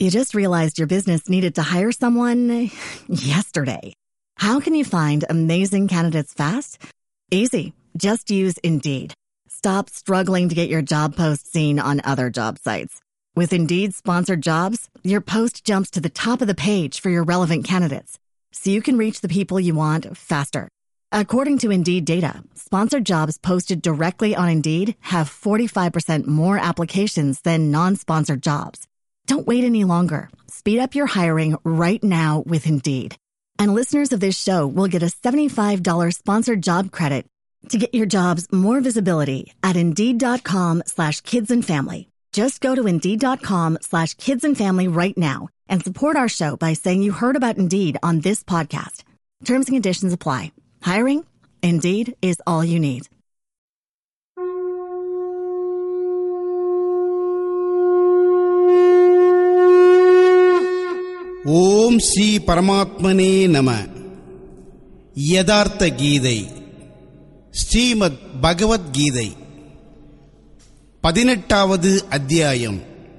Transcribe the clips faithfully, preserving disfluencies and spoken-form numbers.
You just realized your business needed to hire someone yesterday. How can you find amazing candidates fast? Easy. Just use Indeed. Stop struggling to get your job post seen on other job sites. With Indeed sponsored jobs, your post jumps to the top of the page for your relevant candidates, so you can reach the people you want faster. According to Indeed data, sponsored jobs posted directly on Indeed have forty-five percent more applications than non-sponsored jobs. Don't wait any longer. Speed up your hiring right now with Indeed. And listeners of this show will get a seventy-five dollars sponsored job credit to get your jobs more visibility at Indeed.com slash kids and family. Just go to Indeed.com slash kids and family right now and support our show by saying you heard about Indeed on this podcast. Terms and conditions apply. Hiring? Indeed is all you need. ஓம் ஸ்ரீ பரமாத்மனே நம. யதார்த்த கீதை, ஸ்ரீமத் பகவத்கீதை, பதினெட்டாவது அத்தியாயம்.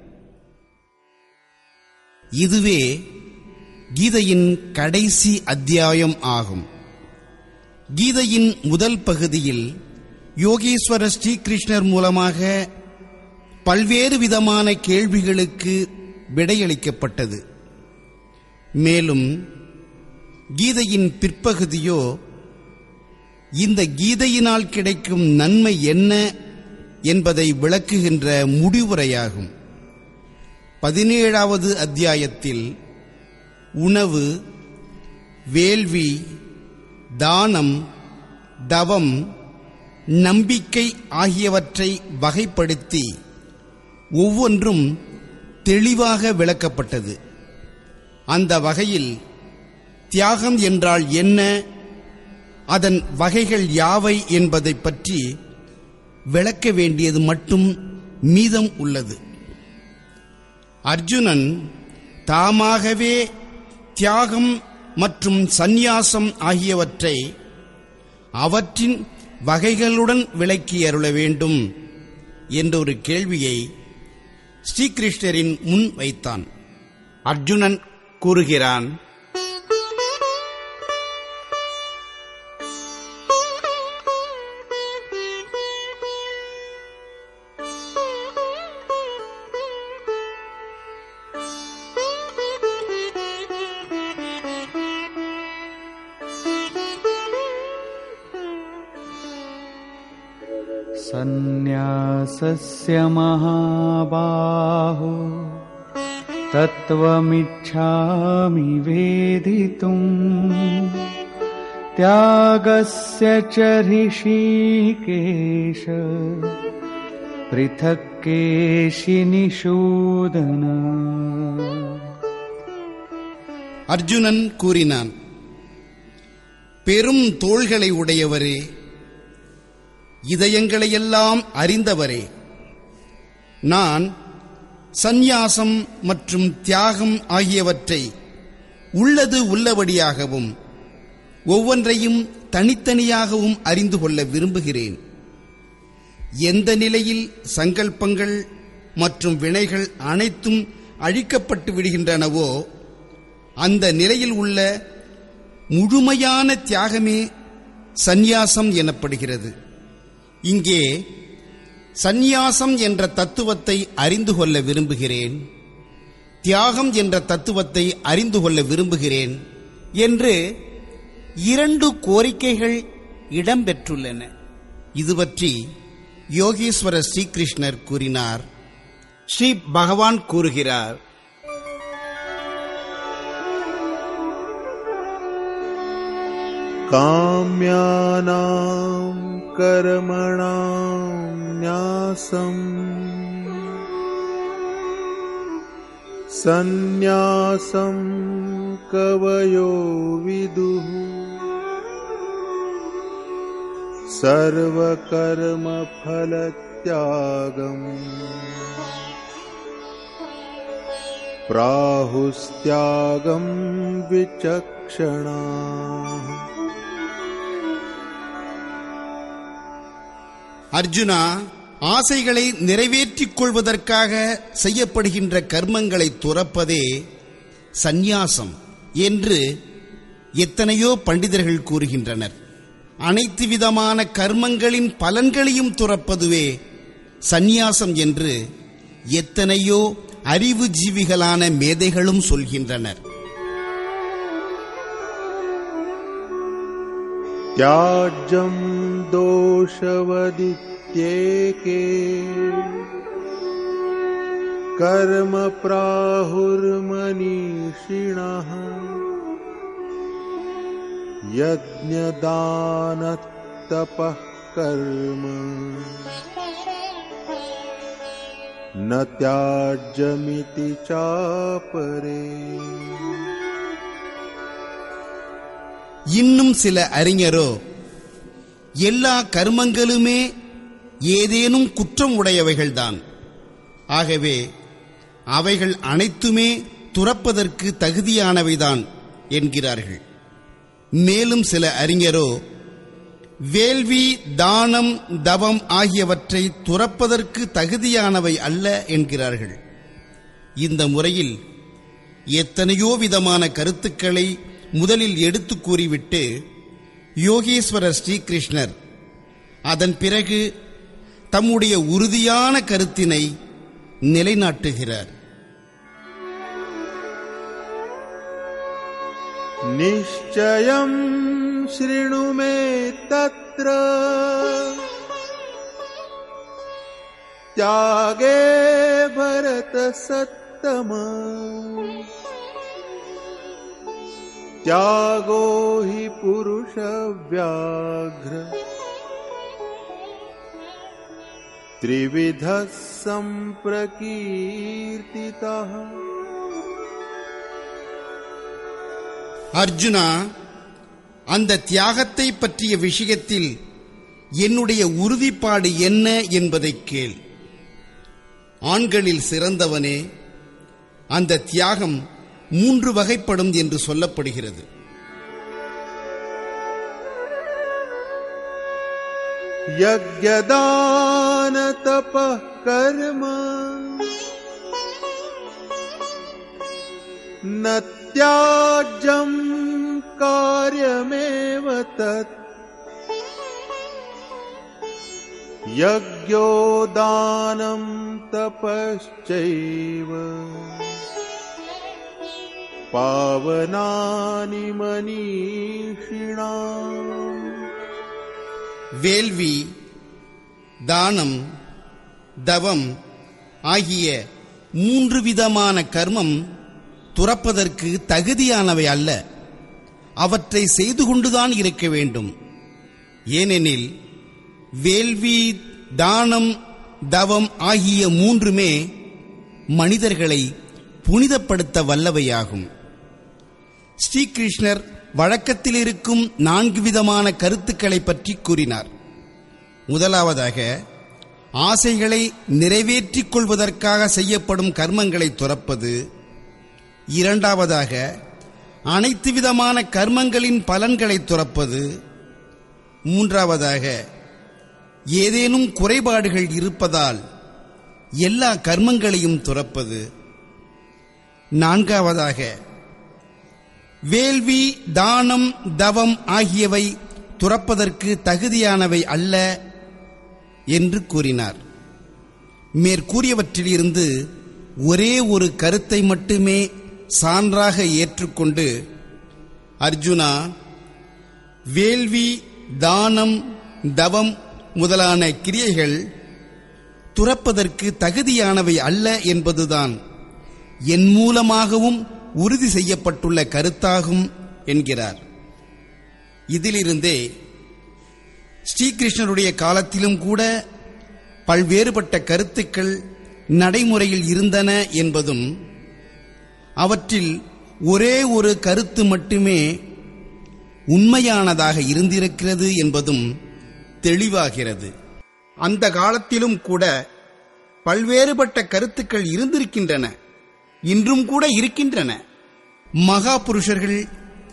இதுவே கீதையின் கடைசி அத்தியாயம் ஆகும். கீதையின் முதல் பகுதியில் யோகேஸ்வர ஸ்ரீகிருஷ்ணர் மூலமாக பல்வேறு விதமான கேள்விகளுக்கு விடையளிக்கப்பட்டது. மேலும் கீதையின் பிற்பகுதியோ இந்த கீதையினால் கிடைக்கும் நன்மை என்ன என்பதை விளக்குகின்ற முடிவுரையாகும். பதினேழாவது அத்தியாயத்தில் உணவு, வேள்வி, தானம், தவம், நம்பிக்கை ஆகியவற்றை வகைப்படுத்தி ஒவ்வொன்றும் தெளிவாக விளக்கப்பட்டது. அந்த வகையில் தியாகம் என்றால் என்ன, அதன் வகைகள் யாவை என்பதை பற்றி விளக்க வேண்டியது மட்டும் மீதம் உள்ளது. அர்ஜுனன் தாமாகவே தியாகம் மற்றும் சந்நியாசம் ஆகியவற்றை அவற்றின் வகைகளுடன் விளக்கி அருள வேண்டும் என்ற ஒரு கேள்வியை ஸ்ரீகிருஷ்ணரின் முன் வைத்தான். அர்ஜுனன் கூறுகிறான், சந்நியாசஸ்ய மகாபாஹோ தத்வமிச்சாமி வேதிதும் தியாகஸ்ய ச ரிஷிகேஷ ப்ருதக் கேஷி நிஷூதன. அர்ஜுனன் கூறினான், பெரும் தோள்களை உடையவரே, இதயங்களையெல்லாம் அறிந்தவரே, நான் சந்நியாசம் மற்றும் தியாகம் ஆகியவற்றை உள்ளது உள்ளபடியாகவும் ஒவ்வொன்றையும் தனித்தனியாகவும் அறிந்து கொள்ள விரும்புகிறேன். எந்த நிலையில் சங்கல்பங்கள் மற்றும் வினைகள் அனைத்தும் அழிக்கப்பட்டு விடுகின்றனவோ அந்த நிலையில் உள்ள முழுமையான தியாகமே சந்நியாசம் எனப்படுகிறது. இங்கே சந்நியாசம் என்ற தத்துவத்தை அறிந்து கொள்ள விரும்புகிறேன், தியாகம் என்ற தத்துவத்தை அறிந்து கொள்ள விரும்புகிறேன் என்று இரண்டு கோரிக்கைகள் இடம்பெற்றுள்ளன. இது பற்றி யோகேஸ்வர ஸ்ரீகிருஷ்ணர் கூறினார். ஸ்ரீ பகவான் கூறுகிறார், காம்யானாம் கர்மணாம் ந்யாசம் சந்நியாசம் கவயோ விதுஹு சர்வ கர்ம பல தியாகம் பிராஹுஸ்த்யாகம் விசக்ஷணா. அர்ஜுனா, ஆசைகளை நிறைவேற்றிக் கொள்வதற்காக செய்யப்படுகின்ற கர்மங்களை துறப்பதே சந்நியாசம் என்று எத்தனையோ பண்டிதர்கள் கூறுகின்றனர். அனைத்து விதமான கர்மங்களின் பலன்களையும் துறப்பதுவே சந்நியாசம் என்று எத்தனையோ அறிவு ஜீவிகளான மேதைகளும் சொல்கின்றனர். त्याज्यं दोषवदित्येके कर्म प्राहुर्मनीषिणः यज्ञदानतपः कर्म न त्याज्यमिति चापरे. இன்னும் சில அறிஞரோ எல்லா கர்மங்களுமே ஏதேனும் குற்றம் உடையவைகள்தான், ஆகவே அவைகள் அனைத்துமே துறப்பதற்கு தகுதியானவைதான் என்கிறார்கள். மேலும் சில அறிஞரோ வேள்வி, தானம், தவம் ஆகியவற்றை துறப்பதற்கு தகுதியானவை அல்ல என்கிறார்கள். இந்த முறையில் எத்தனையோ விதமான கருத்துக்களை முதலில் எடுத்து கூறிவிட்டு யோகேஸ்வரர் ஸ்ரீகிருஷ்ணர் அதன் பிறகு தம்முடைய உறுதியான கருத்தினை நிலைநாட்டுகிறார். நிச்சயம் ஸ்ருணு மே தத்ர த்யாகே பரத சத்தம त्यागो हि पुरुष व्याघ्र त्रिविध संप्रकीर्तितः. அர்ஜுனா, அந்த தியாகத்தை பற்றிய விஷயத்தில் என்னுடைய உறுதிப்பாடு என்ன என்பதை கேள். ஆண்களில் சிறந்தவனே, அந்த தியாகம் மூன்று வகைப்படும் என்று சொல்லப்படுகிறது. யஜ்ஞதான தபः கர்ம ந த்யாஜ்யம் கார்யமேவ தத் யஜ்ஞோ தானம் தபஸ்சைவ பாவனானி மனீஷிணாம். வேள்வி, தானம், தவம் ஆகிய மூன்று விதமான கர்மம் துறப்பதற்கு தகுதியானவை அல்ல. அவற்றை செய்து கொண்டுதான் இருக்க வேண்டும். ஏனெனில் வேள்வி, தானம், தவம் ஆகிய மூன்றுமே மனிதர்களை புனிதப்படுத்த வல்லவையாகும். ஸ்ரீகிருஷ்ணர் வழக்கத்தில் இருக்கும் நான்கு விதமான கருத்துக்களை பற்றி கூறினார். முதலாவதாக, ஆசைகளை நிறைவேற்றிக் கொள்வதற்காக செய்யப்படும் கர்மங்களை துறப்பது. இரண்டாவதாக, அனைத்து விதமான கர்மங்களின் பலன்களை துறப்பது. மூன்றாவதாக, ஏதேனும் குறைபாடுகள் இருப்பதால் எல்லா கர்மங்களையும் துறப்பது. நான்காவதாக, வேள்வி, தானம், தவம் ஆகியவை துறப்பதற்கு தகுதியானவை அல்ல என்று கூறினார். மேற்கூறியவற்றிலிருந்து ஒரே ஒரு கருத்தை மட்டுமே சான்றாக ஏற்றுக்கொண்டு, அர்ஜுனா, வேள்வி, தானம், தவம் முதலான கிரியைகள் துறப்பதற்கு தகுதியானவை அல்ல என்பதுதான் என் மூலமாகவும் உறுதி செய்யப்பட்டுள்ள கருத்தாகும் என்கிறார். இதிலிருந்தே ஸ்ரீகிருஷ்ணருடைய காலத்திலும் கூட பல்வேறுபட்ட கருத்துக்கள் நடைமுறையில் இருந்தன என்பதும், அவற்றில் ஒரே ஒரு கருத்து மட்டுமே உண்மையானதாக இருந்திருக்கிறது என்பதும் தெளிவாகிறது. அந்த காலத்திலும் கூட பல்வேறுபட்ட கருத்துக்கள் இருந்திருக்கின்றன, இன்றும் கூட இருக்கின்றன. மகா புருஷர்கள்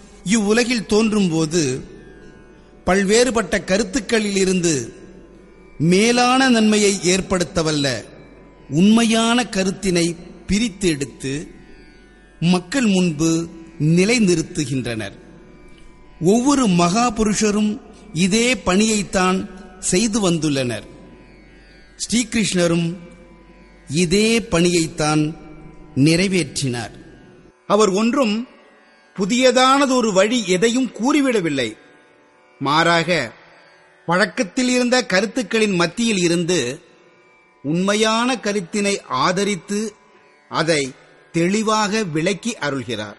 இவ்வுலகில் தோன்றும் போது பல்வேறுபட்ட கருத்துக்களிலிருந்து மேலான நன்மையை ஏற்படுத்தவல்ல உண்மையான கருத்தினை பிரித்து எடுத்து மக்கள் முன்பு நிலைநிறுத்துகின்றனர். ஒவ்வொரு மகா புருஷரும் இதே பணியைத்தான் செய்து வந்துள்ளனர். ஸ்ரீகிருஷ்ணரும் இதே பணியைத்தான் நிறைவேற்றினார். அவர் ஒன்றும் புதியதானதொரு வழி எதையும் கூறிவிடவில்லை. மாறாக பழக்கத்தில் இருந்த கருத்துக்களின் மத்தியில் இருந்து உண்மையான கருத்தினை ஆதரித்து அதை தெளிவாக விளக்கி அருள்கிறார்.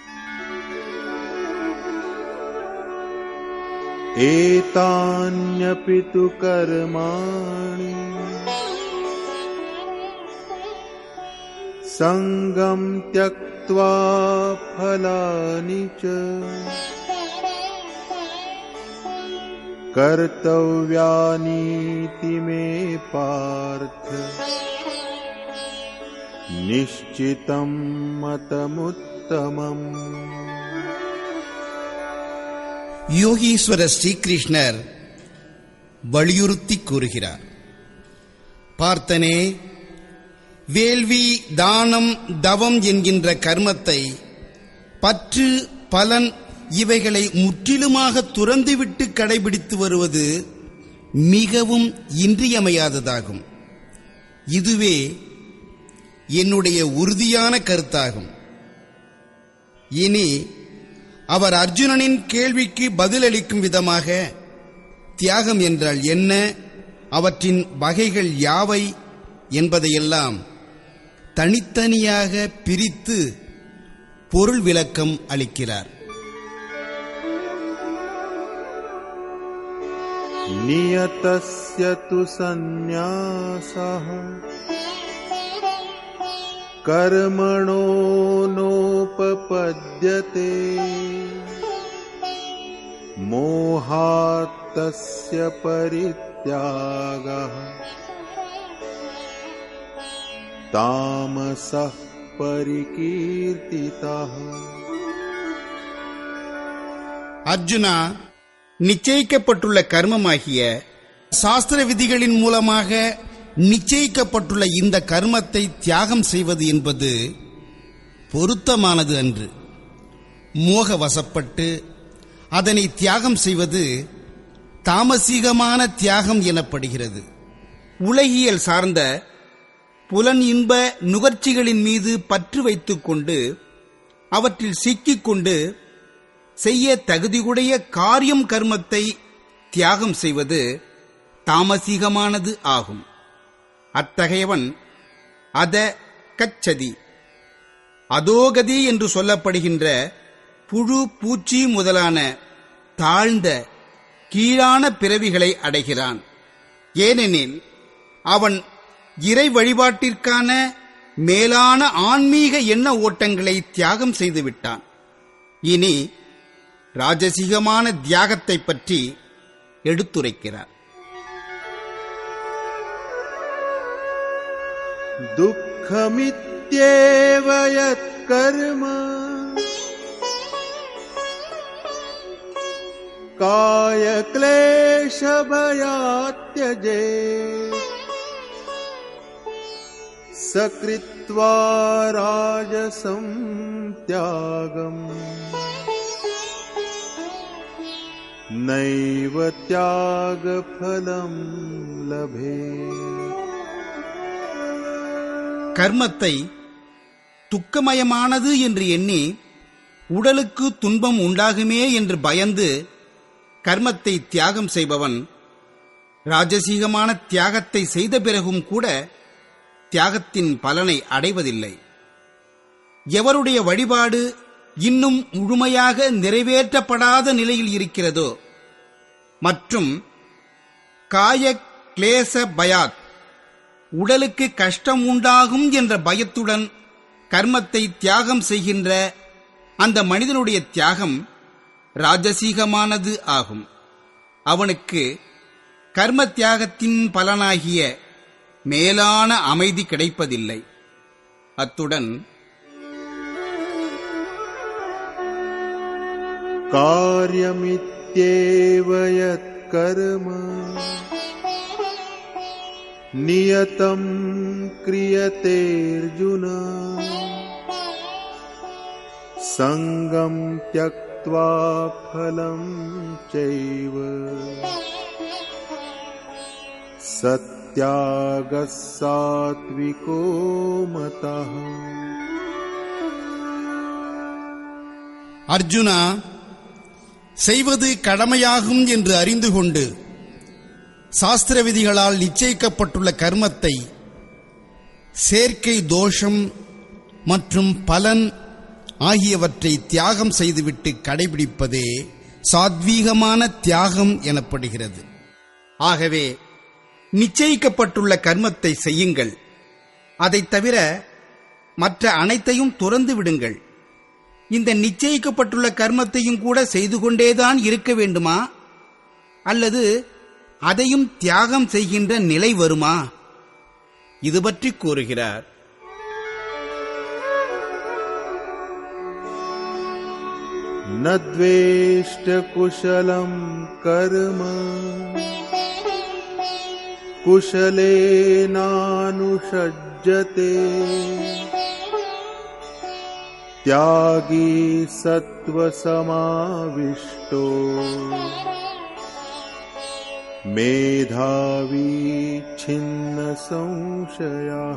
ஏதான்யபி து கர்மாணி சங்கம் த்யக்த்வா ஃபலானி ச கர்த்தவ்யானீதி மே பார்த்த நிஷ்சிதம் மதமுத்தமம். யோகீஸ்வர ஸ்ரீகிருஷ்ணர் வலியுறுத்தி கூறுகிறார், பார்த்தனே, வேள்வி, தானம், தவம் என்கின்ற கர்மத்தை, பற்று, பலன் இவைகளை முற்றிலுமாக துறந்துவிட்டு கடைபிடித்து வருவது மிகவும் இன்றியமையாததாகும். இதுவே என்னுடைய உறுதியான கருத்தாகும். இனி அவர் அர்ஜுனனின் கேள்விக்கு பதிலளிக்கும் விதமாக தியாகம் என்றால் என்ன, அவற்றின் வகைகள் யாவை என்பதையெல்லாம் தனித்தனியாக பிரித்து பொருள் விளக்கம் அளிக்கிறார். நியதஸ்ய து சந்நியாஸஹ கர்மணோ நோபபத்யதே மோஹாத் தஸ்ய பரித்யாகः தாமஸः பரிகீர்த்திதः. அர்ஜுனா, நிச்சயிக்கப்பட்டுள்ள கர்மமாகிய சாஸ்திர விதிகளின் மூலமாக நிச்சயிக்கப்பட்டுள்ள இந்த கர்மத்தை தியாகம் செய்வது என்பது பொருத்தமானது அன்று. மோக வசப்பட்டு அதனை தியாகம் செய்வது தாமசீகமான தியாகம் எனப்படுகிறது. உலகியல் சார்ந்த புலன் இன்ப நுகர்ச்சிகளின் மீது பற்று வைத்துக் கொண்டு அவற்றில் சிக்கிக்கொண்டு செய்ய தகுதியுடைய காரியம் கர்மத்தை தியாகம் செய்வது தாமசீகமானது ஆகும். அத்தகையவன் அத கச்சதி, அதோகதி என்று சொல்லப்படுகின்ற புழு, பூச்சி முதலான தாழ்ந்த கீழான பிறவிகளை அடைகிறான். ஏனெனில் அவன் இறை வழிபாட்டிற்கான மேலான ஆன்மீக எண்ண ஓட்டங்களை தியாகம் செய்துவிட்டான். இனி ராஜசிகமான தியாகத்தை பற்றி எடுத்துரைக்கிறார். துக்கமித்யேவ யத் கர்ம காய க்லேஷ பயாத் த்யஜேத் சக்ரித்வா ராஜசம் த்யாகம் நைவ த்யாக பலம் லபே. கர்மத்தை துக்கமயமானது என்று எண்ணி உடலுக்கு துன்பம் உண்டாகுமே என்று பயந்து கர்மத்தை தியாகம் செய்பவன் ராஜசீகமான தியாகத்தை செய்த பிறகும் கூட தியாகத்தின் பலனை அடைவதில்லை. எவருடைய வழிபாடு இன்னும் முழுமையாக நிறைவேற்றப்படாத நிலையில் இருக்கிறதோ மற்றும் காய கிளேச பயாத், உடலுக்கு கஷ்டம் உண்டாகும் என்ற பயத்துடன் கர்மத்தை தியாகம் செய்கின்ற அந்த மனிதனுடைய தியாகம் ராஜசீகமானது ஆகும். அவனுக்கு கர்ம தியாகத்தின் பலனாகிய மேலான அமைதி கிடைப்பதில்லை. அத்துடன் காரியமித்யேவ யத் கர்ம नियतं क्रियतेऽर्जुन संगं त्यक्त्वा फलं चैव सत्यागः सात्विको मतः. அர்ஜுனா, செய்வது கடமையாகும் என்று அறிந்து கொண்டு சாஸ்திர விதிகளால் நிச்சயிக்கப்பட்டுள்ள கர்மத்தை சேர்க்கை தோஷம் மற்றும் பலன் ஆகியவற்றை தியாகம் செய்துவிட்டு கடைபிடிப்பதே சாத்வீகமான தியாகம் எனப்படுகிறது. ஆகவே நிச்சயிக்கப்பட்டுள்ள கர்மத்தை செய்யுங்கள். அதைத் தவிர மற்ற அனைத்தையும் துறந்து விடுங்கள். இந்த நிச்சயிக்கப்பட்டுள்ள கர்மத்தையும் கூட செய்து கொண்டேதான் இருக்க வேண்டுமா, அல்லது அதையும் தியாகம் செய்கின்ற நிலை வருமா? இது பற்றி கூறுகிறார். न द्वेष्ट कुशलं कर्म कुशलेनानुषज्यते त्यागी सत्त्वसमाविष्टो मेधावी छिन्न संशयः.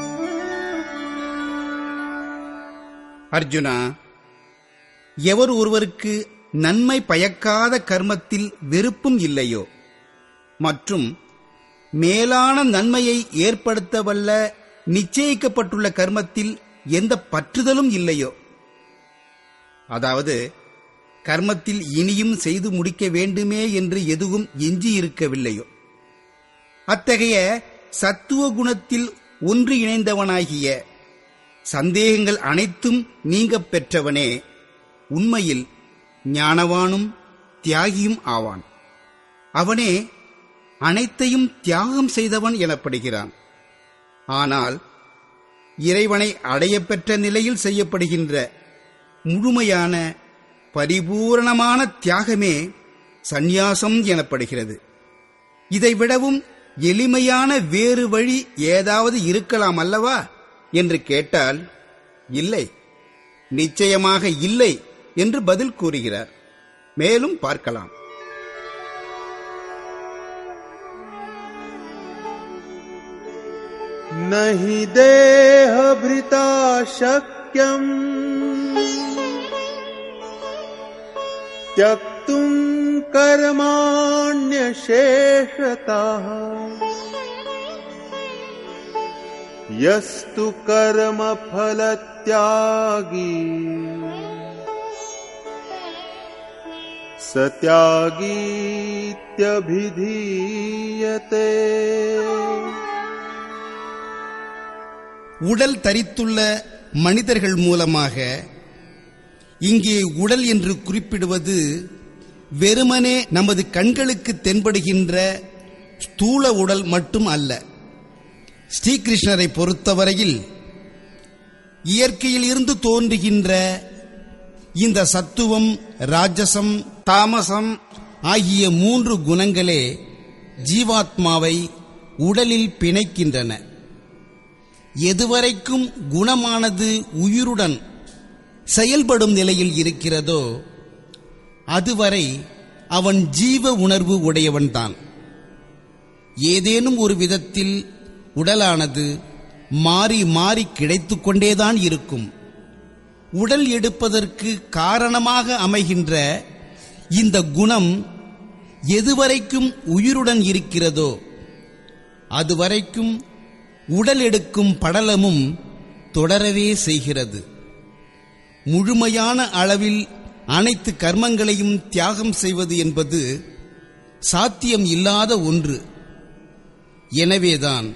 அர்ஜுனா, எவர் ஒருவருக்கு நன்மை பயக்காத கர்மத்தில் வெறுப்பும் இல்லையோ மற்றும் மேலான நன்மையை ஏற்படுத்தவல்ல நிச்சயிக்கப்பட்டுள்ள கர்மத்தில் எந்த பற்றுதலும் இல்லையோ, அதாவது கர்மத்தில் இனியும் செய்து முடிக்க வேண்டுமே என்று எதுவும் எஞ்சியிருக்கவில்லையோ, அத்தகைய சத்துவ குணத்தில் ஒன்று இணைந்தவனாகிய சந்தேகங்கள் அனைத்தும் நீங்கப் பெற்றவனே உண்மையில் ஞானவானும் தியாகியும் ஆவான். அவனே அனைத்தையும் தியாகம் செய்தவன் எனப்படுகிறான். ஆனால் இறைவனை அடையப்பெற்ற நிலையில் செய்யப்படுகின்ற முழுமையான பரிபூரணமான தியாகமே சந்நியாசம் எனப்படுகிறது. இதைவிடவும் எளிமையான வேறு வழி ஏதாவது இருக்கலாம் அல்லவா என்று கேட்டால் இல்லை, நிச்சயமாக இல்லை என்று பதில் கூறுகிறார். மேலும் பார்க்கலாம். नहि देहभृता शक्यम् त्यक्तुं कर्माण्यशेषतः यस्तु कर्मफलत्यागी स त्यागीत्यभिधीयते. உடல் தரித்துள்ள மனிதர்கள் மூலமாக இங்கே உடல் என்று குறிப்பிடுவது வெறுமனே நமது கண்களுக்கு தென்படுகின்ற ஸ்தூல உடல் மட்டும் அல்ல. ஸ்ரீகிருஷ்ணரை பொறுத்தவரையில் இயற்கையில் இருந்து தோன்றுகின்ற இந்த சத்துவம், ராஜசம், தாமசம் ஆகிய மூன்று குணங்களே ஜீவாத்மாவை உடலில் பிணைக்கின்றன. எதுவரைக்கும் குணமானது உயிருடன் செயல்படும் நிலையில் இருக்கிறதோ அதுவரை அவன் ஜீவ உணர்வு உடையவன்தான். ஏதேனும் ஒரு விதத்தில் உடலானது மாறி மாறி கிடைத்துக் கொண்டேதான் இருக்கும். உடல் எடுப்பதற்கு காரணமாக அமைகின்ற இந்த குணம் எதுவரைக்கும் உயிருடன் இருக்கிறதோ அதுவரைக்கும் உடல் எடுக்கும் படலமும் தொடரவே செய்கிறது. முழுமையான அளவில் அனைத்து கர்மங்களையும் தியாகம் செய்வது என்பது சாத்தியம் இல்லாத ஒன்று. எனவேதான்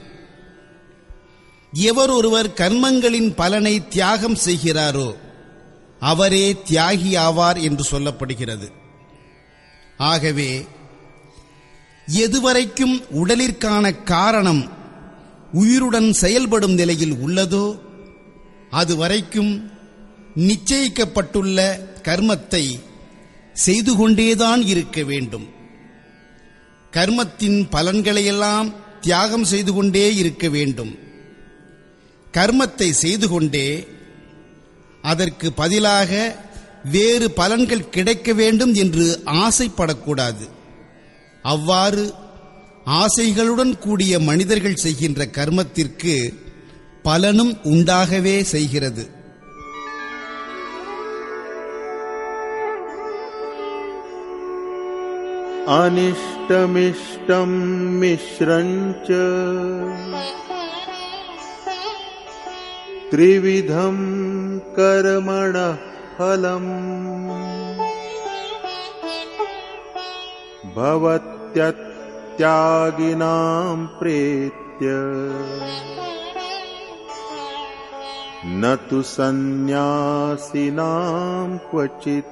எவர் ஒருவர் கர்மங்களின் பலனை தியாகம் செய்கிறாரோ அவரே தியாகி ஆவார் என்று சொல்லப்படுகிறது. ஆகவே எதுவரைக்கும் உடலிற்கான காரணம் உயிருடன் செயல்படும் நிலையில் உள்ளதோ அதுவரைக்கும் நிச்சயிக்கப்பட்டுள்ள கர்மத்தை செய்து கொண்டேதான் இருக்க வேண்டும். கர்மத்தின் பலன்களையெல்லாம் தியாகம் செய்து கொண்டே இருக்க வேண்டும். கர்மத்தை செய்து கொண்டே அதற்கு பதிலாக வேறு பலன்கள் கிடைக்க வேண்டும் என்று ஆசைப்படக்கூடாது. அவ்வாறு ஆசைகளுடன் கூடிய மனிதர்கள் செய்கின்ற கர்மத்திற்கு பலனும் உண்டாகவே செய்கிறது. அனிஷ்டமிஷ்டம் மிஸ்ரஞ்ச த்ரிவிதம் கர்மணः ஃபலம் பவத்யத்யாகினாம் ப்ரேத்ய நது சந்நியாசினாம் க்வசித்.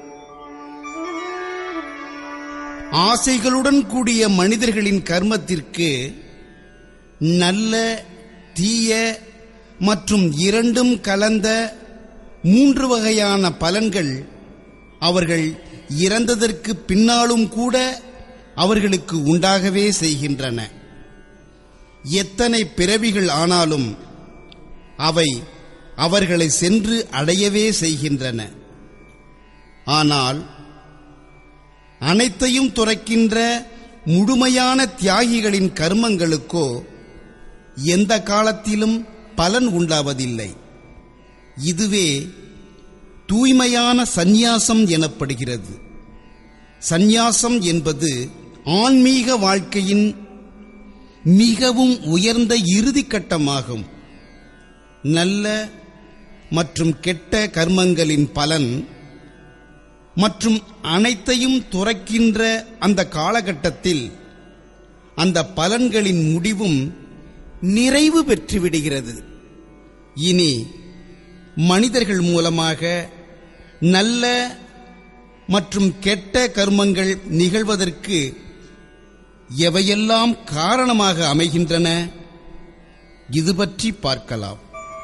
ஆசைகளுடன் கூடிய மனிதர்களின் கர்மத்திற்கு நல்ல, தீய மற்றும் இரண்டும் கலந்த மூன்று வகையான பலன்கள் அவர்கள் இறந்ததற்கு பின்னாலும் கூட அவர்களுக்கு உண்டாகவே செய்கின்றன. எத்தனை பிறவிகள் ஆனாலும் அவை அவர்களை சென்று அடையவே செய்கின்றன. ஆனால் அனைத்தையும் துறக்கின்ற முழுமையான தியாகிகளின் கர்மங்களுக்கோ எந்த காலத்திலும் பலன் உண்டாவதில்லை. இதுவே தூய்மையான சந்நியாசம் எனப்படுகிறது. சந்நியாசம் என்பது ஆன்மீக வாழ்க்கையின் மிகவும் உயர்ந்த இறுதி கட்டமாகும். நல்ல மற்றும் கெட்ட கர்மங்களின் பலன் மற்றும் அனைத்தையும் துறக்கின்ற அந்த காலகட்டத்தில் அந்த பலன்களின் முடிவும் நிறைவு பெற்றுவிடுகிறது. இனி மனிதர்கள் மூலமாக நல்ல மற்றும் கெட்ட கர்மங்கள் நிகழ்வதற்கு எவையெல்லாம் காரணமாக அமைகின்றன, இது பற்றி பார்க்கலாம்.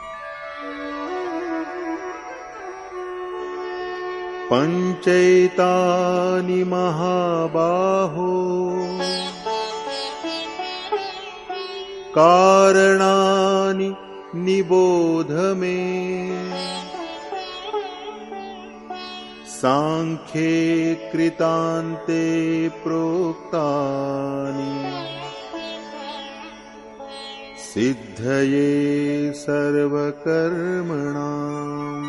பஞ்சைதானி மகாபாஹோ காரணானி நிபோதமே சாங்க்யே கிருதாந்தே ப்ரோக்தானி சித்தயே சர்வகர்மணாம்.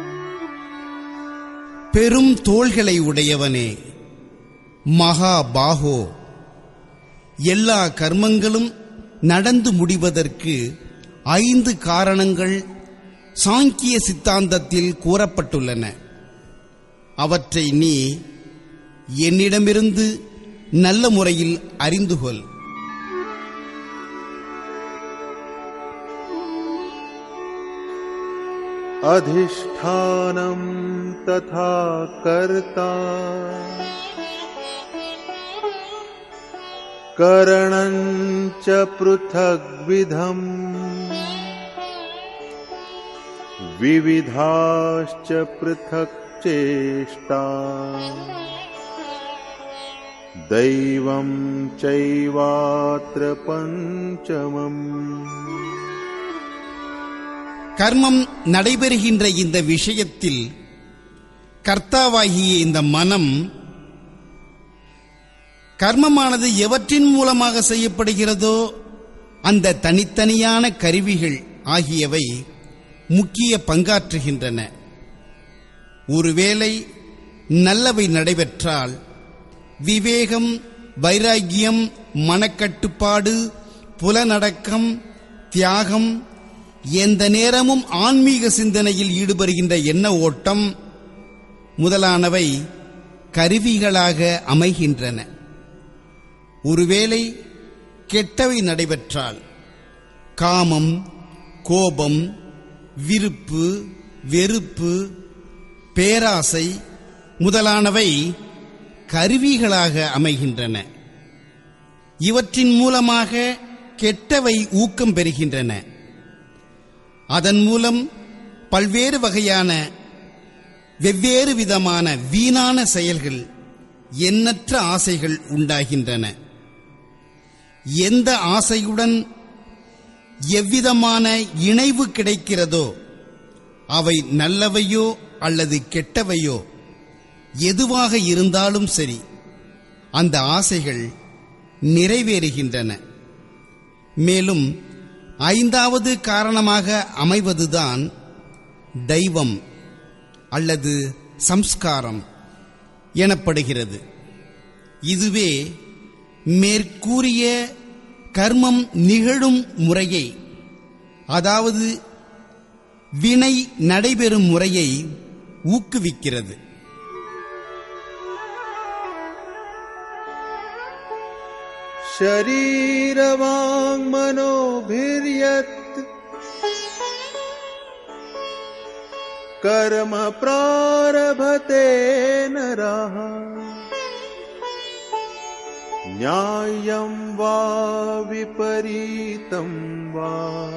பெரும் தோள்களை உடையவனே, மகாபாஹோ, எல்லா கர்மங்களும் நடந்து முடிவதற்கு ஐந்து காரணங்கள் சாங்கிய சித்தாந்தத்தில் கூறப்பட்டுள்ளன. அவற்றை நீ என்னிடமிருந்து நல்ல முறையில் அறிந்து கொள். அதிஷ்டானம் ததா கர்த்தா கரணஞ்ச ப்ருதக்விதம் விவிதாஸ்ச ப்ருதக் சேஷ்டா தெய்வம் சைவாத்ர பஞ்சமம். கர்மம் நடைபெறுகின்ற இந்த விஷயத்தில் கர்த்தாவாகிய இந்த மனம் கர்மமானது எவற்றின் மூலமாக செய்யப்படுகிறதோ அந்த தனித்தனியான கருவிகள் ஆகியவை முக்கிய பங்காற்றுகின்றன. ஒருவேளை நல்லவை நடைபெற்றால் விவேகம், வைராக்கியம், மனக்கட்டுப்பாடு, புலனடக்கம், தியாகம், எந்த நேரமும் ஆன்மீக சிந்தனையில் ஈடுபடுகின்ற எண்ண ஓட்டம் முதலானவை கருவிகளாக அமைகின்றன. ஒருவேளை கெட்டவை நடைபெற்றால் காமம், கோபம், விருப்பு, வெறுப்பு, பேராசை முதலானவை கருவிகளாக அமைகின்றன. இவற்றின் மூலமாக கெட்டவை ஊக்கம் பெறுகின்றன. அதன் மூலம் பல்வேறு வகையான வெவ்வேறு விதமான வீணான செயல்கள், எண்ணற்ற ஆசைகள் உண்டாகின்றன. எந்த ஆசையுடன் எவ்விதமான இணைவு கிடைக்கிறதோ அவை நல்லவையோ அல்லது கெட்டவையோ எதுவாக இருந்தாலும் சரி, அந்த ஆசைகள் நிறைவேறுகின்றன. மேலும் ஐந்தாவது காரணமாக அமைவதுதான் தெய்வம் அல்லது சம்ஸ்காரம் எனப்படுகிறது. இதுவே மேற்கூறிய கர்மம் நிகழும் முறையை, அதாவது வினை நடைபெறும் முறையை ஊக்குவிக்கிறது. ஷரீரவாங் மனோபிர்யத் கர்ம ப்ராரபதே நரஹ ஞாயம் வா விபரீதம் வா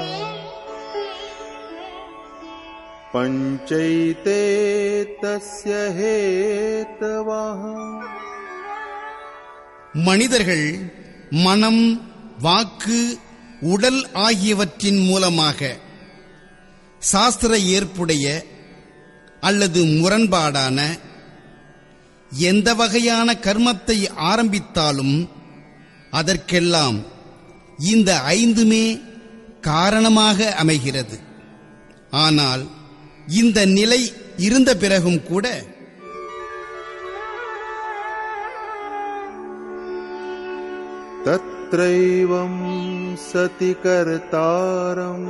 பஞ்சைதே தஸ்ய ஹேதவஹ. மனிதர்கள் மனம், வாக்கு, உடல் ஆகியவற்றின் மூலமாக சாஸ்திர ஏற்புடைய அல்லது முரண்பாடான எந்த வகையான கர்மத்தை ஆரம்பித்தாலும் அதற்கெல்லாம் இந்த ஐந்துமே காரணமாக அமைகிறது. ஆனால் இந்த நிலை இருந்த பிறகும் கூட தத்ரைவம் சதி கர்த்தாரம்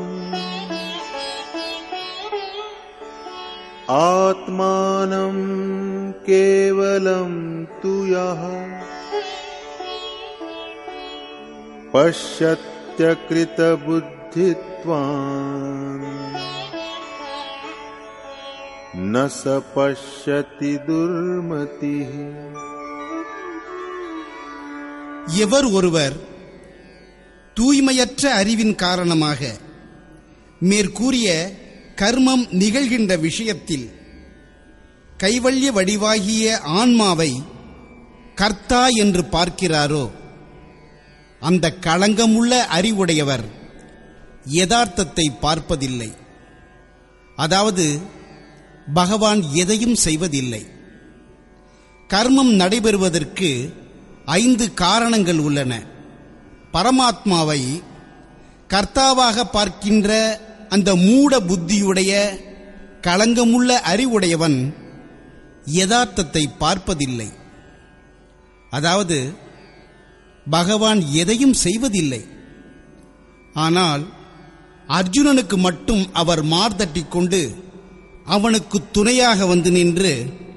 ஆத்மானம் கேவலம் துயஹ பஷ்யத்யக்ருத புத்தித்வான் ந ச பஷ்யதி துர்மதிஹ. எவர் ஒருவர் தூய்மையற்ற அறிவின் காரணமாக மேற்கூறிய கர்மம் நிகழ்கின்ற விஷயத்தில் கைவல்ய வடிவாகிய ஆன்மாவை கர்த்தா என்று பார்க்கிறாரோ, அந்த களங்கமுள்ள அறிவுடையவர் யதார்த்தத்தை பார்ப்பதில்லை. அதாவது பகவான் எதையும் செய்வதில்லை. கர்மம் நடைபெறுவதற்கு ஐந்து காரணங்கள் உள்ளன. பரமாத்மாவை கர்த்தாவாக பார்க்கின்ற அந்த மூட புத்தியுடைய களங்கமுள்ள அறிவுடையவன் யதார்த்தத்தை பார்ப்பதில்லை. அதாவது பகவான் எதையும் செய்வதில்லை. ஆனால் அர்ஜுனனுக்கு மட்டும் அவர் மார்தட்டிக் கொண்டு அவனுக்கு துணையாக வந்து நின்று,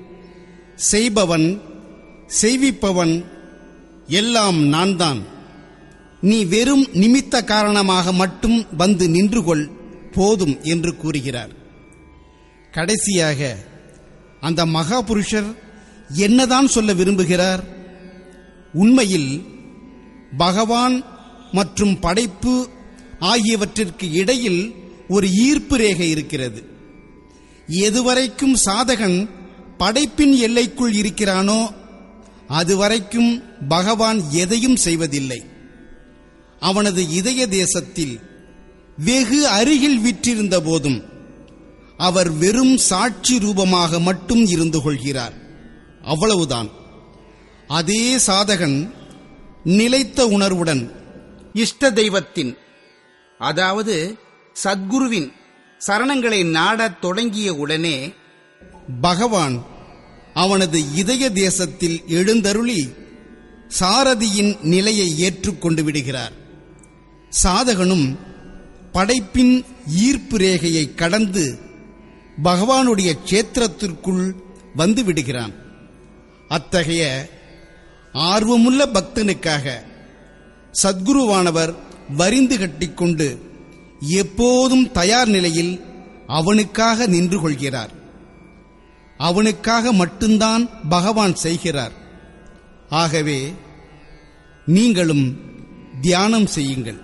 செய்பவன் செய்விப்பவன் எல்லாம் நான்தான், நீ வெறும் நிமித்த காரணமாக மட்டும் வந்து நின்று கொள் போதும் என்று கூறுகிறார். கடைசியாக அந்த மகாபுருஷர் என்னதான் சொல்ல விரும்புகிறார்? உண்மையில் பகவான் மற்றும் படைப்பு ஆகியவற்றிற்கு இடையில் ஒரு ஈர்ப்பு ரேகை இருக்கிறது. எதுவரைக்கும் சாதகன் படைப்பின் எல்லைக்குள் இருக்கிறானோ அதுவரைக்கும் பகவான் எதையும் செய்வதில்லை. அவனது இதய தேசத்தில் வெகு அருகில் விற்றிருந்த போதும் அவர் வெறும் சாட்சி ரூபமாக மட்டும் இருந்து கொள்கிறார். அவ்வளவுதான். அதே சாதகன் நிலைத்த உணர்வுடன் இஷ்ட தெய்வத்தின், அதாவது சத்குருவின் சரணங்களை நாடத் தொடங்கிய உடனே பகவான் அவனது இதய தேசத்தில் எழுந்தருளி சாரதியின் நிலையை ஏற்றுக்கொண்டு விடுகிறார். சாதகனும் படைப்பின் ஈர்ப்பு ரேகையை கடந்து பகவானுடைய க்ஷேத்திரத்திற்குள் வந்து விடுகிறான். அத்தகைய ஆர்வமுள்ள பக்தனுக்காக சத்குருவானவர் வரிந்து கட்டிக்கொண்டு எப்போதும் தயார் நிலையில் அவனுக்காக நின்று கொள்கிறார். அவனுக்காக மட்டும்தான் பகவான் செய்கிறார். ஆகவே நீங்களும் தியானம் செய்யுங்கள்.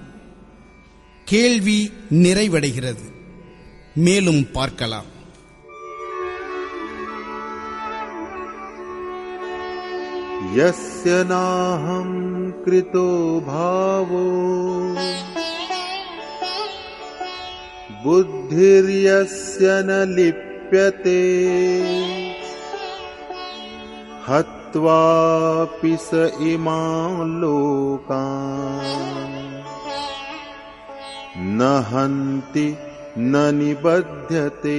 கேள்வி நிறைவடைகிறது. மேலும் பார்க்கலாம். यस्य नाहं कृतो भावो बुद्धिर्यस्य न लिप्यते हत्वापि स इमान् लोकान् न हन्ति न निबध्यते.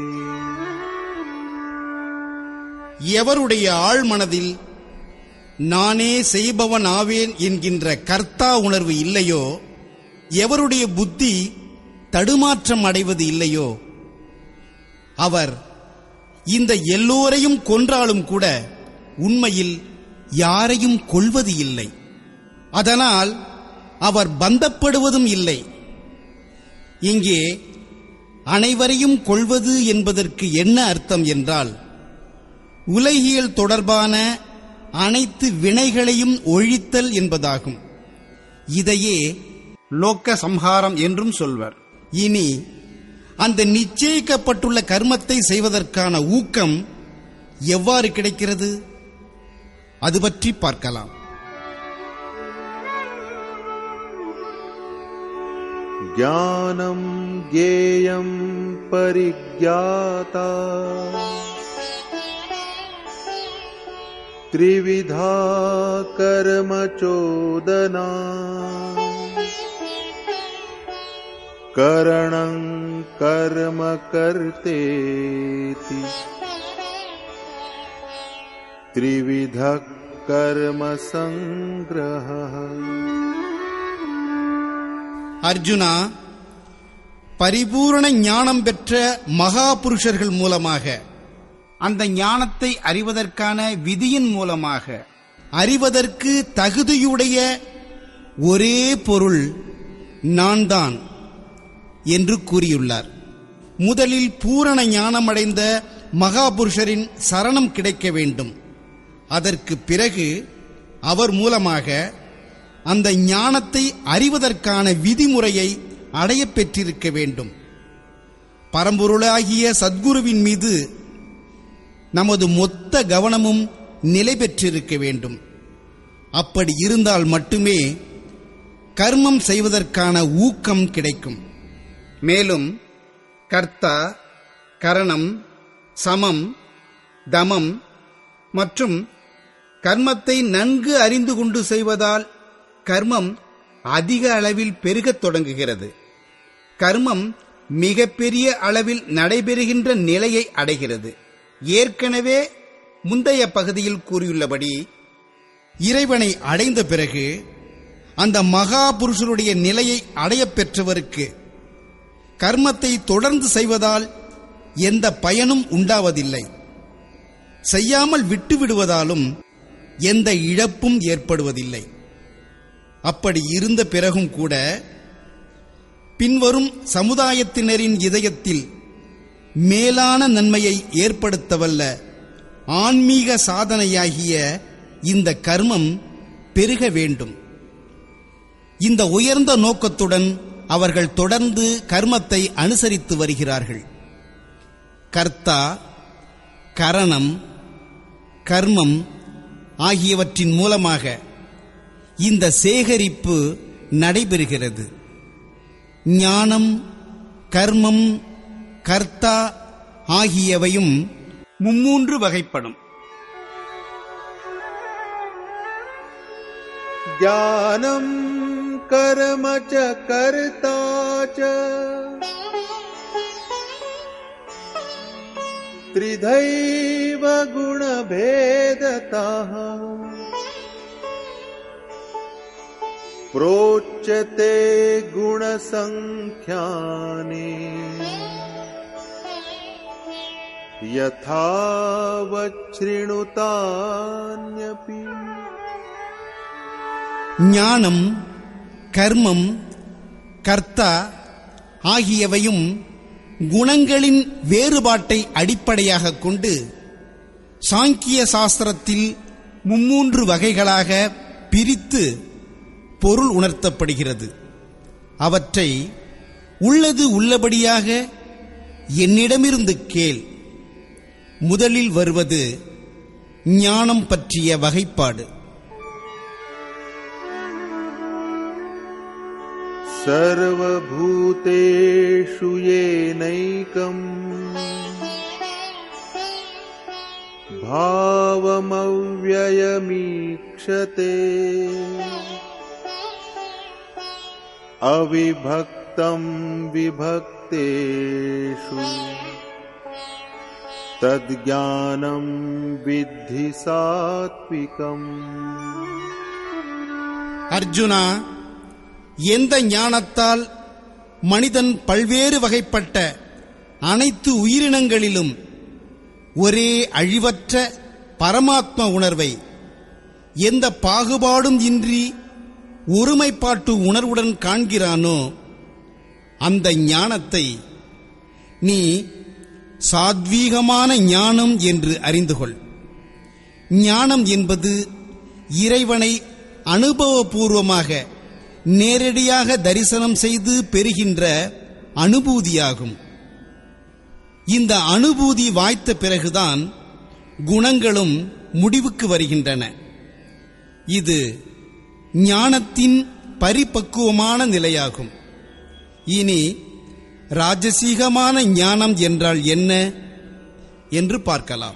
எவருடைய ஆழ்மனதில் நானே செய்பவன் ஆவேன் என்கின்ற கர்த்தா உணர்வு இல்லையோ, எவருடைய புத்தி தடுமாற்றம் அடைவது இல்லையோ, அவர் இந்த எல்லோரையும் கொன்றாலும் கூட உண்மையில் யாரையும் கொல்வது இல்லை. அதனால் அவர் பந்தப்படுவதும் இல்லை. இங்கே அனைவரையும் கொல்வது என்பதற்கு என்ன அர்த்தம் என்றால், உலகியல் தொடர்பான அனைத்து வினைகளையும் ஒழித்தல் என்பதாகும். இதையே லோக்க சம்ஹாரம் என்றும் சொல்வர். இனி அந்த நிச்சயிக்கப்பட்டுள்ள கர்மத்தை செய்வதற்கான ஊக்கம் எவ்வாறு கிடைக்கிறது, அது பற்றி பார்க்கலாம். ஞானம் கேயம் பரிக்ஞாதா த்ரிவிதா கர்ம சோதனா கரணம் கர்ம கர்த்தேதி த்ரிவித கர்ம சங்கிரஹ. அர்ஜுனா, பரிபூரண ஞானம் பெற்ற மகா புருஷர்கள் மூலமாக, அந்த ஞானத்தை அறிவதற்கான விதியின் மூலமாக அறிவதற்கு தகுதியுடைய ஒரே பொருள் நான் தான் என்று கூறியுள்ளார். முதலில் பூரண ஞானமடைந்த மகாபுருஷரின் சரணம் கிடைக்க வேண்டும். அதற்கு பிறகு அவர் மூலமாக அந்த ஞானத்தை அறிவதற்கான விதிமுறையை அடைய பெற்றிருக்க வேண்டும். பரம்பொருளாகிய சத்குருவின் மீது நமது மொத்த கவனமும் நிலை பெற்றிருக்க வேண்டும். அப்படி இருந்தால் மட்டுமே கர்மம் செய்வதற்கான ஊக்கம் கிடைக்கும். மேலும் கர்த்தா, கரணம், சமம், தமம் மற்றும் கர்மத்தை நன்கு அறிந்து கொண்டு செய்வதால் கர்மம் அதிக அளவில் பெருகத் தொடங்குகிறது. கர்மம் மிகப்பெரிய அளவில் நடைபெறுகின்ற நிலையை அடைகிறது. ஏற்கனவே முந்தைய பகுதியில் கூறியுள்ளபடி, இறைவனை அடைந்த பிறகு அந்த மகா புருஷருடைய நிலையை அடையப் பெற்றவருக்கு கர்மத்தை தொடர்ந்து செய்வதால் எந்த பயனும் உண்டாவதில்லை. செய்யாமல் விட்டுவிடுவதாலும் எந்த இழப்பும் ஏற்படுவதில்லை. அப்படி இருந்த பிறகும் கூட பின்வரும் சமுதாயத்தினரின் இதயத்தில் மேலான நன்மையை ஏற்படுத்தவல்ல ஆன்மீக சாதனையாகிய இந்த கர்மம் பெருக வேண்டும். இந்த உயர்ந்த நோக்கத்துடன் அவர்கள் தொடர்ந்து கர்மத்தை அனுசரித்து வருகிறார்கள். கர்த்தா, கரணம், கர்மம் ஆகியவற்றின் மூலமாக இந்த சேகரிப்பு நடைபெறுகிறது. ஞானம், கர்மம், கர்த்தா ஆகியவையும் மும்மூன்று வகைப்படும். ஞானம் கர்ம ச கர்த்தா ச த்ரிதைவ குணபேததः प्रोच्यते गुणसंख्याने यथावच्छृणुतान्यपि. ஞானம், கர்மம், கர்த்தா ஆகியவையும் குணங்களின் வேறுபாட்டை அடிப்படையாக கொண்டு சாங்கிய சாஸ்திரத்தில் மும்மூன்று வகைகளாக பிரித்து பொருள் உணர்த்தப்படுகிறது. அவற்றை உள்ளது உள்ளபடியாக என்னிடமிருந்து கேள். முதலில் வருவது ஞானம் பற்றிய வகைப்பாடு. சர்வபூதேஷு ஏனைகம் பாவமவ்யயமீக்ஷதே அவிபக்தம் விபக்தேஷு தத்ஞானம் வித்தி சாத்விகம். அர்ஜுனா, எந்த ஞானத்தால் மனிதன் பல்வேறு வகைப்பட்ட அனைத்து உயிரினங்களிலும் ஒரே அழிவற்ற பரமாத்ம உணர்வை எந்த பாகுபாடும் இன்றி ஒருமைப்பாட்டு உணர்வுடன் காண்கிறானோ அந்த ஞானத்தை நீ சாத்வீகமான ஞானம் என்று அறிந்து கொள். ஞானம் என்பது இறைவனை அனுபவபூர்வமாக நேரடியாக தரிசனம் செய்து பெறுகின்ற அனுபூதியாகும். இந்த அனுபூதி வாய்த்த பிறகுதான் குணங்களும் முடிவுக்கு வருகின்றன. இது ஞானத்தின் பரிபக்குவமான நிலையாகும். இனி ராஜசீகமான ஞானம் என்றால் என்ன என்று பார்க்கலாம்.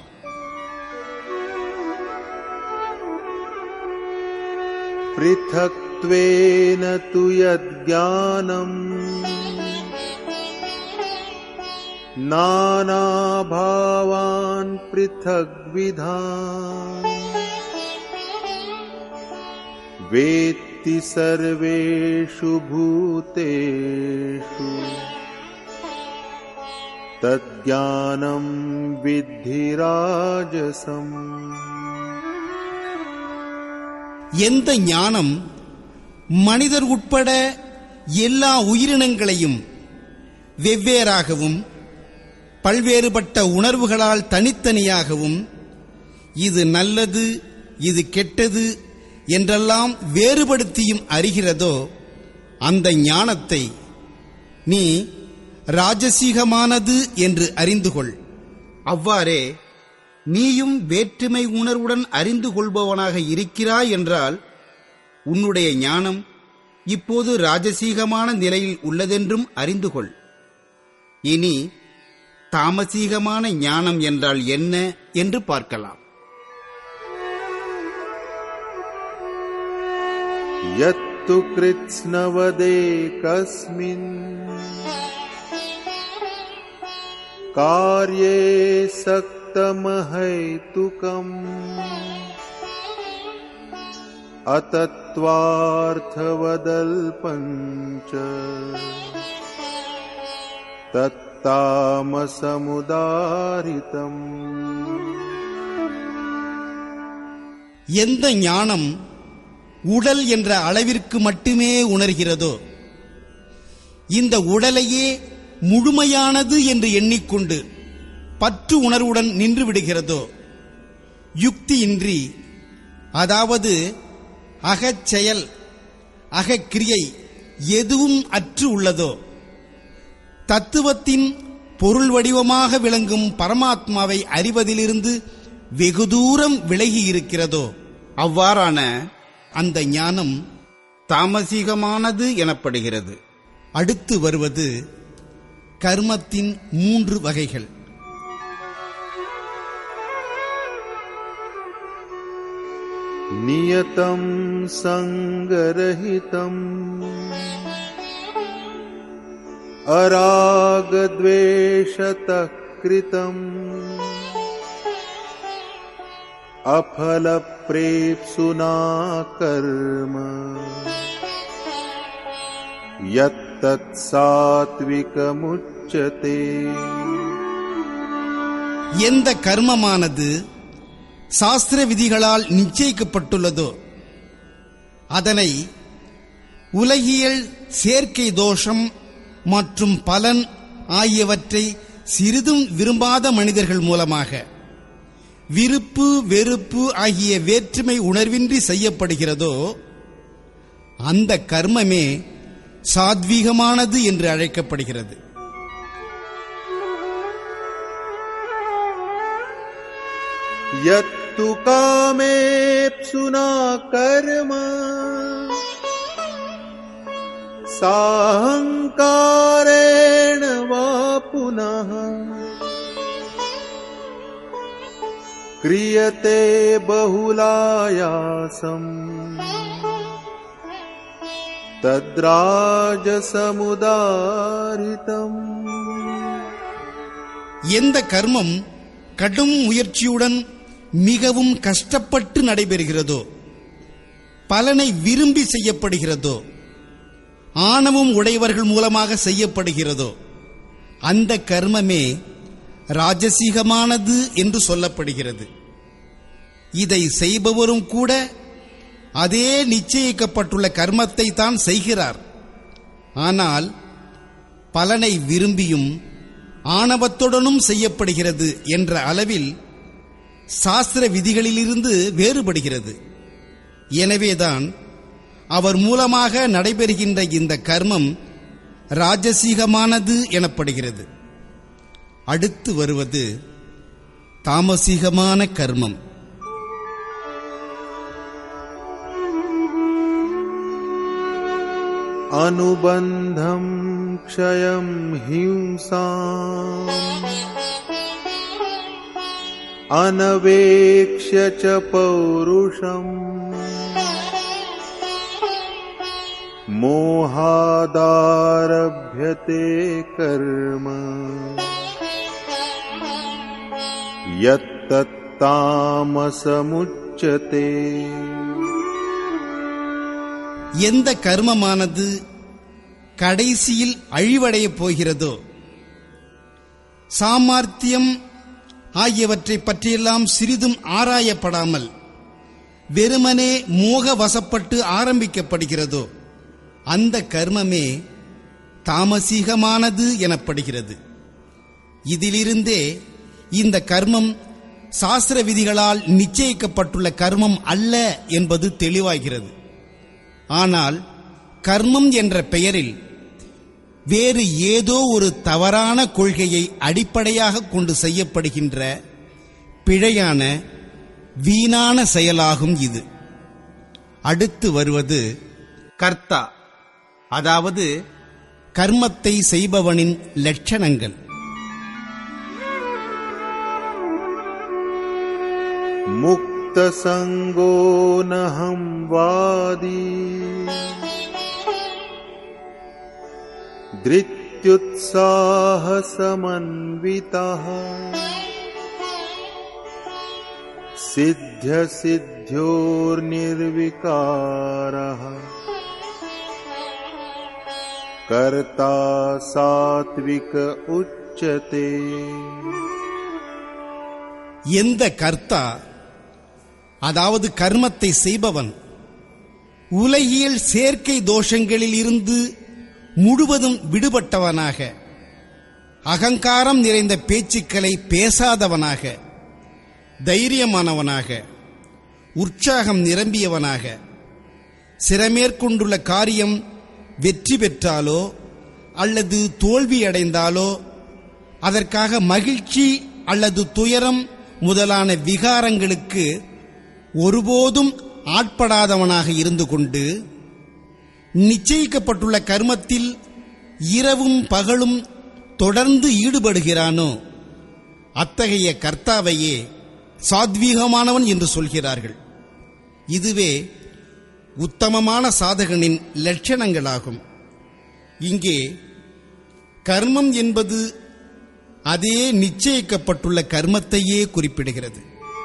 ப்ருதக்த்வேன து யத்ஞானம் நானாபாவான் ப்ருதக்விதான் வேத்தி சர்வேஷு பூதேஷு தத்ஞானம் வித்தி ராஜசம். எந்த ஞானம் மனிதர் உட்பட எல்லா உயிரினங்களையும் வெவ்வேறாகவும் பல்வேறுபட்ட உணர்வுகளால் தனித்தனியாகவும் இது நல்லது இது கெட்டது என்றெல்லாம் வேறுபடுத்தியும் அறிகிறதோ அந்த ஞானத்தை நீ ராஜசீகமானது என்று அறிந்து கொள். அவ்வாறே நீயும் வேற்றுமை உணர்வுடன் அறிந்து கொள்பவனாக இருக்கிறாய் என்றால் உன்னுடைய ஞானம் இப்போது ராஜசீகமான நிலையில் உள்ளதென்றும் அறிந்து கொள். இனி தாமசீகமான ஞானம் என்றால் என்ன என்று பார்க்கலாம். யத்து கிருத்ஸ்னவதே கஸ்மின் கார்யே சக்தமஹைதுகம் அதத்வார்த்தவதல்பஞ்ச தத்தாமசமுதாரிதம். எந்த ஞானம் உடல் என்ற அளவிற்கு மட்டுமே உணர்கிறதோ, இந்த உடலையே முழுமையானது என்று எண்ணிக்கொண்டு பற்று உணர்வுடன் நின்று விடுகிறதோ, யுக்தியின்றி, அதாவது அகச்செயல் அகக்கிரியை எதுவும் அற்று உள்ளதோ, தத்துவத்தின் பொருள் வடிவமாக விளங்கும் பரமாத்மாவை அறிவதிலிருந்து வெகு தூரம் விலகி இருக்கிறதோ, அவ்வாறான அந்த ஞானம் தாமசீகமானது எனப்படுகிறது. அடுத்து வருவது கர்மத்தின் மூன்று வகைகள். நியதம் சங்கரஹிதம் அராகத்வேஷதः கிருதம் அபலப்ரேப்சுனா கர்ம யத்தத் சாத்விகமுச்யதே. எந்த கர்மமானது சாஸ்திர விதிகளால் நிச்சயிக்கப்பட்டுள்ளதோ அதனை உலகியல் சேர்க்கை தோஷம் மற்றும் பலன் ஆகியவற்றை சிறிதும் விரும்பாத மனிதர்கள் மூலமாக விருப்பு வெறுப்பு ஆகிய வேற்றுமை உணர்வின்றி செய்யப்படுகிறதோ அந்த கர்மமே சாத்வீகமானது என்று அழைக்கப்படுகிறது. யத் यत्तु कामेप्सुना कर्म साहंकारेण वा पुनः क्रियते बहुलायासम् தத்ராஜசமுதாரிதம். எந்த கர்மம் கடும் முயற்சியுடன் மிகவும் கஷ்டப்பட்டு நடைபெறுகிறதோ, பலனை விரும்பி செய்யப்படுகிறதோ, ஆணவம் உடையவர்கள் மூலமாக செய்யப்படுகிறதோ, அந்த கர்மமே ராஜசீகமானது என்று சொல்லப்படுகிறது. இதை செய்பவரும் கூட அதே நிச்சயிக்கப்பட்டுள்ள கர்மத்தை தான் செய்கிறார். ஆனால் பலனை விரும்பியும் ஆணவத்துடனும் செய்யப்படுகிறது என்ற அளவில் சாஸ்திர விதிகளிலிருந்து வேறுபடுகிறது. எனவேதான் அவர் மூலமாக நடைபெறுகின்ற இந்த கர்மம் ராஜசீகமானது எனப்படுகிறது. அடுத்து வருவது தாமசீகமான கர்மம். अनुबंधं क्षयं हिंसाम् अनवेक्ष्य च पौरुषम् मोहादारभ्यते कर्म यत्तत्तामसमुच्यते. எந்த கர்மமானது கடைசியில் அழிவடையப் போகிறதோ, சாமர்த்தியம் ஆகியவற்றை பற்றியெல்லாம் சிறிதும் ஆராயப்படாமல் வெறுமனே மோக வசப்பட்டு ஆரம்பிக்கப்படுகிறதோ, அந்த கர்மமே தாமசீகமானது எனப்படுகிறது. இதிலிருந்தே இந்த கர்மம் சாஸ்திர விதிகளால் நிச்சயிக்கப்பட்டுள்ள கர்மம் அல்ல என்பது தெளிவாகிறது. ஆனால் கர்மம் என்ற பெயரில் வேறு ஏதோ ஒரு தவறான கொள்கையை அடிப்படையாக கொண்டு செய்யப்படுகின்ற பிழையான வீணான செயலாகும் இது. அடுத்து வருவது கர்த்தா, அதாவது கர்மத்தை செய்பவனின் லட்சணங்கள். முக்த சங்கோ நஹம் வாதி த்ரித்யுத்சாஹ சமன்விதஹ சித்ய சித்யோர் நிர்விகாரஹ கர்த்தா சாத்விக உச்சதே. எந்த கர்த்தா, அதாவது கர்மத்தை செய்பவன், உலகியல் சேர்க்கை தோஷங்களில் இருந்து முழுவதும் விடுபட்டவனாக, அகங்காரம் நிறைந்த பேச்சுக்களை பேசாதவனாக, தைரியமானவனாக, உற்சாகம் நிரம்பியவனாக, சிரமேற்கொண்டுள்ள காரியம் வெற்றி பெற்றாலோ அல்லது தோல்வியடைந்தாலோ அதற்காக மகிழ்ச்சி அல்லது துயரம் முதலான விகாரங்களுக்கு ஒருபோதும் ஆட்படாதவனாக இருந்து கொண்டு நிச்சயிக்கப்பட்டுள்ள கர்மத்தில் இரவும் பகலும் தொடர்ந்து ஈடுபடுகிறானோ, அத்தகைய கர்த்தாவையே சாத்வீகமானவன் என்று சொல்கிறார்கள். இதுவே உத்தமமான சாதகனின் லட்சணங்களாகும். இங்கே கர்மம் என்பது அதே நிச்சயிக்கப்பட்டுள்ள கர்மத்தையே குறிப்பிடுகிறது.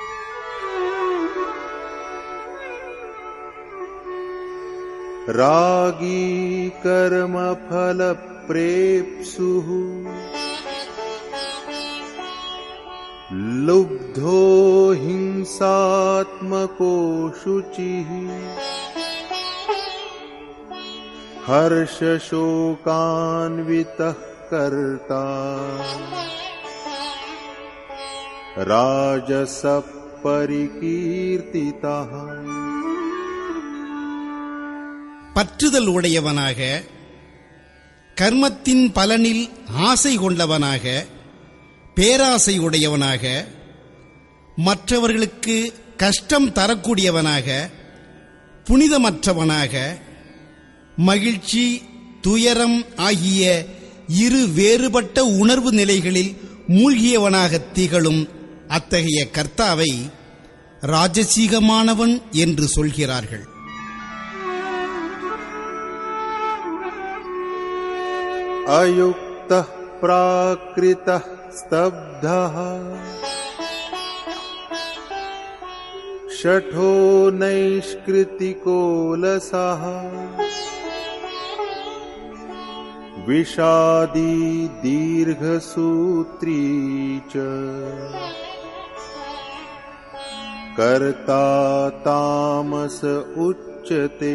ராகி கர்ம பல பிரேப்சுஹு லுப்தோ ஹிம்சாத்மகோ சுசிஹி ஹர்ஷ சோகான்விதः கர்த்தா ராஜஸ பரிகீர்த்திதः. பற்றுதல் உடையவனாக, கர்மத்தின் பலனில் ஆசை கொண்டவனாக, பேராசை உடையவனாக, மற்றவர்களுக்கு கஷ்டம் தரக்கூடியவனாக, புனிதமற்றவனாக, மகிழ்ச்சி துயரம் ஆகிய இரு வேறுபட்ட உணர்வு நிலைகளில் மூழ்கியவனாக திகழும் அத்தகைய கர்த்தாவை ராஜசீகமானவன் என்று சொல்கிறார்கள். அயுக்தः ப்ராக்ருதः ஸ்தப்தः ஷடோ நைஷ்கிருதிகோ லசः விஷாதி தீர்ഘசூத்ரீ ச கர்த்தா தாமஸ உச்சதே.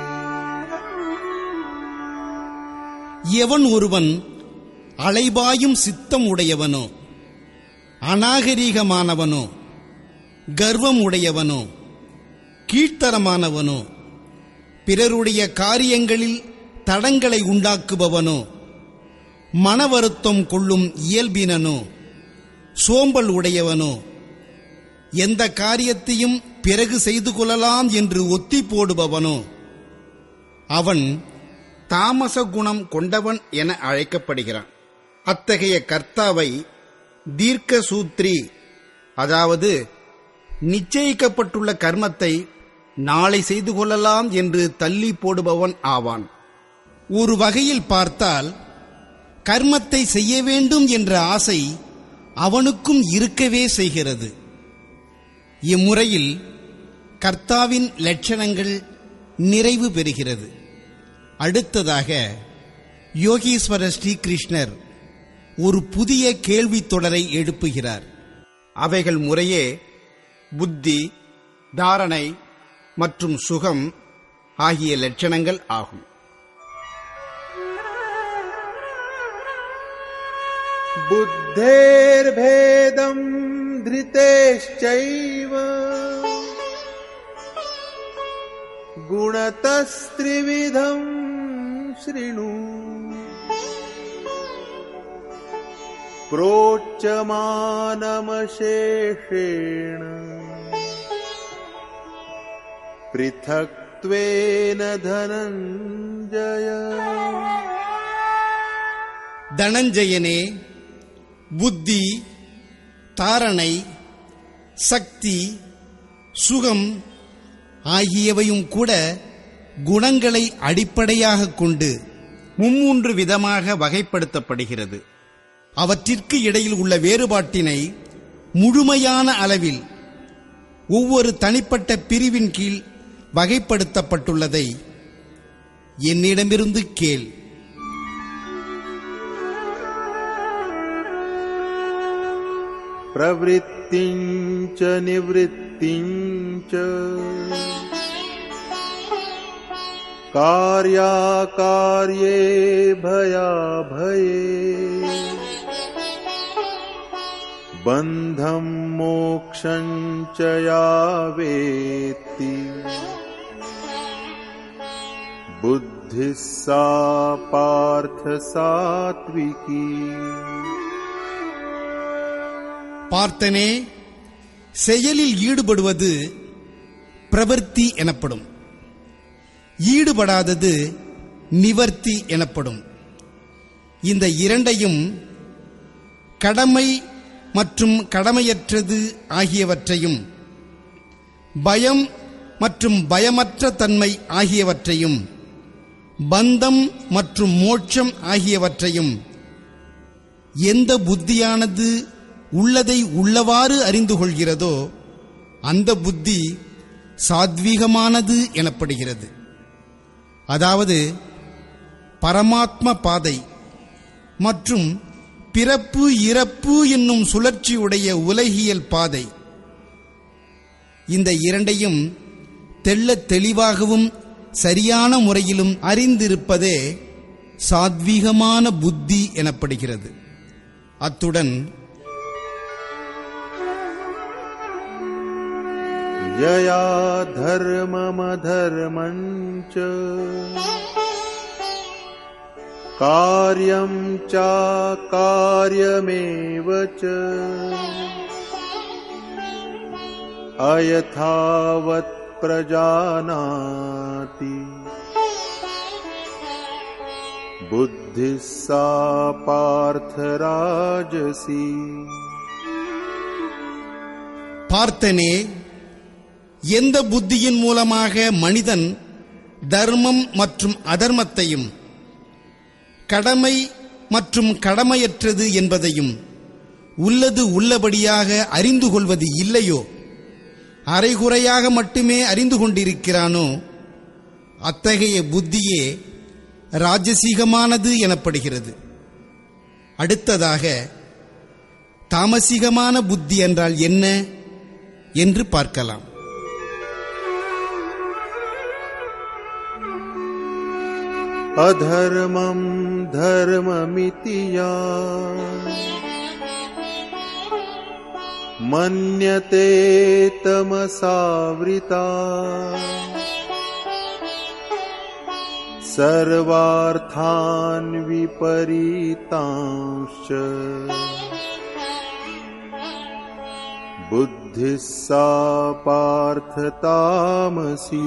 எவன் ஒருவன் அலைபாயும் சித்தம் உடையவனோ, அநாகரீகமானவனோ, கர்வம் உடையவனோ, கீழ்த்தரமானவனோ, பிறருடைய காரியங்களில் தடங்களை உண்டாக்குபவனோ, மன வருத்தம் கொள்ளும் இயல்பினனோ, சோம்பல் உடையவனோ, எந்த காரியத்தையும் பிறகு செய்து கொள்ளலாம் என்று ஒத்தி போடுபவனோ, அவன் தாமச குணம் கொண்டவன் என அழைக்கப்படுகிறான். அத்தகைய கர்த்தாவை தீர்க்க சூத்ரி, அதாவது நிச்சயிக்கப்பட்டுள்ள கர்மத்தை நாளை செய்து கொள்ளலாம் என்று தள்ளி போடுபவன் ஆவான். ஒரு வகையில் பார்த்தால் கர்மத்தை செய்ய வேண்டும் என்ற ஆசை அவனுக்கும் இருக்கவே செய்கிறது. இம்முறையில் கர்த்தாவின் லட்சணங்கள் நிறைவு பெறுகிறது. அடுத்ததாக யோகீஸ்வர ஸ்ரீகிருஷ்ணர் ஒரு புதிய கேள்வித் தொடரை எழுப்புகிறார். அவைகள் முறையே புத்தி, தாரணை மற்றும் சுகம் ஆகிய லட்சணங்கள் ஆகும். புத்தேர்பேதம் த்ரிதேஷ்சைவ குணதஸ்த்ரிவிதம் ஸ்ருணு ப்ரோச்சமானமசேஷேண ப்ருதக்த்வேன தனஞ்சய. தனஞ்சயனே, புத்தி, தாரணை, சக்தி, சுகம் ஆகியவையும் கூட குணங்களை அடிப்படையாக கொண்டு மும்மூன்று விதமாக வகைப்படுத்தப்படுகிறது. அவற்றிற்கு இடையில் உள்ள வேறுபாட்டினை முழுமையான அளவில் ஒவ்வொரு தனிப்பட்ட பிரிவின் கீழ் வகைப்படுத்தப்பட்டுள்ளதை என்னிடமிருந்து கேள். பிரவிருத்திஞ்ச நிவ்ருத்திஞ்ச கார்யாகார்யே பயாபயே பந்தம் மோக்ஷஞ்ச யா வேத்தி புத்திஸ் சா பார்த்த சாத்விகி. பார்த்தனே, செயலில் ஈடுபடுவது பிரவர்த்தி எனப்படும், ஈடுபடாதது நிவர்த்தி எனப்படும். இந்த இரண்டையும் கடமை மற்றும் கடமையற்றது ஆகியவற்றையும், பயம் மற்றும் பயமற்ற தன்மை ஆகியவற்றையும், பந்தம் மற்றும் மோட்சம் ஆகியவற்றையும் எந்த புத்தியானது உள்ளதை உள்ளவாறு அறிந்து கொள்கிறதோ அந்த புத்தி சாத்வீகமானது எனப்படுகிறது. அதாவது பரமாத்ம பாதை மற்றும் பிறப்பு இறப்பு என்னும் சுழற்சியுடைய உலகியல் பாதை, இந்த இரண்டையும் தெள்ளத் தெளிவாகவும் சரியான முறையிலும் அறிந்திருப்பதே சாத்வீகமான புத்தி எனப்படுகிறது. அத்துடன் யயா தர்மமதர்மஞ்ச கார்யம் ச கார்யமேவ ச अयथावत् प्रजानाति बुद्धिः सा पार्थ राजसी. பார்த்தனே, எந்த புத்தியின் மூலமாக மனிதன் தர்மம் மற்றும் அதர்மத்தையும் கடமை மற்றும் கடமையற்றது என்பதையும் உள்ளது உள்ளபடியாக அறிந்து கொள்வது இல்லையோ, அரைகுறையாக மட்டுமே அறிந்து கொண்டிருக்கிறானோ, அத்தகைய புத்தியே ராஜசீகமானது எனப்படுகிறது. அடுத்ததாக தாமசிகமான புத்தி என்றால் என்ன என்று பார்க்கலாம். अधर्मं धर्ममिति या मन्यते तमसावृता सर्वार्थान् विपरीतांश्च बुद्धिः सा पार्थ तामसी.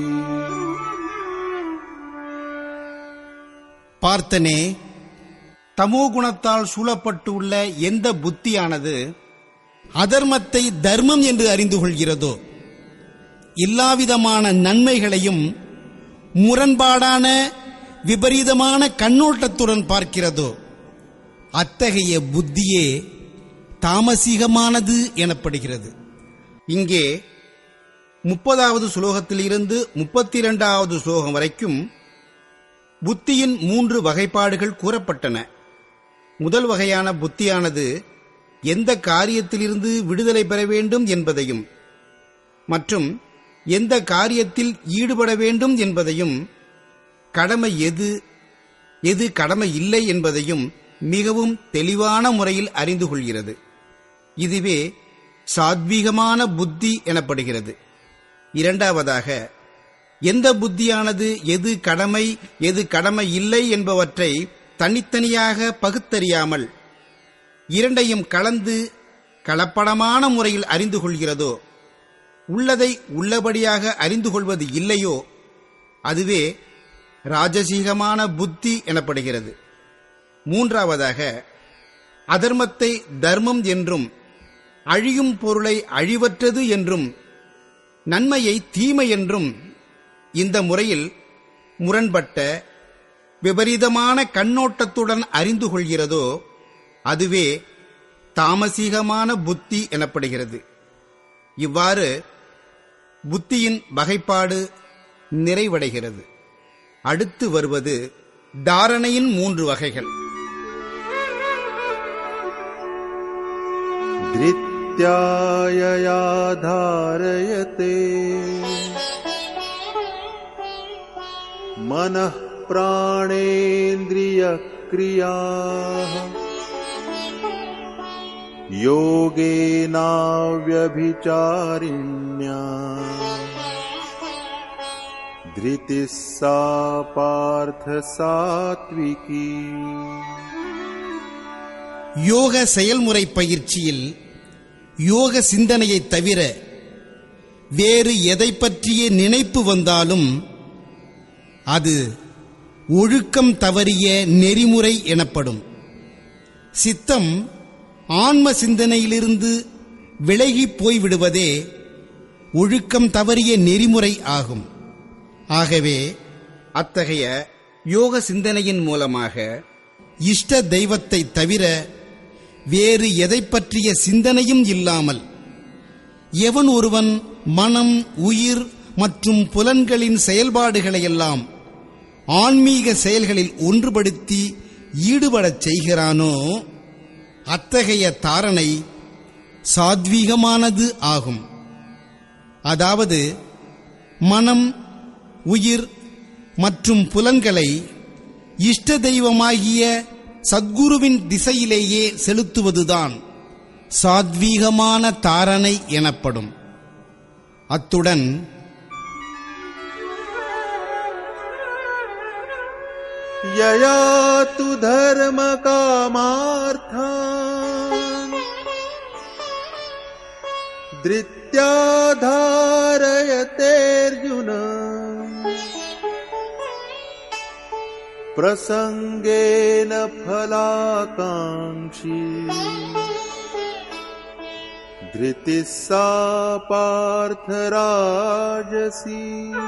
பார்த்தனே, தமோகுணத்தால் சூழப்பட்டுள்ள எந்த புத்தியானது அதர்மத்தை தர்மம் என்று அறிந்து கொள்கிறதோ, எல்லாவிதமான நன்மைகளையும் முரண்பாடான விபரீதமான கண்ணோட்டத்துடன் பார்க்கிறதோ, அத்தகைய புத்தியே தாமசிகமானது எனப்படுகிறது. இங்கே முப்பதாவது ஸ்லோகத்திலிருந்து முப்பத்தி இரண்டாவது ஸ்லோகம் வரைக்கும் புத்தியின் மூன்று வகைப்பாடுகள் கூறப்பட்டன. முதல் வகையான புத்தியானது எந்த காரியத்திலிருந்து விடுதலை பெற வேண்டும் என்பதையும் மற்றும் எந்த காரியத்தில் ஈடுபட வேண்டும் என்பதையும், கடமை எது எது கடமை இல்லை என்பதையும் மிகவும் தெளிவான முறையில் அறிந்து கொள்கிறது. இதுவே சாத்வீகமான புத்தி எனப்படுகிறது. இரண்டாவதாக, எந்த புத்தியானது எது கடமை எது கடமை இல்லை என்பவற்றை தனித்தனியாக பகுத்தறியாமல் இரண்டையும் கலந்து கலப்படமான முறையில் அறிந்து கொள்கிறதோ, உள்ளதை உள்ளபடியாக அறிந்து கொள்வது இல்லையோ, அதுவே ராஜசீகமான புத்தி எனப்படுகிறது. மூன்றாவதாக, அதர்மத்தை தர்மம் என்றும் அழியும் பொருளை அழிவற்றது என்றும் நன்மையை தீமை என்றும் இந்த முறையில் முரண்பட்ட விபரீதமான கண்ணோட்டத்துடன் அறிந்து கொள்கிறதோ, அதுவே தாமசீகமான புத்தி எனப்படுகிறது. இவ்வாறு புத்தியின் வகைப்பாடு நிறைவடைகிறது. அடுத்து வருவது தாரணையின் மூன்று வகைகள். த்ரித்யாயயா தாரயதே मनः प्राणेन्द्रिय क्रियाः योगेनाव्यभिचारिण्या धृतिः सा पार्थ सात्विकी. யோக செயல்முறை பயிற்சியில் யோக சிந்தனையை தவிர வேறு எதை பற்றிய நினைப்பு வந்தாலும் அது ஒழுக்கம் தவறிய நெறிமுறை எனப்படும். சித்தம் ஆன்ம சிந்தனையிலிருந்து விலகி போய்விடுவதே ஒழுக்கம் தவறிய நெறிமுறை ஆகும். ஆகவே அத்தகைய யோக சிந்தனையின் மூலமாக இஷ்ட தெய்வத்தை தவிர வேறு எதை பற்றிய சிந்தனையும் இல்லாமல் எவன் ஒருவன் மனம், உயிர் மற்றும் புலன்களின் செயல்பாடுகளையெல்லாம் ஆன்மீக செயல்களில் ஒன்றுபடுத்தி ஈடுபடச் செய்கிறானோ, அத்தகைய தாரணை சாத்வீகமானது ஆகும். அதாவது மனம், உயிர் மற்றும் புலன்களை இஷ்ட தெய்வமாகிய சத்குருவின் திசையிலேயே செலுத்துவதுதான் சாத்வீகமான தாரணை எனப்படும். அத்துடன் यया तु धर्म कामार्थान् धृत्या धारयतेऽर्जुन प्रसंगेन फलाकांक्षी धृतिः सा पार्थ राजसी.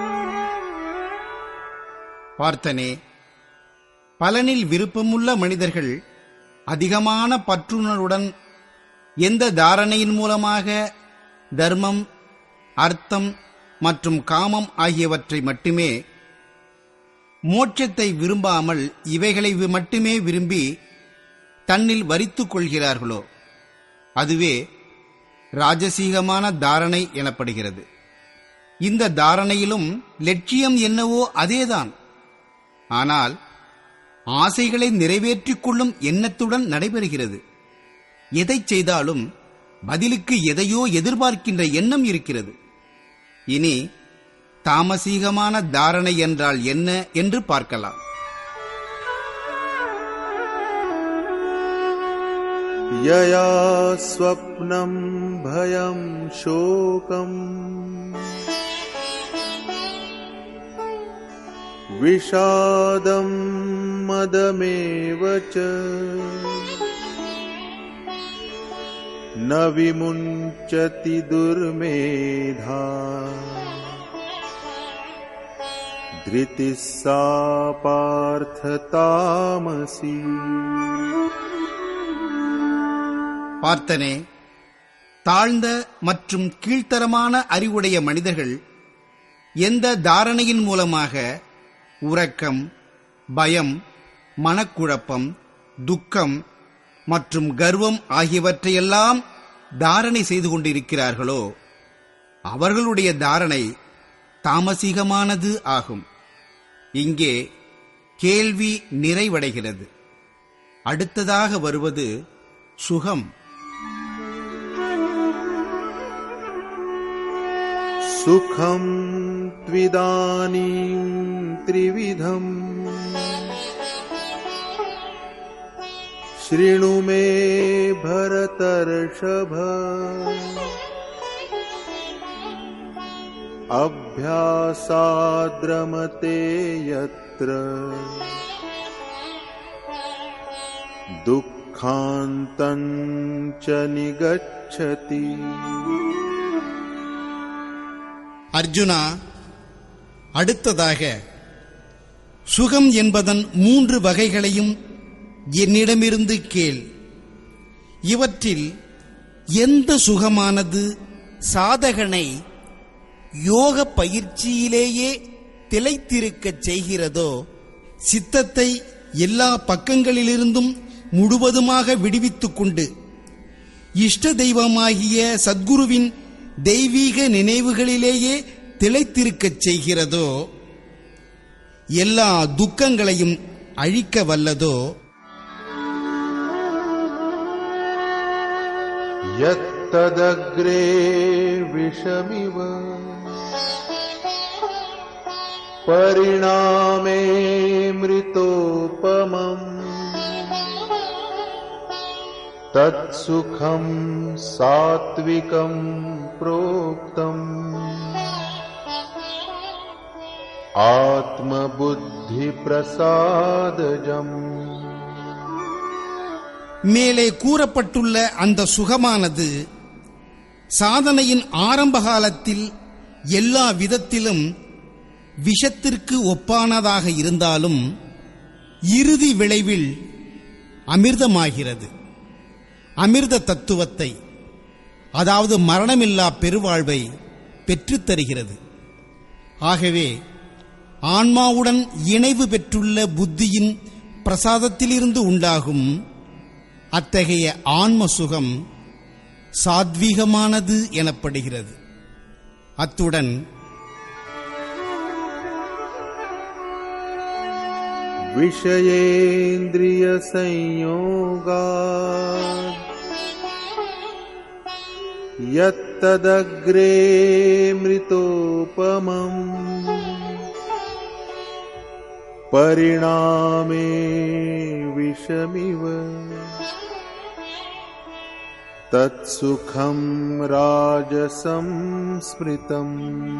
பார்த்தனே, பலனில் விருப்பமுள்ள மனிதர்கள் அதிகமான பற்றுணர்வுடன் எந்த தாரணையின் மூலமாக தர்மம், அர்த்தம் மற்றும் காமம் ஆகியவற்றை மட்டுமே, மோட்சத்தை விரும்பாமல் இவைகளை மட்டுமே விரும்பி தன்னில் வரித்துக் கொள்கிறார்களோ அதுவே ராஜசீகமான தாரணை எனப்படுகிறது. இந்த தாரணையிலும் லட்சியம் என்னவோ அதேதான். ஆனால் ஆசைகளை நிறைவேற்றிக் கொள்ளும் எண்ணத்துடன் நடைபெறுகிறது. எதை செய்தாலும் பதிலுக்கு எதையோ எதிர்பார்க்கின்ற எண்ணம் இருக்கிறது. இனி தாமசீகமான தாரணை என்றால் என்ன என்று பார்க்கலாம். யயா ஸ்வப்னம் பயம் சோகம் விஷாதம் மதமேவ ச ந விமுஞ்சதி துர்மேதா धृतिः सा पार्थ तामसी. பார்த்தனே, தாழ்ந்த மற்றும் கீழ்த்தரமான அறிவுடைய மனிதர்கள் எந்த தாரணையின் மூலமாக உறக்கம், பயம், மனக்குழப்பம், துக்கம் மற்றும் கர்வம் ஆகியவற்றையெல்லாம் தாரணை செய்து கொண்டிருக்கிறார்களோ அவர்களுடைய தாரணை தாமசீகமானது ஆகும். இங்கே கேள்வி நிறைவடைகிறது. அடுத்ததாக வருவது சுகம். சுகம் த்விதானீம் த்ரிவிதம் ஸ்ருணு மே பரதர்ஷப அப்யாசாத்ரமதே யத்ர துக்காந்தம் ச நிகச்சதி. அர்ஜுனா, அடுத்ததாக சுகம் என்பதன் மூன்று வகைகளையும் என்னிடமிருந்து கேள். இவற்றில் எந்த சுகமானது சாதகனை யோக பயிற்சியிலேயே திளைத்திருக்கச் செய்கிறதோ, சித்தத்தை எல்லா பக்கங்களிலிருந்தும் முழுவதுமாக விடுவித்துக் கொண்டு இஷ்ட தெய்வமாகிய சத்குருவின் தெய்வீக நினைவுகளிலேயே திளைத்திருக்கச் செய்கிறதோ, எல்லா துக்கங்களையும் அழிக்க வல்லதோ, யத்ததக்ரே விஷமிவ பரிணாமே மிருதோபமம் தத் சுகம் சாத்விகம் ப்ரோக்தம் ஆத்ம புத்தி பிரசாதஜம். மேலே கூறப்பட்டுள்ள அந்த சுகமானது சாதனையின் ஆரம்ப காலத்தில் எல்லா விதத்திலும் விஷத்திற்கு ஒப்பானதாக இருந்தாலும் இறுதி விளைவில் அமிர்தமாகிறது. அமிர்த தத்துவத்தை, அதாவது மரணமில்லா பெருவாழ்வை பெற்றுத்தருகிறது. ஆகவே ஆன்மாவுடன் இணைவு பெற்றுள்ள புத்தியின் பிரசாதத்திலிருந்து உண்டாகும் அத்தகைய ஆன்ம சுகம் சாத்வீகமானது எனப்படுகிறது. அத்துடன் விஷயேந்திரிய சம்யோகாத் யத்ததக்ரே மிருதோபமம் பரிணாமே விஷமிவ तत्सुखं राजसं स्मृतम्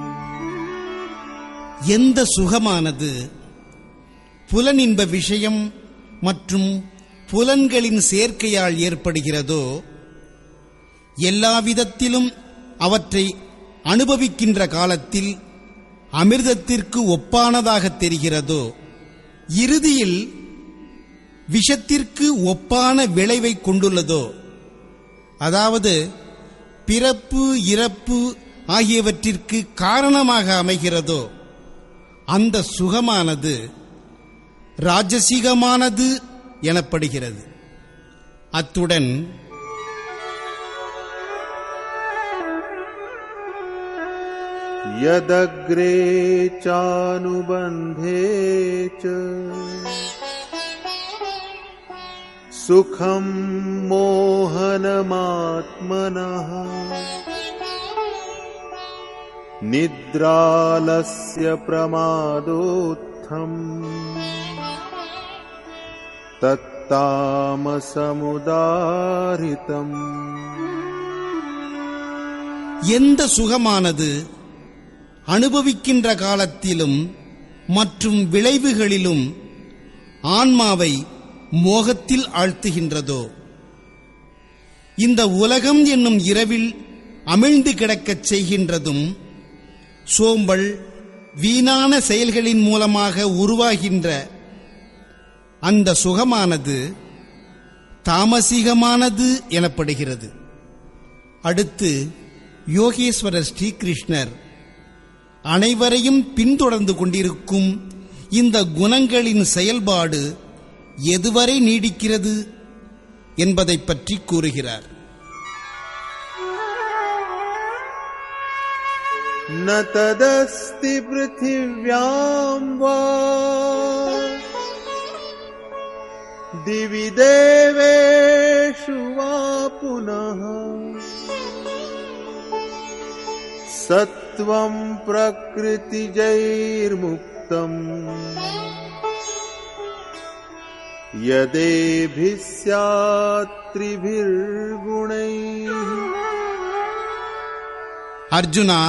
எந்த சுகமானது புலனின்ப விஷயம் மற்றும் புலன்களின் சேர்க்கையால் ஏற்படுகிறதோ, எல்லா விதத்திலும் அவற்றை அனுபவிக்கின்ற காலத்தில் அமிர்தத்திற்கு ஒப்பானதாக தெரிகிறதோ, இறுதியில் விஷத்திற்கு ஒப்பான விளைவை கொண்டுள்ளதோ, அதாவது பிறப்பு இறப்பு ஆகியவற்றிற்கு காரணமாக அமைகிறதோ, அந்த சுகமானது ராஜசிகமானது எனப்படுகிறது. அத்துடன் यदग्रे चानुबन्धे च सुखं मोहनमात्मनः निद्रालस्य प्रमादोत्थम् तत्तामसमुदारितम् எந்த சுகமானது அனுபவிக்கின்ற காலத்திலும் மற்றும் விளைவுகளிலும் ஆன்மாவை மோகத்தில் ஆழ்த்துகின்றதோ, இந்த உலகம் என்னும் இரவில் அமிழ்ந்து கிடக்கச் செய்கின்றதும், சோம்பல் வீணான செயல்களின் மூலமாக உருவாகின்ற அந்த சுகமானது தாமசிகமானது எனப்படுகிறது. அடுத்து யோகேஸ்வரர் ஸ்ரீகிருஷ்ணர் அனைவரையும் பின்தொடர்ந்து கொண்டிருக்கும் இந்த குணங்களின் செயல்பாடு எதுவரை நீடிக்கிறது என்பதை பற்றி கூறுகிறார். न तदस्ति पृथिव्यां वा दिवि देवेषु वा पुनः सत्वं प्रकृतिजैर्मुक्तम् यदेभिः स्यात् त्रिभिर्गुणैः. அர்ஜுனா,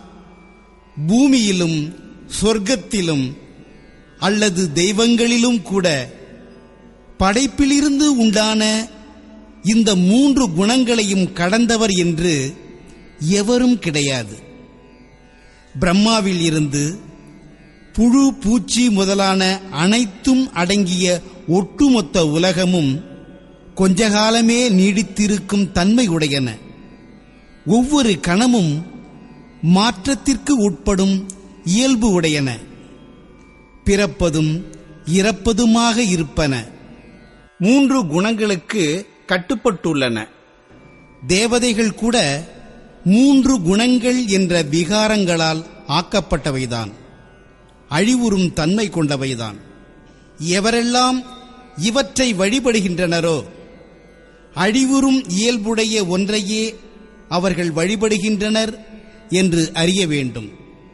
பூமியிலும் சொர்க்கத்திலும் அல்லது தெய்வங்களிலும் கூட படைப்பிலிருந்து உண்டான இந்த மூன்று குணங்களையும் கடந்தவர் என்று எவரும் கிடையாது. பிரம்மாவில் இருந்து புழு பூச்சி முதலான அனைத்தும் அடங்கிய ஒட்டுமொத்த உலகமும் கொஞ்ச காலமே நீடித்திருக்கும் தன்மை உடையன. ஒவ்வொரு கணமும் மாற்றத்திற்கு உட்படும் இயல்பு உடையன, பிறப்பதும் இறப்பதுமாக இருப்பன. மூன்று குணங்களுக்கு கட்டுப்பட்டுள்ளன. தேவதைகள் கூட மூன்று குணங்கள் என்ற விகாரங்களால் ஆக்கப்பட்டவைதான், அழிவுறும் தன்மை கொண்டவைதான். எவரெல்லாம் இவற்றை வழிபடுகின்றனரோ, அழிவுறும் இயல்புடைய ஒன்றையே அவர்கள் வழிபடுகின்றனர் என்று அறிய வேண்டும்.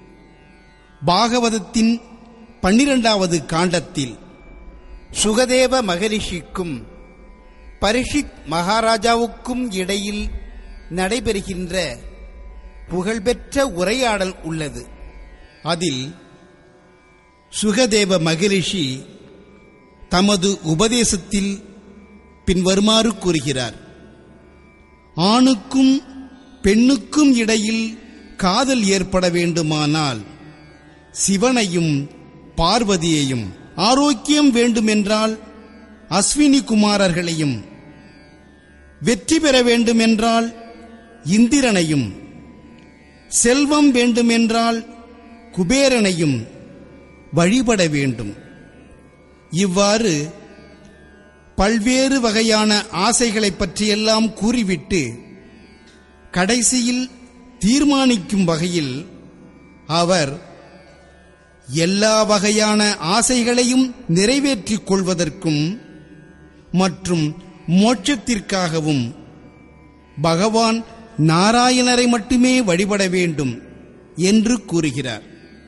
பாகவதத்தின் பன்னிரண்டாவது காண்டத்தில் சுகதேவ மகரிஷிக்கும் பரிஷித் மகாராஜாவுக்கும் இடையில் நடைபெறுகின்ற புகழ்பெற்ற உரையாடல் உள்ளது. அதில் சுகதேவ மகரிஷி தமது உபதேசத்தில் பின்வருமாறு கூறுகிறார். ஆணுக்கும் பெண்ணுக்கும் இடையில் காதல் ஏற்பட வேண்டுமானால் சிவனையும் பார்வதியையும், ஆரோக்கியம் வேண்டுமென்றால் அஸ்வினி குமாரர்களையும், வெற்றி பெற வேண்டுமென்றால் இந்திரனையும், செல்வம் வேண்டுமென்றால் குபேரனையும் வழிபட வேண்டும். இவ்வாறு பல்வேறு வகையான ஆசைகளை பற்றியெல்லாம் கூறிவிட்டு கடைசியில் தீர்மானிக்கும் வகையில் அவர் எல்லா வகையான ஆசைகளையும் நிறைவேற்றிக் கொள்வதற்கும் மற்றும் மோட்சத்திற்காகவும் பகவான் நாராயணரை மட்டுமே வழிபட வேண்டும் என்று கூறுகிறார்.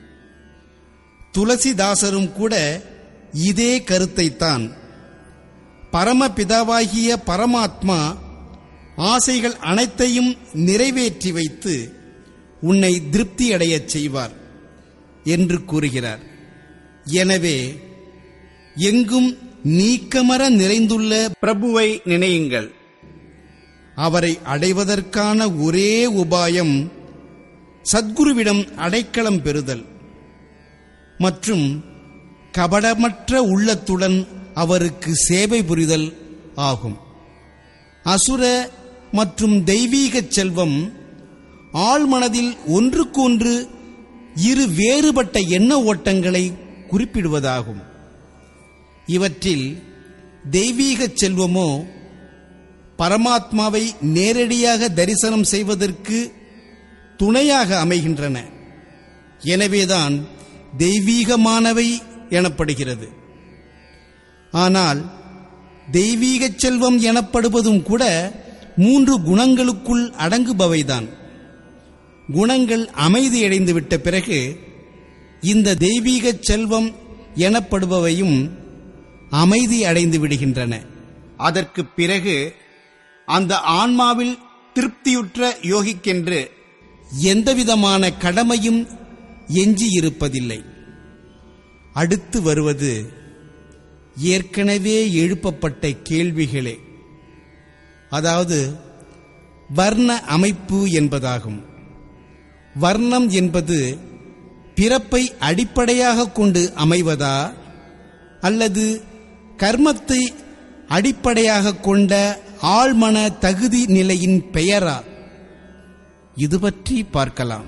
துளசிதாசரும் கூட இதே கருத்தைத்தான் பரமபிதாவாகிய பரமாத்மா ஆசைகள் அனைத்தையும் நிறைவேற்றி வைத்து உன்னை திருப்தியடையச் செய்வார் என்று கூறுகிறார். எனவே எங்கும் நீக்கமற நிறைந்துள்ள பிரபுவை நினையுங்கள். அவரை அடைவதற்கான ஒரே உபாயம் சத்குருவிடம் அடைக்கலம் பெறுதல் மற்றும் கபடமற்ற உள்ளத்துடன் அவருக்கு சேவை புரிதல் ஆகும். அசுர மற்றும் தெய்வீக செல்வம் ஆழ்மனதில் ஒன்றுக்கொன்று இரு வேறுபட்ட எண்ண ஓட்டங்களை குறிப்பிடுவதாகும். இவற்றில் தெய்வீக செல்வமோ பரமாத்மாவை நேரடியாக தரிசனம் செய்வதற்கு துணையாக அமைகின்றன. எனவேதான் தெய்வீகமானவை எனப்படுகிறது. ஆனால் தெய்வீக செல்வம் எனப்படுவதும் கூட மூன்று குணங்களுக்குள் அடங்குபவைதான். குணங்கள் அமைதியடைந்து விட்ட பிறகு இந்த தெய்வீக செல்வம் எனப்படுபவையும் அமைதி அடைந்து விடுகின்றன. அதற்கு பிறகு அந்த ஆன்மாவில் திருப்தியுற்ற யோகிக்கென்று எந்தவிதமான கடமையும் எஞ்சியிருப்பதில்லை. அடுத்து வருவது ஏற்கனவே எழுப்பப்பட்ட கேள்விகளே, அதாவது வர்ண அமைப்பு என்பதாகும். வர்ணம் என்பது பிறப்பை அடிப்படையாக கொண்டு அமைவதா அல்லது கர்மத்தை அடிப்படையாக கொண்ட ஆழ்மன தகுதி நிலையின் பெயரா? இது பற்றி பார்க்கலாம்.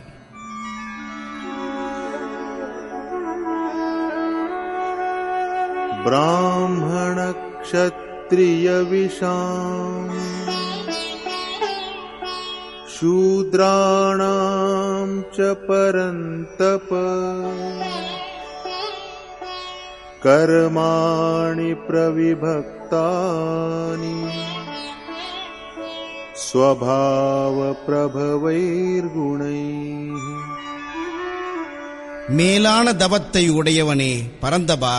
ब्राह्मण क्षत्रिय विशाम शूद्राणां च परन्तप कर्माणि प्रविभक्तानि स्वभाव प्रभवैर्गुणैः. மேலான தவத்தை உடையவனே பரந்தபா,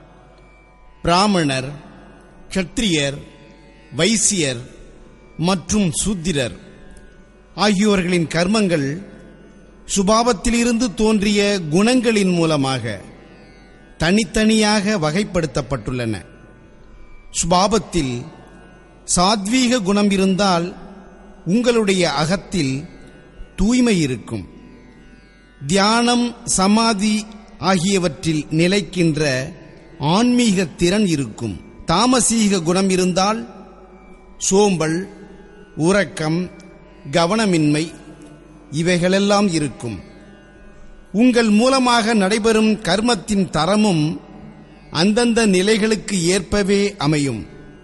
பிராமணர், க்ஷத்திரியர், வைசியர் மற்றும் சூத்திரர் ஆகியோர்களின் கர்மங்கள் சுபாவத்திலிருந்து தோன்றிய குணங்களின் மூலமாக தனித்தனியாக வகைப்படுத்தப்பட்டுள்ளன. சுபாவத்தில் சாத்வீக குணம் இருந்தால் உங்களுடைய அகத்தில் தூய்மை இருக்கும். தியானம், சமாதி ஆகியவற்றில் நிலைக்கின்ற ஆன்மீக திறன் இருக்கும். தாமசீக குணம் இருந்தால் சோம்பல், உறக்கம், கவனமின்மை இவைகளெல்லாம் இருக்கும். உங்கள் மூலமாக நடைபெறும் கர்மத்தின் தரமும் அந்தந்த நிலைகளுக்கு ஏற்பவே அமையும்.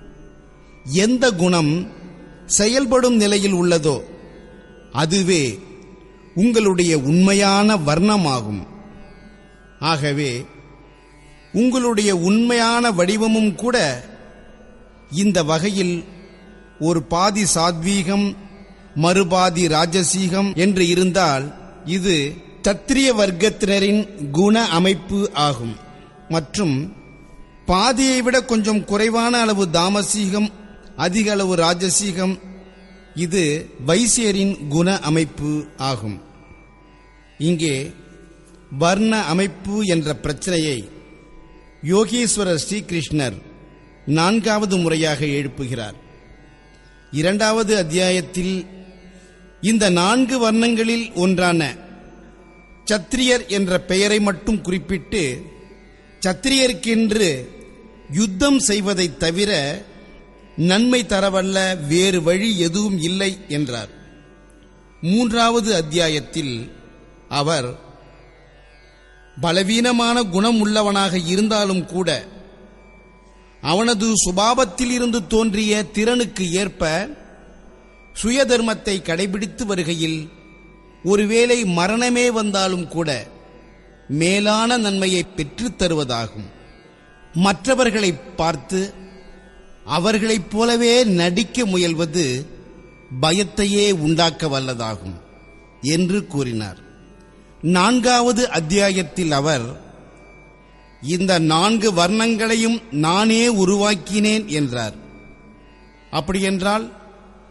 எந்த குணம் செயல்படும் நிலையில் உள்ளதோ அதுவே உங்களுடைய உண்மையான வர்ணமாகும். ஆகவே உங்களுடைய உண்மையான வடிவமும் கூட இந்த வகையில் ஒரு பாதி சாத்வீகம் மறுபாதி ராஜசீகம் என்று இருந்தால் இது சத்திரிய வர்க்கத்தினரின் குண அமைப்பு ஆகும். மற்றும் பாதியை விட கொஞ்சம் குறைவான அளவு தாமசீகம், அதிக அளவு ராஜசீகம் இது வைசியரின் குண அமைப்பு ஆகும். இங்கே வர்ண அமைப்பு என்ற பிரச்சனையை யோகீஸ்வரர் ஸ்ரீகிருஷ்ணர் நான்காவது முறையாக எழுப்புகிறார். இரண்டாவது அத்தியாயத்தில் இந்த நான்கு வர்ணங்களில் ஒன்றான சத்திரியர் என்ற பெயரை மட்டும் குறிப்பிட்டு சத்திரியருக்கென்று யுத்தம் செய்வதைத் தவிர நன்மை தரவல்ல வேறு வழி எதுவும் இல்லை என்றார். மூன்றாவது அத்தியாயத்தில் அவர் பலவீனமான குணம் உள்ளவனாக இருந்தாலும் கூட அவனது சுபாவத்தில் இருந்து தோன்றிய திறனுக்கு ஏற்ப சுய தர்மத்தை கடைபிடித்து வருகையில் ஒருவேளை மரணமே வந்தாலும் கூட மேலான நன்மையை பெற்றுத் தருவதாகும். மற்றவர்களை பார்த்து அவர்களைப் போலவே நடிக்க முயல்வது பயத்தையே உண்டாக்க வல்லதாகும் என்று கூறினார். நான்காவது அத்தியாயத்தில் அவர் இந்த நான்கு வர்ணங்களையும் நானே உருவாக்கினேன் என்றார். அப்படியென்றால்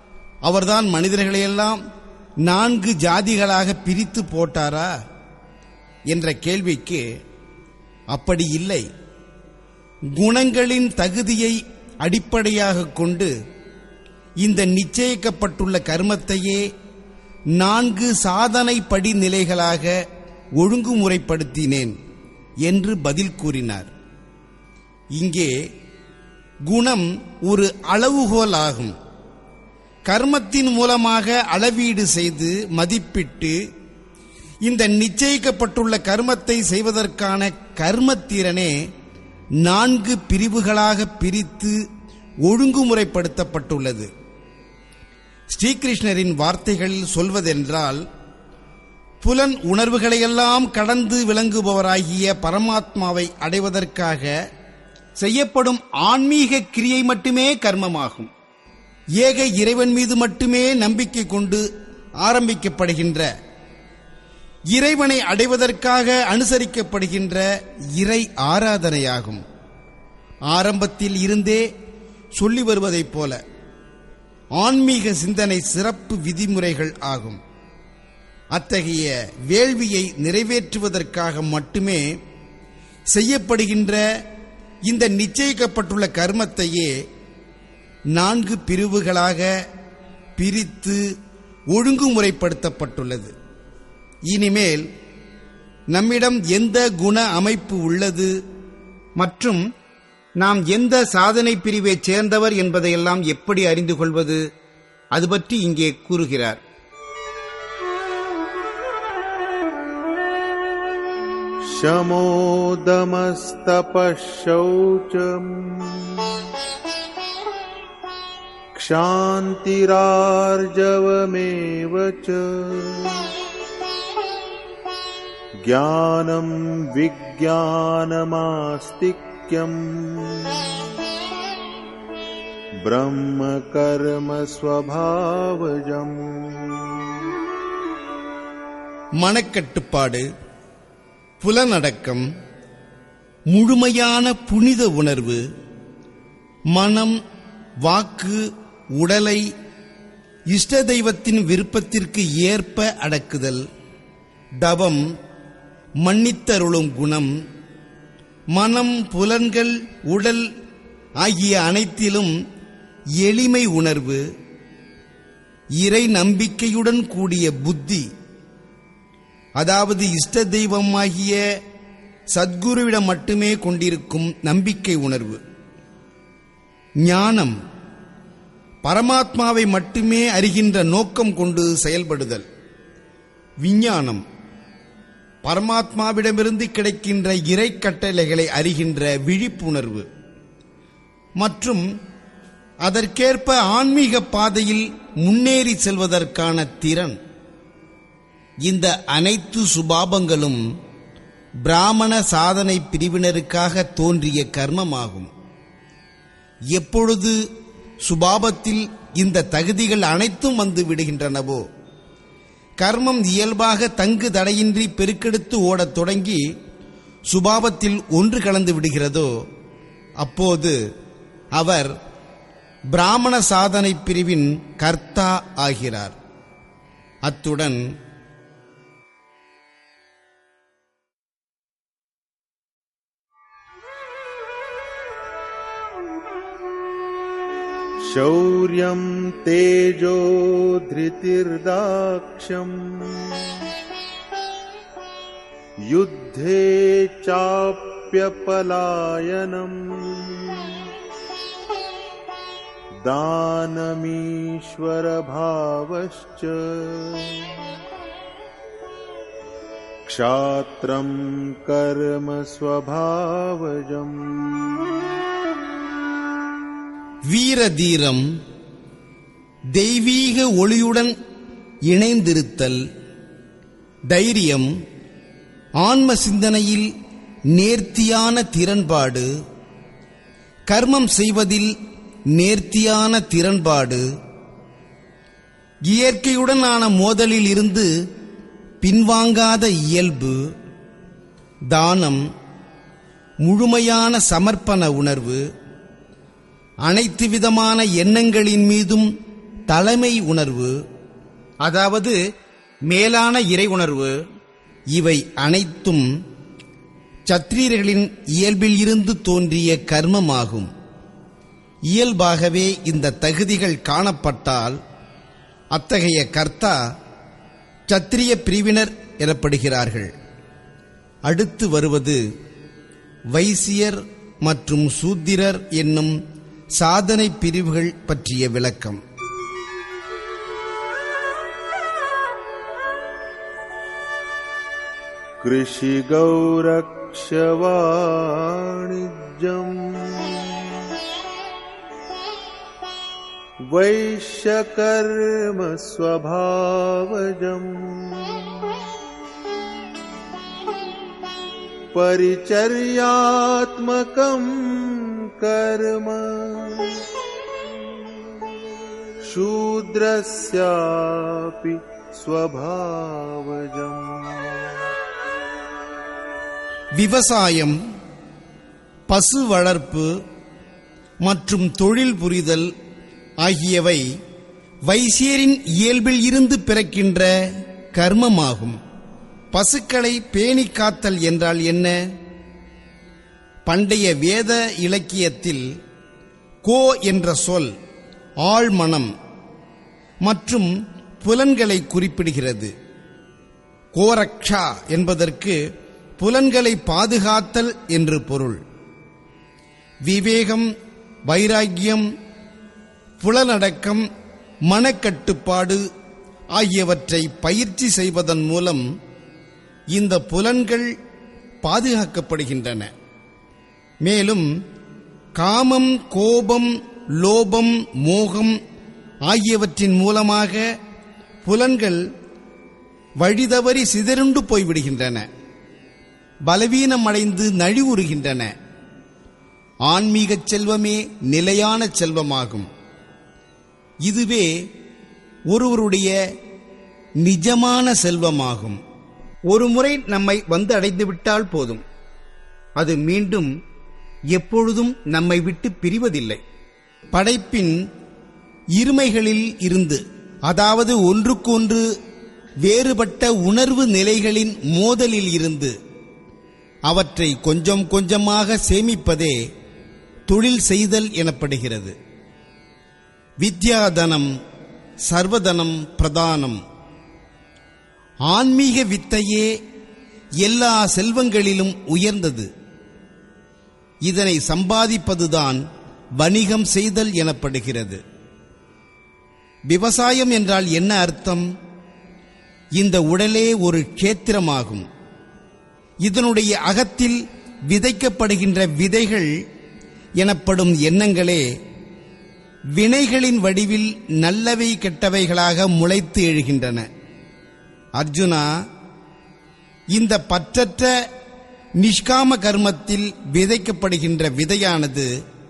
அவர்தான் மனிதர்களையெல்லாம் நான்கு ஜாதிகளாக பிரித்து போட்டாரா என்ற கேள்விக்கு அப்படி இல்லை. குணங்களின் தகுதியை அடிப்படையாக கொண்டு இந்த நிச்சயிக்கப்பட்டுள்ள கர்மத்தையே நான்கு சாதனை படிநிலைகளாக ஒழுங்குமுறைப்படுத்தினேன் என்று பதில் கூறினார். இங்கே குணம் ஒரு அளவுகோல் ஆகும். கர்மத்தின் மூலமாக அளவீடு செய்து மதிப்பிட்டு இந்த நிச்சயிக்கப்பட்டுள்ள கர்மத்தை செய்வதற்கான கர்மத்திறனே நான்கு பிரிவுகளாக பிரித்து ஒழுங்குமுறைப்படுத்தப்பட்டுள்ளது. ஸ்ரீகிருஷ்ணரின் வார்த்தைகளில் சொல்வதென்றால், புலன் உணர்வுகளையெல்லாம் கடந்து விளங்குபவராகிய பரமாத்மாவை அடைவதற்காக செய்யப்படும் ஆன்மீக கிரியை மட்டுமே கர்மமாகும். ஏக இறைவன் மீது மட்டுமே நம்பிக்கை கொண்டு ஆரம்பிக்கப்படுகின்ற, இறைவனை அடைவதற்காக அனுசரிக்கப்படுகின்ற இறை ஆராதனையாகும். ஆரம்பத்தில் இருந்தே சொல்லி வருவதைப் போல ஆன்மீக சிந்தனை சிறப்பு விதிமுறைகள் ஆகும். அத்தகைய வேள்வியை நிறைவேற்றுவதற்காக மட்டுமே செய்யப்படுகின்ற இந்த நிச்சயிக்கப்பட்டுள்ள கர்மத்தையே நான்கு பிரிவுகளாக பிரித்து ஒழுங்குமுறைப்படுத்தப்பட்டுள்ளது. இனிமேல் நம்மிடம் எந்த குண அமைப்பு உள்ளது மற்றும் நாம் எந்த சாதனை பிரிவைச் சேர்ந்தவர் என்பதையெல்லாம் எப்படி அறிந்து கொள்வது, அது பற்றி இங்கே கூறுகிறார். ஷமோதமஸ்தபஷௌச்சம் க்ஷாந்திரார்ஜவமேவ ச ஞானம் விஞ்ஞானமாஸ்திக்யம் பிரம்ம கர்ம ஸ்வபாவஜம். மனக்கட்டுப்பாடு, புலனடக்கம், முழுமையான புனித உணர்வு, மனம், வாக்கு, உடலை இஷ்ட தெய்வத்தின் விருப்பத்திற்கு ஏற்ப அடக்குதல், தவம், மன்னித்தருளும் குணம், மனம், புலன்கள், உடல் ஆகிய அனைத்திலும் எளிமை உணர்வு, இறை நம்பிக்கையுடன் கூடிய புத்தி, அதாவது இஷ்ட தெய்வமாகிய சத்குருவிடம் மட்டுமே கொண்டிருக்கும் நம்பிக்கை உணர்வு, ஞானம், பரமாத்மாவை மட்டுமே அறிகின்ற நோக்கம் கொண்டு செயல்படுதல், விஞ்ஞானம், பரமாத்மாவிடமிருந்து கிடைக்கின்ற இறை கட்டளைகளை அறிகின்ற விழிப்புணர்வு மற்றும் அதற்கேற்ப ஆன்மீக பாதையில் முன்னேறி செல்வதற்கான திறன். இந்த அனைத்து சுபாவங்களும் பிராமண சாதனை பிரிவினருக்காக தோன்றிய கர்மமாகும். எப்பொழுது சுபாவத்தில் இந்த தகுதிகள் அனைத்தும் வந்து விடுகின்றனவோ, கர்மம் இயல்பாக தங்கு தடையின்றி பெருக்கெடுத்து ஓடத் தொடங்கி சுபாவத்தில் ஒன்று கலந்து விடுகிறதோ, அப்போது அவர் பிராமண சாதனை பிரிவின் கர்த்தா ஆகிறார். அத்துடன் शौर्यं तेजो धृतिर्दाक्ष्यम् युद्धे चाप्यपलायनम् दानमीश्वरभावश्च क्षात्रं कर्म स्वभावजम्. வீரதீரம், தெய்வீக ஒளியுடன் இணைந்திருத்தல், தைரியம், ஆன்ம சிந்தனையில் நேர்த்தியான திறன்பாடு, கர்மம் செய்வதில் நேர்த்தியான திறன்பாடு, இயற்கையுடனான மோதலில் இருந்து பின்வாங்காத இயல்பு, தானம், முழுமையான சமர்ப்பண உணர்வு, அனைத்து விதமான எண்ணங்களின் மீதும் தலைமை உணர்வு, அதாவது மேலான இறை உணர்வு, இவை அனைத்தும் சத்திரியர்களின் இயல்பில் இருந்து தோன்றிய கர்மமாகும். இயல்பாகவே இந்த தகுதிகள் காணப்பட்டால் அத்தகைய கர்த்தா சத்திரிய பிரிவினர் எனப்படுகிறார்கள். அடுத்து வருவது வைசியர் மற்றும் சூத்திரர் என்னும் சாதனை பிரிவுகள் பற்றிய விளக்கம். கிருஷி கௌரக்ஷ வாணிஜ்யம் வைஷ்ய கர்ம ஸ்வபாவஜம் பரிச்சர்யாத்மகம் கர்ம சூத்ரஸ்யாபி ஸ்வபாவஜம். விவசாயம், பசு வளர்ப்பு மற்றும் தொழில் புரிதல் ஆகியவை வைசியரின் இயல்பில் இருந்து பிறக்கின்ற கர்மமாகும். பசுக்களை பேணி காத்தல் என்றால் என்ன? பண்டைய வேத இலக்கியத்தில் கோ என்ற சொல் ஆழ்மனம் மற்றும் புலன்களை குறிப்பிடுகிறது. கோரக்ஷா என்பதற்கு புலன்களை பாதுகாத்தல் என்று பொருள். விவேகம், வைராக்கியம், புலனடக்கம், மனக்கட்டுப்பாடு ஆகியவற்றை பயிற்சி செய்வதன் மூலம் இந்த புலன்கள் பாதுகாக்கப்படுகின்றன. மேலும் காமம், கோபம், லோபம், மோகம் ஆகியவற்றின் மூலமாக புலன்கள் வழிதவறி சிதறுண்டு போய்விடுகின்றன, பலவீனமடைந்து நழிவுறுகின்றன. ஆன்மீக செல்வமே நிலையான செல்வமாகும். இதுவே ஒருவருடைய நிஜமான செல்வமாகும். ஒரு முறை நம்மை வந்து அடைந்துவிட்டால் போதும், அது மீண்டும் எப்பொழுதும் நம்மை விட்டு பிரிவதில்லை. படைப்பின் இருமைகளில் இருந்து, அதாவது ஒன்றுக்கொன்று வேறுபட்ட உணர்வு நிலைகளின் மோதலில் இருந்து அவற்றை கொஞ்சம் கொஞ்சமாக சேமிப்பதே தொழில் செய்தல் எனப்படுகிறது. வித்யாதனம் சர்வதனம் பிரதானம். ஆன்மீக வித்தையே எல்லா செல்வங்களிலும் உயர்ந்தது. இதனை சம்பாதிப்பதுதான் வணிகம் செய்தல் எனப்படுகிறது. விவசாயம் என்றால் என்ன அர்த்தம்? இந்த உடலே ஒரு க்ஷேத்திரமாகும். இதனுடைய அகத்தில் விதைக்கப்படுகின்ற விதைகள் எனப்படும் எண்ணங்களே வினைகளின் வடிவில் நல்லவை கெட்டவைகளாக முளைத்து எழுகின்றன. அர்ஜுனா, இந்த பற்றற்ற நிஷ்காம கர்மத்தில் விதைக்கப்படுகின்ற விதையானது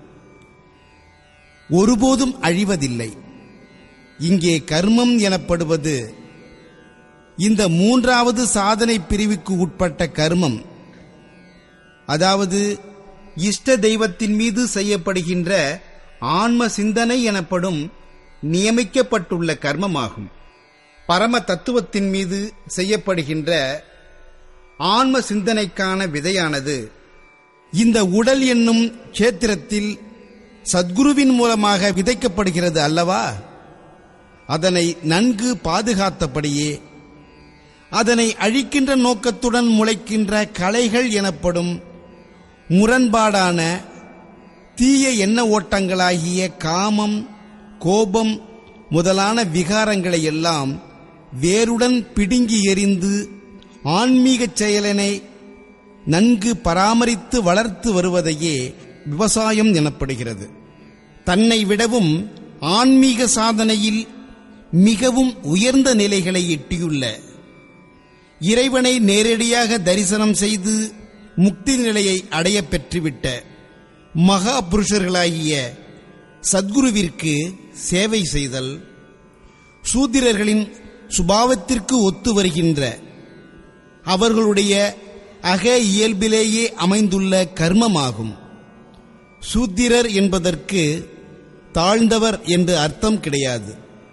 ஒருபோதும் அழிவதில்லை. இங்கே கர்மம் எனப்படுவது இந்த மூன்றாவது சாதனை பிரிவுக்கு உட்பட்ட கர்மம், அதாவது இஷ்ட தெய்வத்தின் மீது செய்யப்படுகின்ற ஆன்ம சிந்தனை எனப்படும் நியமிக்கப்பட்டுள்ள கர்மமாகும். பரம தத்துவத்தின் மீது செய்யப்படுகின்ற ஆன்ம சிந்தனைக்கான விதையானது இந்த உடல் என்னும் க்ஷேத்திரத்தில் சத்குருவின் மூலமாக விதைக்கப்படுகிறது அல்லவா? அதனை நன்கு பாதுகாத்தபடியே அதனை அழிக்கின்ற நோக்கத்துடன் முளைக்கின்ற களைகள் எனப்படும் முரண்பாடான தீய எண்ண ஓட்டங்களாகிய காமம், கோபம் முதலான விகாரங்களை எல்லாம் வேருடன் பிடுங்கி எறிந்து ஆன்மீக செயலனை நன்கு பராமரித்து வளர்த்து வருவதையே விவசாயம் எனப்படுகிறது. தன்னை விடவும் ஆன்மீக சாதனையில் மிகவும் உயர்ந்த நிலைகளை எட்டியுள்ள, இறைவனை நேரடியாக தரிசனம் செய்து முக்தி நிலையை அடைய பெற்றுவிட்ட மகா புருஷர்களாகிய சத்குருவிற்கு சேவை செய்தல் சூத்திரர்களின் சுபாவத்திற்கு ஒத்து வருகின்ற அவர்களுடைய அக இயல்பிலேயே அமைந்துள்ள கர்மமாகும். சூத்திரர் என்பதற்கு தாழ்ந்தவர் என்று அர்த்தம் கிடையாது.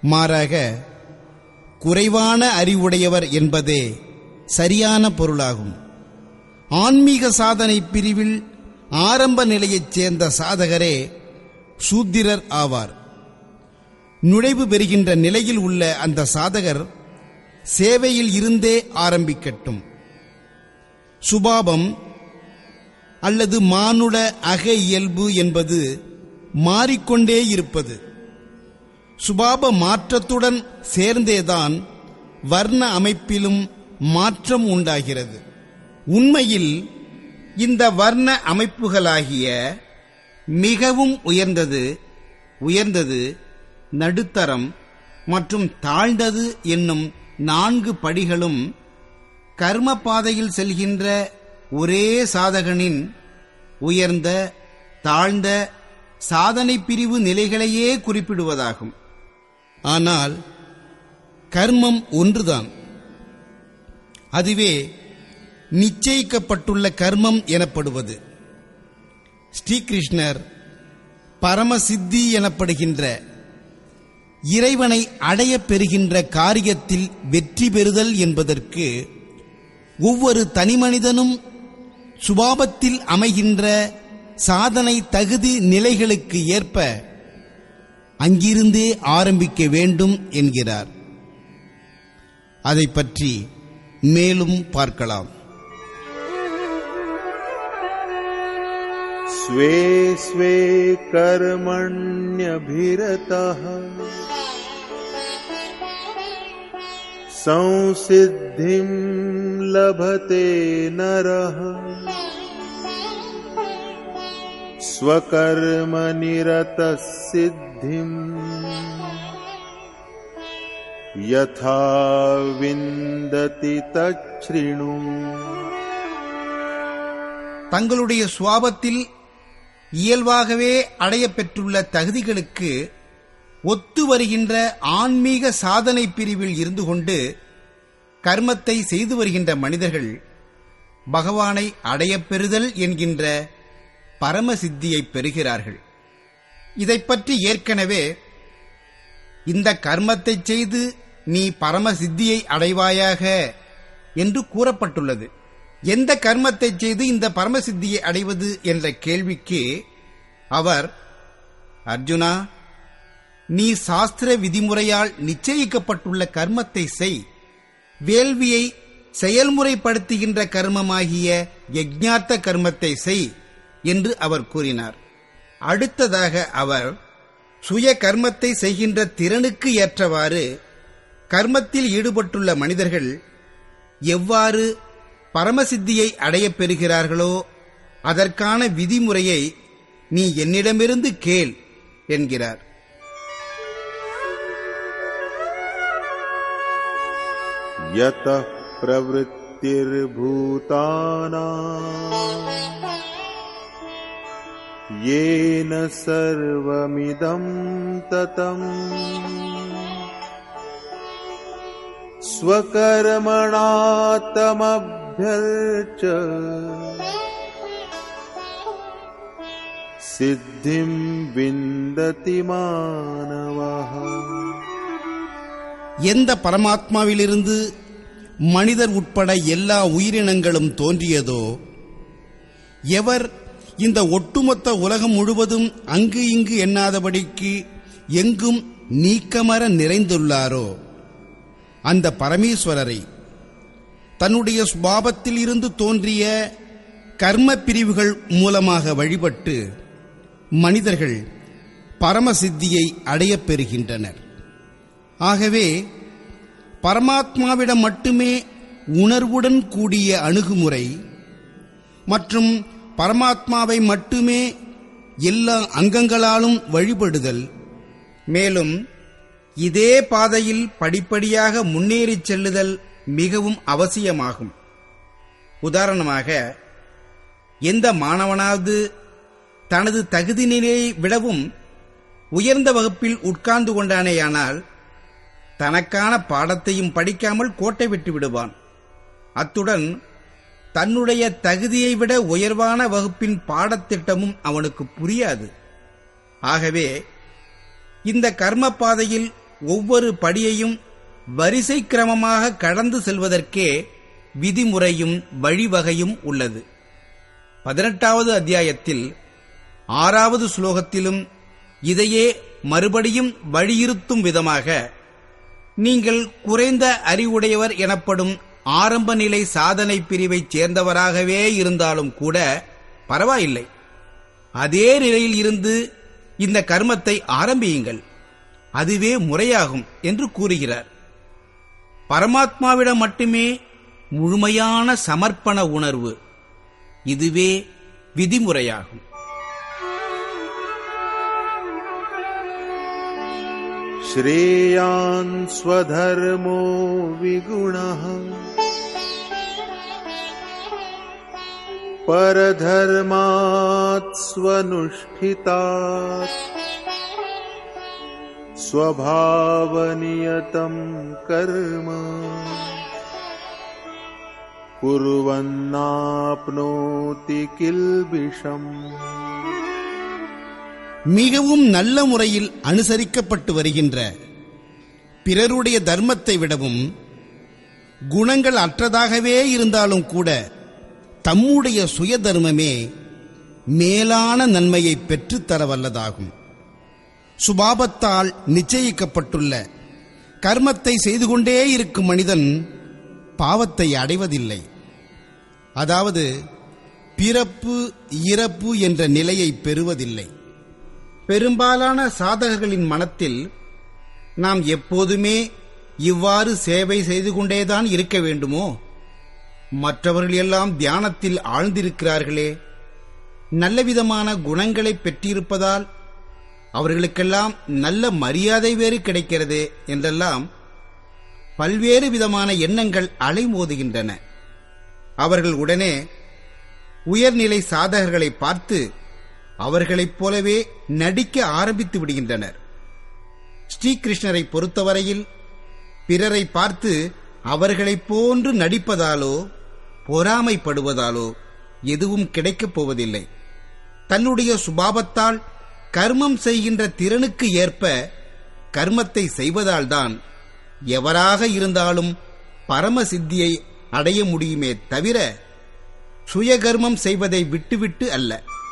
மாறாக குறைவான அறிவுடையவர் என்பதே சரியான பொருளாகும். ஆன்மீக சாதனை பிரிவில் ஆரம்ப நிலையைச் சேர்ந்த சாதகரே சூத்திரர் ஆவார். நுழைவு பெறுகின்ற நிலையில் உள்ள அந்த சாதகர் சேவையில் இருந்தே ஆரம்பிக்கட்டும். சுபாவம் அல்லது மானுட அக இயல்பு என்பது மாறிக்கொண்டே இருப்பது. சுபாவ மாற்றத்துடன் சேர்ந்தேதான் வர்ண அமைப்பிலும் மாற்றம் உண்டாகிறது. உண்மையில் இந்த வர்ண அமைப்புகளாகிய மிகவும் உயர்ந்தது, உயர்ந்தது, நடுத்தரம் மற்றும் தாழ்ந்தது என்னும் நான்கு படிகளும் கர்ம பாதையில் செல்கின்ற ஒரே சாதகனின் உயர்ந்த தாழ்ந்த சாதனை பிரிவு நிலைகளையே குறிப்பிடுவதாகும். ஆனால் கர்மம் ஒன்றுதான். அதுவே நிச்சயிக்கப்பட்டுள்ள கர்மம் எனப்படுவது. ஸ்ரீகிருஷ்ணர் பரமசித்தி எனப்படுகின்ற இறைவனை அடைய பெறுகின்ற காரியத்தில் வெற்றி பெறுதல் என்பதற்கு ஒவ்வொரு தனிமனிதனும் சுபாவத்தில் அமைகின்ற சாதனை தகுதி நிலைகளுக்கு ஏற்ப அங்கிருந்தே ஆரம்பிக்க வேண்டும் என்கிறார். அதை பற்றி மேலும் பார்க்கலாம். ஸ்வே ஸ்வே கர்மண்யபிரதஹ சம்சித்திம் லபதே நரஹ ஸ்வகர்ம நிரதः சித்திம் யதா விந்ததி தச்ச்ருணு. தங்களுடைய சுவாபத்தில் இயல்பாகவே அடைய பெற்றுள்ள தகுதிகளுக்கு ஒத்து வருகின்ற ஆன்மீக சாதனை பிரிவில் இருந்து கொண்டு கர்மத்தை செய்து வருகின்ற மனிதர்கள் பகவானை அடையப் பெறுதல் என்கின்ற பரமசித்தியை பெறுகிறார்கள். இதைப்பற்றி ஏற்கனவே இந்த கர்மத்தை செய்து நீ பரமசித்தியை அடைவாயாக என்று கூறப்பட்டுள்ளது. எந்த கர்மத்தை செய்து இந்த பரமசித்தியை அடைவது என்ற கேள்விக்கு அவர், அர்ஜுனா, நீ சாஸ்திர விதிமுறையால் நிச்சயிக்கப்பட்டுள்ள கர்மத்தை செய், வேள்வியை செயல்முறைப்படுத்துகின்ற கர்மமாகிய யஜ்ஞார்த்த கர்மத்தை செய் என்று அவர் கூறினார். அடுத்ததாக அவர் சுய கர்மத்தை செய்கின்ற திறனுக்கு ஏற்றவாறு கர்மத்தில் ஈடுபட்டுள்ள மனிதர்கள் எவ்வாறு பரமசித்தியை அடையப் பெறுகிறார்களோ அதற்கான விதிமுறையை நீ என்னிடமிருந்து கேள் என்கிறார். யதः பிரவృத்திர்பூதானாம் யேன சர்வமிதம் ததம் ஸ்வகர்மணா தமப்யர்ச்ச சித்திம் விந்ததி மானவஹ. எந்த பரமாத்மாவிலிருந்து மனிதர் உட்பட எல்லா உயிரினங்களும் தோன்றியதோ, எவர் இந்த ஒட்டுமொத்த உலகம் முழுவதும் அங்கு இங்கு எண்ணாதபடிக்கு எங்கும் நீக்கமர நிறைந்துள்ளாரோ, அந்த பரமேஸ்வரரை தன்னுடைய சுபாவத்தில் இருந்து தோன்றிய கர்ம பிரிவுகள் மூலமாக வழிபட்டு மனிதர்கள் பரமசித்தியை அடையப் பெறுகின்றனர். ஆகவே பரமாத்மாவிடம் மட்டுமே உணர்வுடன் கூடிய அணுகுமுறை மற்றும் பரமாத்மாவை மட்டுமே எல்லா அங்கங்களாலும் வழிபடுதல், மேலும் இதே பாதையில் படிப்படியாக முன்னேறிச் செல்லுதல் மிகவும் அவசியமாகும். உதாரணமாக, எந்த மாணவனாவது தனது தகுதி நிலையை விடவும் உயர்ந்த வகுப்பில் உட்கார்ந்து கொண்டானேயானால் தனக்கான பாடத்தையும் படிக்காமல் கோட்டை விட்டு விடுவான். அத்துடன் தன்னுடைய தகுதியை விட உயர்வான வகுப்பின் பாடத்திட்டமும் அவனுக்கு புரியாது. ஆகவே இந்த கர்ம பாதையில் ஒவ்வொரு படியையும் வரிசை கிரமமாக கடந்து செல்வதற்கே விதிமுறையும் வழிவகையும் உள்ளது. பதினெட்டாவது அத்தியாயத்தில் ஆறாவது ஸ்லோகத்திலும் இதையே மறுபடியும் வலியுறுத்தும் விதமாக, நீங்கள் குறைந்த அறிவுடையவர் எனப்படும் ஆரம்ப நிலை சாதனை பிரிவைச் சேர்ந்தவராகவே இருந்தாலும் கூட பரவாயில்லை, அதே நிலையில் இருந்து இந்த கர்மத்தை ஆரம்பியுங்கள், அதுவே முறையாகும் என்று கூறுகிறார். பரமாத்மாவிடம் மட்டுமே முழுமையான சமர்ப்பண உணர்வு, இதுவே விதிமுறையாகும். ஸ்ரேயான் ஸ்வதர்மோ விகுணः பரதர்மாத் ஸ்வனுஷ்டிதாத் ஸ்வபாவநியதம் கர்ம குர்வன்னாப்னோதி கில்பிஷம். மிகவும் நல்ல முறையில் அனுசரிக்கப்பட்டு வருகின்ற பிறருடைய தர்மத்தை விடவும் குணங்கள் அற்றதாகவே இருந்தாலும் கூட தம்முடைய சுய தர்மமே மேலான நன்மையை பெற்றுத்தர வல்லதாகும். சுபாவத்தால் நிச்சயிக்கப்பட்டுள்ள கர்மத்தை செய்து கொண்டே இருக்கும் மனிதன் பாவத்தை அடைவதில்லை. அதாவது பிறப்பு இறப்பு என்ற நிலையை பெறுவதில்லை. பெரும்பாலான சாதகர்களின் மனத்தில் நாம் எப்போதுமே இவ்வாறு சேவை செய்து கொண்டேதான் இருக்க வேண்டுமோ? மற்றவர்கள் எல்லாம் தியானத்தில் ஆழ்ந்திருக்கிறார்களே, நல்லவிதமான குணங்களை பெற்றிருப்பதால் அவர்களுக்கெல்லாம் நல்ல மரியாதை வேறு கிடைக்கிறதே என்றெல்லாம் பல்வேறு விதமான எண்ணங்கள் அலைமோதுகின்றன. அவர்கள் உடனே உயர்நிலை சாதகர்களை பார்த்து அவர்களைப் போலவே நடிக்க ஆரம்பித்து விடுகின்றனர். ஸ்ரீகிருஷ்ணரை பொறுத்தவரையில் பிறரை பார்த்து அவர்களைப் போன்று நடிப்பதாலோ பொறாமைப்படுவதாலோ எதுவும் கிடைக்கப் போவதில்லை. தன்னுடைய சுபாவத்தால் கர்மம் செய்கின்ற திறனுக்கு ஏற்ப கர்மத்தை செய்வதால்தான் எவராக இருந்தாலும் பரமசித்தியை அடைய முடியுமே தவிர சுயகர்மம் செய்வதை விட்டுவிட்டு அல்ல.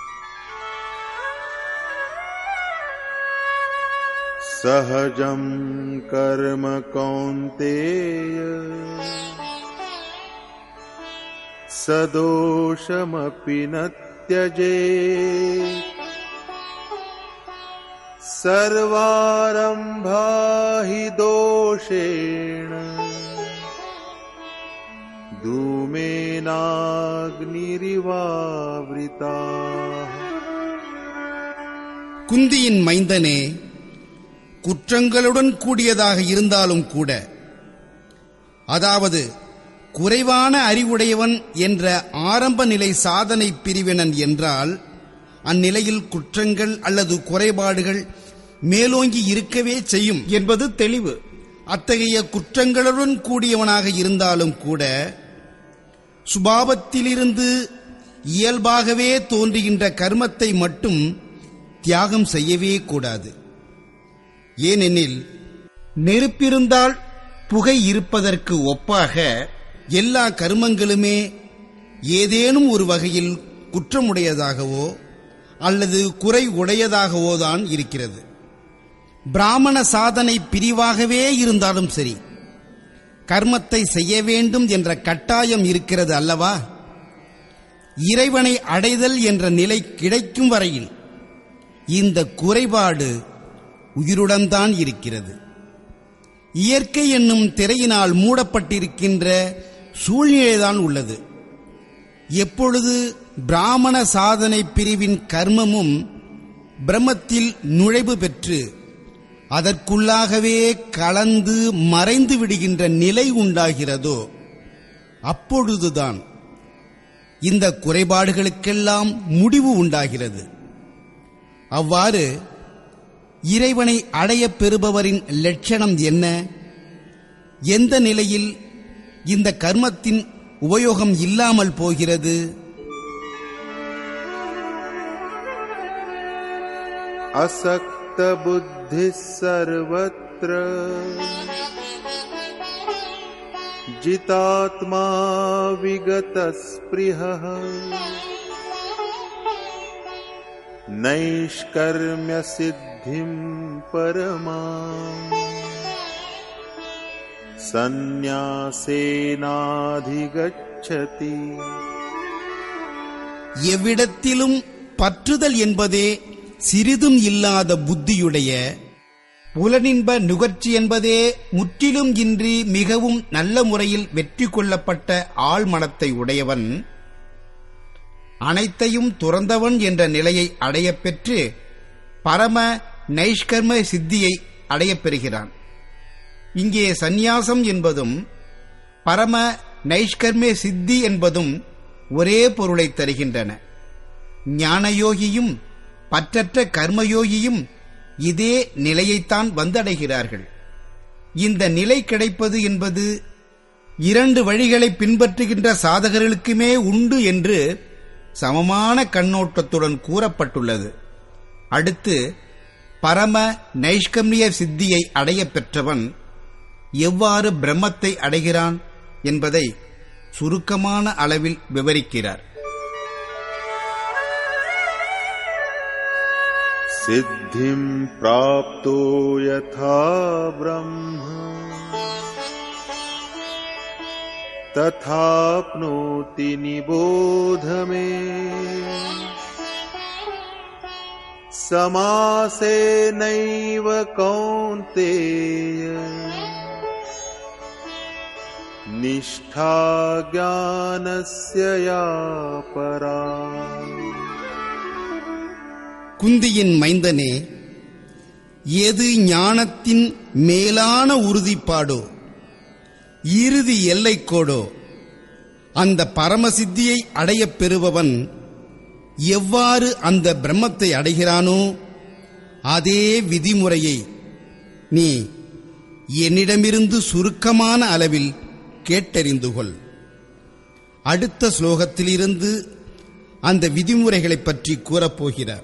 சஹஜம் கர்ம கௌந்தேய சதோஷமபி ந த்யஜேத் சர்வாரம்பா ஹி தோஷேண தூமேனாக்னிரிவாவ்ரிதாः. குந்தியின் மைந்தனே, குற்றங்களுடன் கூடியதாக இருந்தாலும் கூட, அதாவது குறைவான அறிவுடையவன் என்ற ஆரம்ப நிலை சாதனை பிரிவினன் என்றால் அந்நிலையில் குற்றங்கள் அல்லது குறைபாடுகள் மேலோங்கி இருக்கவே செய்யும் என்பது தெளிவு. அத்தகைய குற்றங்களுடன் கூடியவனாக இருந்தாலும் கூட சுபாவத்திலிருந்து இயல்பாகவே தோன்றுகின்ற கர்மத்தை மட்டும் தியாகம் செய்யவே கூடாது. ஏனெனில் நெருப்பிருந்தால் புகை இருப்பதற்கு ஒப்பாக எல்லா கர்மங்களுமே ஏதேனும் ஒரு வகையில் குற்றமுடையதாகவோ அல்லது குறை உடையதாகவோதான் இருக்கிறது. பிராமண சாதனை பிரிவாகவே இருந்தாலும் சரி, கர்மத்தை செய்ய வேண்டும் என்ற கட்டாயம் இருக்கிறது அல்லவா? இறைவனை அடைதல் என்ற நிலை கிடைக்கும் வரையில் இந்த குறைபாடு உயிருடன் தான் இருக்கிறது. இயற்கை என்னும் திரையினால் மூடப்பட்டிருக்கின்ற சூழ்நிலைதான் உள்ளது. எப்பொழுது பிராமண சாதனை பிரிவின் கர்மமும் பிரம்மத்தில் நுழைவு பெற்று அதற்குள்ளாகவே கலந்து மறைந்து விடுகின்ற நிலை உண்டாகிறதோ அப்பொழுதுதான் இந்த குறைபாடுகளுக்கெல்லாம் முடிவு உண்டாகிறது. அவ்வாறு இறைவனை அடையப் பெறுபவரின் லட்சணம் என்ன? எந்த நிலையில் இந்த கர்மத்தின் உபயோகம் இல்லாமல் போகிறது? அசக்த புத்தி சர்வத்ர यत्र जितात्मा विगतस्पृहः नैष्कर्म्य सिद्धिं परमाम् சந்நியாசேனாதிகச்சதி. எவ்விடத்திலும் பற்றுதல் என்பதே சிறிதும் இல்லாத புத்தியுடைய, புலனின்ப நுகர்ச்சி என்பதே முற்றிலும் இன்றி மிகவும் நல்ல முறையில் வெற்றி கொள்ளப்பட்ட ஆழ்மனத்தை உடையவன் அனைத்தையும் துறந்தவன் என்ற நிலையை அடையப் பெற்று பரம நைஷ்கர்ம சித்தியை அடையப் பெறுகிறான். இங்கே சந்நியாசம் என்பதும் பரம நைஷ்கர்ம சித்தி என்பதும் ஒரே பொருளை தருகின்றன. ஞானயோகியும் பற்றற்ற கர்மயோகியும் இதே நிலையைத்தான் வந்தடைகிறார்கள். இந்த நிலை கிடைப்பது என்பது இரண்டு வழிகளை பின்பற்றுகின்ற சாதகர்களுக்குமே உண்டு என்று சமமான கண்ணோட்டத்துடன் கூறப்பட்டுள்ளது. அடுத்து பரம நைஷ்கர்மிய சித்தியை அடையப் பெற்றவன் எவ்வாறு பிரம்மத்தை அடைகிறான் என்பதை சுருக்கமான அளவில் விவரிக்கிறார். சித்திம் ப்ராப்தோ யதா பிரம்ம ததாப்னோதி நிபோத மே சமாசேனைவ கௌந்தேய நிஷ்டா ஞானஸ்ய யா பரா. குந்தியின் மைந்தனே, எது ஞானத்தின் மேலான உறுதிப்பாடோ இறுதி எல்லைக்கோடோ அந்த பரமசித்தியை அடையப் பெறுபவன் எவ்வாறு அந்த பிரம்மத்தை அடைகிறானோ அதே விதிமுறையை நீ என்னிடமிருந்து சுருக்கமான அளவில் கேட்டறிந்து கொள். அடுத்த ஸ்லோகத்திலிருந்து அந்த விதிமுறைகளைப் பற்றி கூறப்போகிறார்.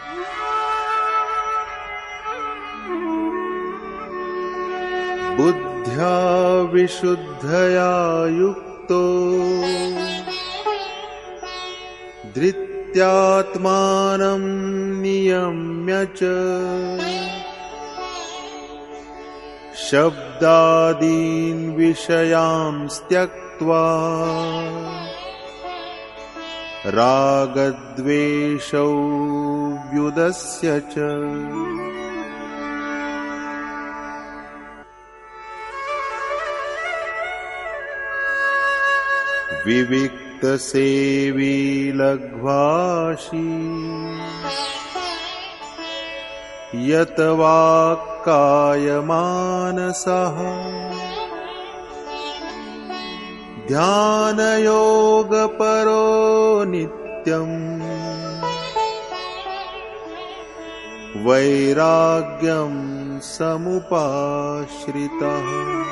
புத்யா விசுத்தயா யுக்தோ த்ரித்யாத்மானம் நியம்ய ச சப்தாதீன் விஷயாம்ஸ் த்யக்த்வா ராகத்வேஷௌ வ்யுதஸ்ய ச. விவிக்த சேவி லக்வாஷி யத் வாக்காய மானசஹ தியான யோக பரோ நித்யம் வைராக்யம் சமுபாஸ்ரிதः.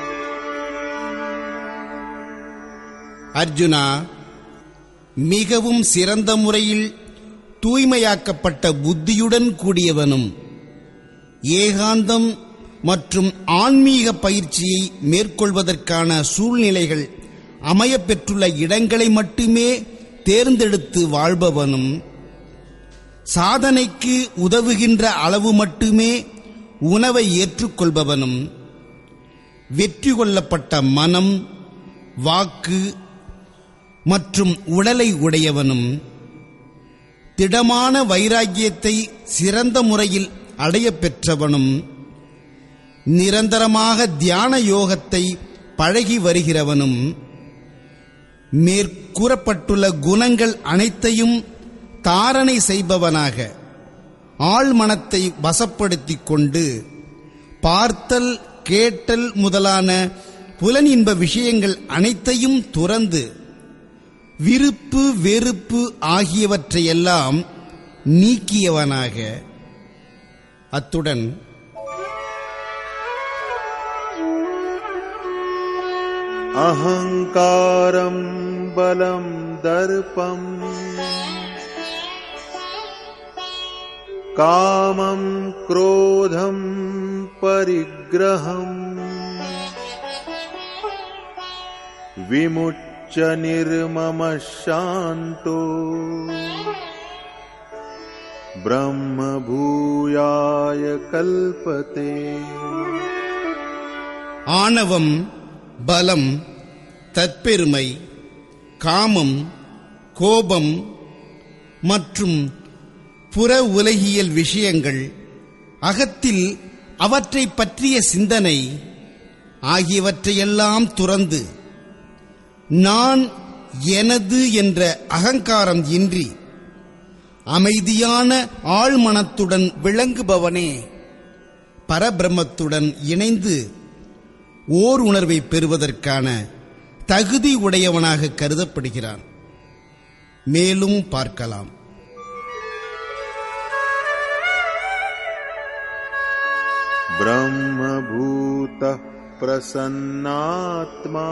அர்ஜுனா, மிகவும் சிறந்த முறையில் தூய்மையாக்கப்பட்ட புத்தியுடன் கூடியவனும் ஏகாந்தம் மற்றும் ஆன்மீக பயிற்சியை மேற்கொள்வதற்கான சூழ்நிலைகள் அமையப்பெற்றுள்ள இடங்களை மட்டுமே தேர்ந்தெடுத்து வாழ்பவனும் சாதனைக்கு உதவுகின்ற அளவு மட்டுமே உணவை ஏற்றுக்கொள்பவனும் வெற்றி கொள்ளப்பட்ட மனம், வாக்கு மற்றும் உடலை உடையவனும் திடமான வைராக்கியத்தை சிறந்த முறையில் அடையப் பெற்றவனும் நிரந்தரமாக தியான யோகத்தை பழகி வருகிறவனும் மேற்கூறப்பட்டுள்ள குணங்கள் அனைத்தையும் தாரணை செய்பவனாக ஆழ்மனத்தை வசப்படுத்திக் கொண்டு பார்த்தல், கேட்டல் முதலான புலனின்ப விஷயங்கள் அனைத்தையும் துறந்து விருப்பு வெறுப்பு ஆகியவற்றையெல்லாம் நீக்கியவனாக, அத்துடன் அஹங்காரம் பலம் தர்ப்பம் कामं क्रोधं परिग्रहम् विमुच्य निर्ममः शान्तो ब्रह्मभूयाय कल्पते. ஆணவம், பலம், தற்பெருமை, காமம், கோபம் மற்றும் புற உலகியல் விஷயங்கள், அகத்தில் அவற்றை பற்றிய சிந்தனை ஆகியவற்றையெல்லாம் துறந்து நான் எனது என்ற அகங்காரம் இன்றி அமைதியான ஆழ்மனத்துடன் விளங்குபவனே பரபிரம்மத்துடன் இணைந்து ஓர் உணர்வை பெறுவதற்கான தகுதி உடையவனாக கருதப்படுகிறான். மேலும் பார்க்கலாம். ब्रह्मभूतः प्रसन्नात्मा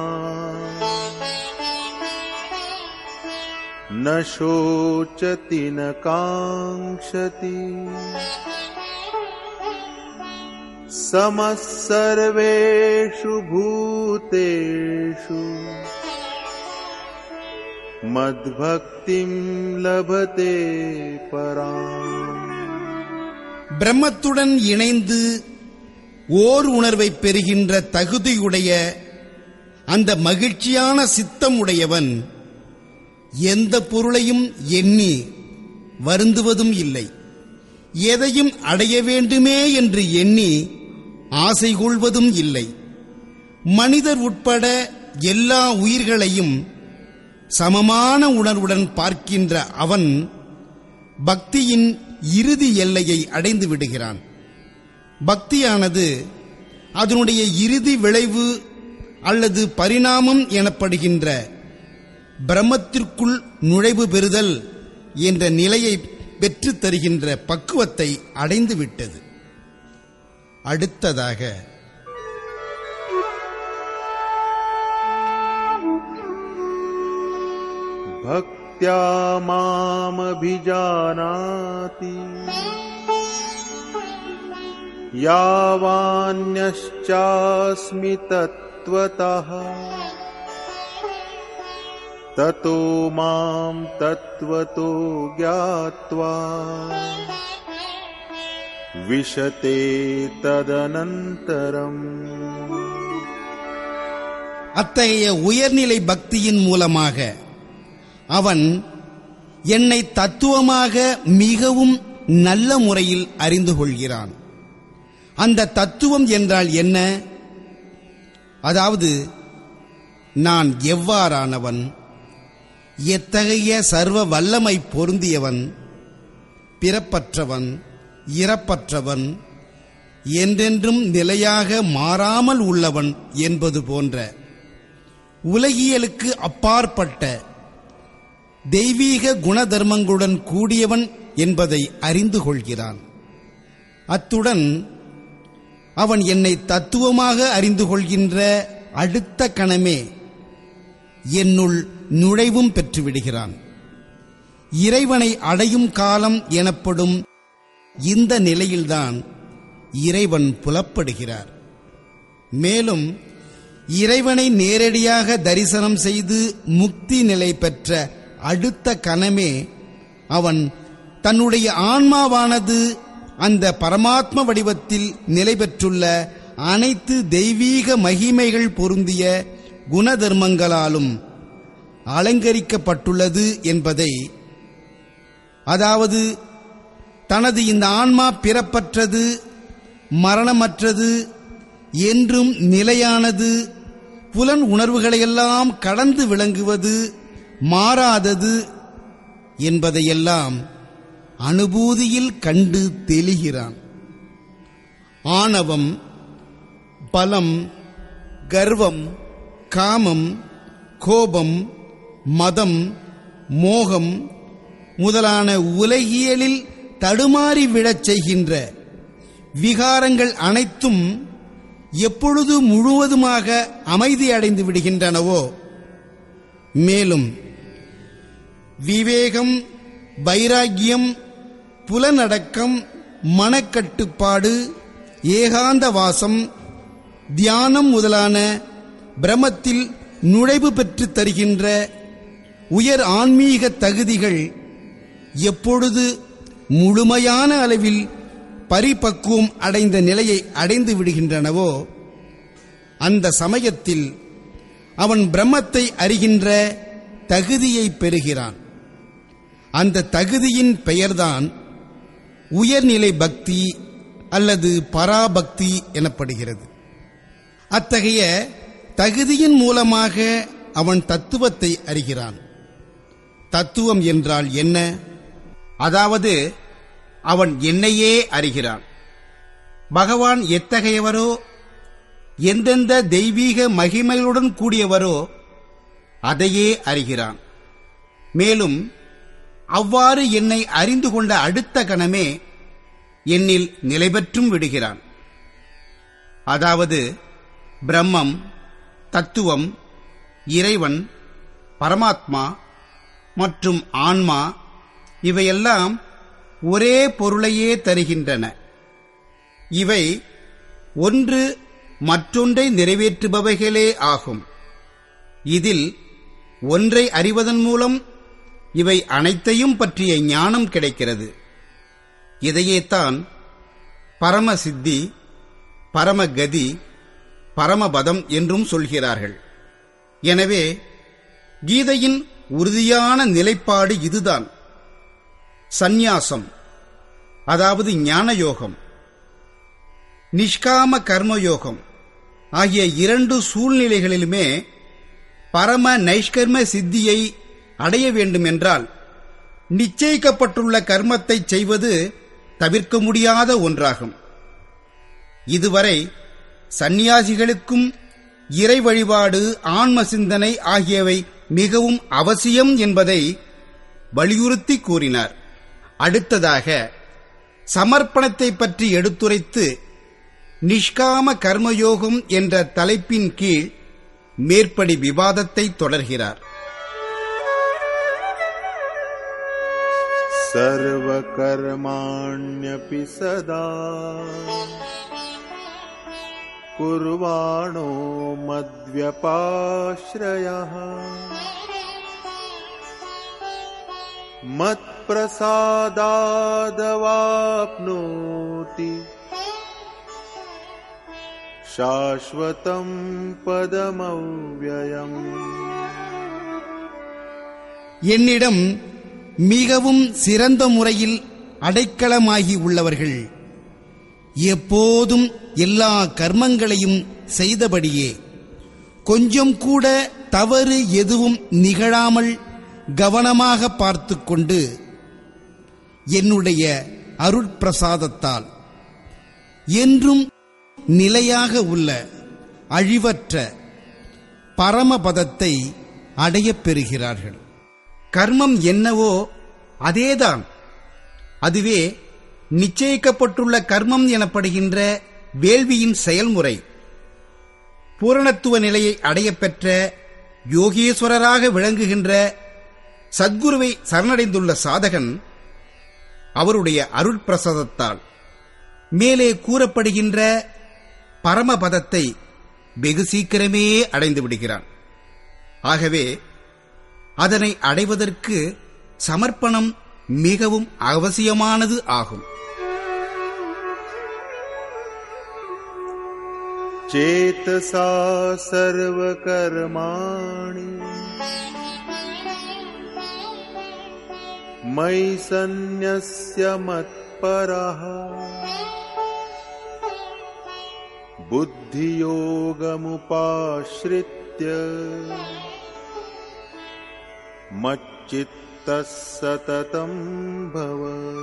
न शोचति न काङ्क्षति समः सर्वेषु भूतेषु मद्भक्तिं लभते पराम्. பிரம்மத்துடன் இணைந்து ஓர் உணர்வை பெறுகின்ற தகுதியுடைய அந்த மகிழ்ச்சியான சித்தம் உடையவன் எந்த பொருளையும் எண்ணி வருந்துவதும் இல்லை. எதையும் அடைய வேண்டுமே என்று எண்ணி ஆசை கொள்வதும் இல்லை. மனிதர் உட்பட எல்லா உயிர்களையும் சமமான உணர்வுடன் பார்க்கின்ற அவன் பக்தியின் இறுதி எல்லையை அடைந்து விடுகிறான். பக்தியானது அதனுடைய இறுதி விளைவு அல்லது பரிணாமம் எனப்படுகின்ற பிரம்மத்திற்குள் நுழைவு பெறுதல் என்ற நிலையை பெற்று தருகின்ற பக்குவத்தை அடைந்து விட்டது. அடுத்ததாக பக்த்யா மாமபிஜானாதி யாவான்யஸ்சாஸ்மி தத்வதः ததோ மாம் தத்வதோ ஞாத்வா விஷதே ததனந்தரம். அத்தகைய உயர்நிலை பக்தியின் மூலமாக அவன் என்னை தத்துவமாக மிகவும் நல்ல முறையில் அறிந்து கொள்கிறான். அந்த தத்துவம் என்றால் என்ன? அதாவது நான் எவ்வாறானவன், எத்தகைய சர்வ வல்லமை பொருந்தியவன், பிறப்பற்றவன், இறப்பற்றவன், என்றென்றும் நிலையாக மாறாமல் உள்ளவன் என்பது போன்ற உலகியலுக்கு அப்பாற்பட்ட தெய்வீக குணதர்மங்களுடன் கூடியவன் என்பதை அறிந்து கொள்கிறான். அத்துடன் அவன் என்னை தத்துவமாக அறிந்து கொள்கின்ற அடுத்த கணமே என்னுள் நுழைவும் பெற்றுவிடுகிறான். இறைவனை அடையும் காலம் எனப்படும் இந்த நிலையில்தான் இறைவன் புலப்படுகிறார். மேலும் இறைவனை நேரடியாக தரிசனம் செய்து முக்தி நிலை பெற்ற அடுத்த கணமே அவன் தன்னுடைய ஆன்மாவானது அந்த பரமாத்ம வடிவத்தில் நிலை பெற்றுள்ள அனைத்து தெய்வீக மகிமைகள் பொருந்திய குணதர்மங்களாலும் அலங்கரிக்கப்பட்டுள்ளது என்பதை, அதாவது தனது இந்த ஆன்மா பிறப்பற்றது, மரணமற்றது, என்றும் நிலையானது, புலன் உணர்வுகளையெல்லாம் கடந்து விளங்குவது, மாறாதது என்பதையெல்லாம் அனுபூதியில் கண்டு தெளிகிறான். ஆணவம், பலம், கர்வம், காமம், கோபம், மதம், மோகம் முதலான உலகியலில் தடுமாறி விழச் செய்கின்ற விகாரங்கள் அனைத்தும் எப்பொழுது முழுவதுமாக அமைதி அடைந்து விடுகின்றனவோ, மேலும் விவேகம், வைராக்கியம், புலனடக்கம், மனக்கட்டுப்பாடு, ஏகாந்த வாசம், தியானம் முதலான பிரமத்தில் நுழைவு பெற்று தருகின்ற உயர் ஆன்மீக தகுதிகள் எப்பொழுது முழுமையான அளவில் பரிபக்குவம் அடைந்த நிலையை அடைந்து விடுகின்றனவோ அந்த சமயத்தில் அவன் பிரம்மத்தை அறிகின்ற தகுதியை பெறுகிறான். அந்த தகுதியின் பெயர்தான் உயர்நிலை பக்தி அல்லது பராபக்தி எனப்படுகிறது. அத்தகைய தகுதியின் மூலமாக அவன் தத்துவத்தை அறிகிறான். தத்துவம் என்றால் என்ன? அதாவது அவன் என்னையே அறிகிறான். பகவான் எத்தகையவரோ, எந்தெந்த தெய்வீக மகிமைகளுடன் கூடியவரோ அதையே அறிகிறான். மேலும் அவ்வாறு என்னை அறிந்து கொண்ட அடுத்த கணமே என்னில் நிலை பெற்றும் விடுகிறான். அதாவது பிரம்மம், தத்துவம், இறைவன், பரமாத்மா மற்றும் ஆன்மா இவையெல்லாம் ஒரே பொருளையே தருகின்றன. இவை ஒன்று மற்றொன்றை நிறைவேற்றுபவைகளே ஆகும். இதில் ஒன்றை அறிவதன் மூலம் இவை அனைத்தையும் பற்றிய ஞானம் கிடைக்கிறது. இதையேத்தான் பரமசித்தி, பரமகதி, பரமபதம் என்றும் சொல்கிறார்கள். எனவே கீதையின் உறுதியான நிலைப்பாடு இதுதான். சந்நியாசம், அதாவது ஞானயோகம், நிஷ்காம கர்மயோகம் ஆகிய இரண்டு சூழ்நிலைகளிலுமே பரம நைஷ்கர்ம சித்தியை அடைய வேண்டுமென்றால் நிச்சயிக்கப்பட்டுள்ள கர்மத்தை செய்வது தவிர்க்க முடியாத ஒன்றாகும். இதுவரை சந்நியாசிகளுக்கும் இறை வழிபாடு, ஆன்ம சிந்தனை ஆகியவை மிகவும் அவசியம் என்பதை வலியுறுத்தி கூறினார். அடுத்ததாக சமர்ப்பணத்தை பற்றி எடுத்துரைத்து நிஷ்காம கர்மயோகம் என்ற தலைப்பின் கீழ் மேற்படி விவாதத்தை தொடர்கிறார். சர்வ கர்மாண்யபி சதா குர்வாணோ மத்வ்யபாஸ்ரயः மத்ப்ரசாதாதவாப்னோதி சாஸ்வதம் பதமவ்யயம். என்னிடம் மிகவும் சிறந்த முறையில் அடைக்கலமாகி உள்ளவர்கள் எப்போதும் எல்லா கர்மங்களையும் செய்தபடியே கொஞ்சம் கூட தவறு எதுவும் நிகழாமல் கவனமாக பார்த்து கொண்டு என்னுடைய அருட்பிரசாதத்தால் என்றும் நிலையாக உள்ள அழிவற்ற பரமபதத்தை அடையப் பெறுகிறார்கள். கர்மம் என்னவோ அதேதான். அதுவே நிச்சயிக்கப்பட்டுள்ள கர்மம் எனப்படுகின்ற வேள்வியின் செயல்முறை. பூரணத்துவ நிலையை அடையப்பெற்ற யோகீஸ்வரராக விளங்குகின்ற சத்குருவை சரணடைந்துள்ள சாதகன் அவருடைய அருட்பிரசாதத்தால் மேலே கூறப்படுகின்ற பரமபதத்தை வெகு சீக்கிரமே அடைந்து விடுகிறான். ஆகவே அதனை அடைவதற்கு சமர்ப்பணம் மிகவும் அவசியமானது ஆகும். சேதசா சர்வ கர்மாணி மயி சந்நியஸ்ய மத்பரஹ புத்தியோகமுபாஸ்ரித்ய மச்சித்தஸ் சததம் பவ.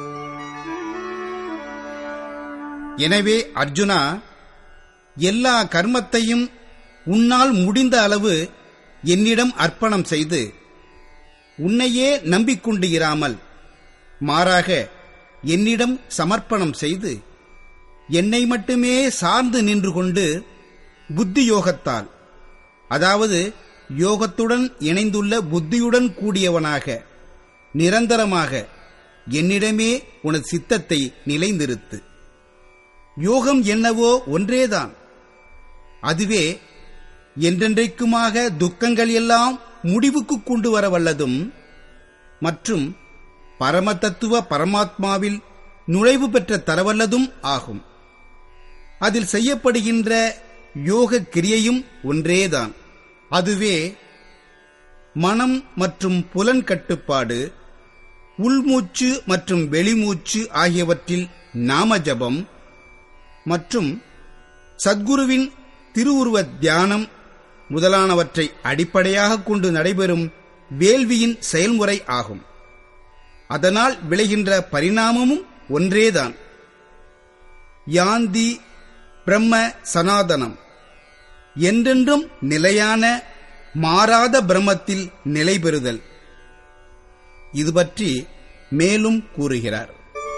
எனவே அர்ஜுனா, எல்லா கர்மத்தையும் உன்னால் முடிந்த அளவு என்னிடம் அர்ப்பணம் செய்து உன்னையே நம்பிக்கொண்டு இராமல் மாறாக என்னிடம் சமர்ப்பணம் செய்து என்னை மட்டுமே சார்ந்து நின்று கொண்டு புத்தி யோகத்தால், அதாவது யோகத்துடன் இணைந்துள்ள புத்தியுடன் கூடியவனாக நிரந்தரமாக என்னிடமே உனது சித்தத்தை நிலைநிறுத்து. யோகம் என்னவோ ஒன்றேதான். அதுவே என்றென்றைக்குமாக துக்கங்கள் எல்லாம் முடிவுக்கு கொண்டு வர வல்லதும் மற்றும் பரமதத்துவ பரமாத்மாவில் நுழைவு பெற்ற தரவல்லதும் ஆகும். அதில் செய்யப்படுகின்ற யோக கிரியையும் ஒன்றேதான். அதுவே மனம் மற்றும் புலன் கட்டுப்பாடு, உள்மூச்சு மற்றும் வெளிமூச்சு ஆகியவற்றில் நாம ஜபம் மற்றும் சத்குருவின் திருவுருவ தியானம் முதலானவற்றை அடிப்படையாக கொண்டு நடைபெறும் வேள்வியின் செயல்முறை ஆகும். அதனால் விளைகின்ற பரிணாமமும் ஒன்றேதான். யாந்தி பிரம்ம சனாதனம், என்றென்றும் நிலையான மாறாத பிரம்மத்தில் நிலை பெறுதல். இது பற்றி மேலும் கூறுகிறார்.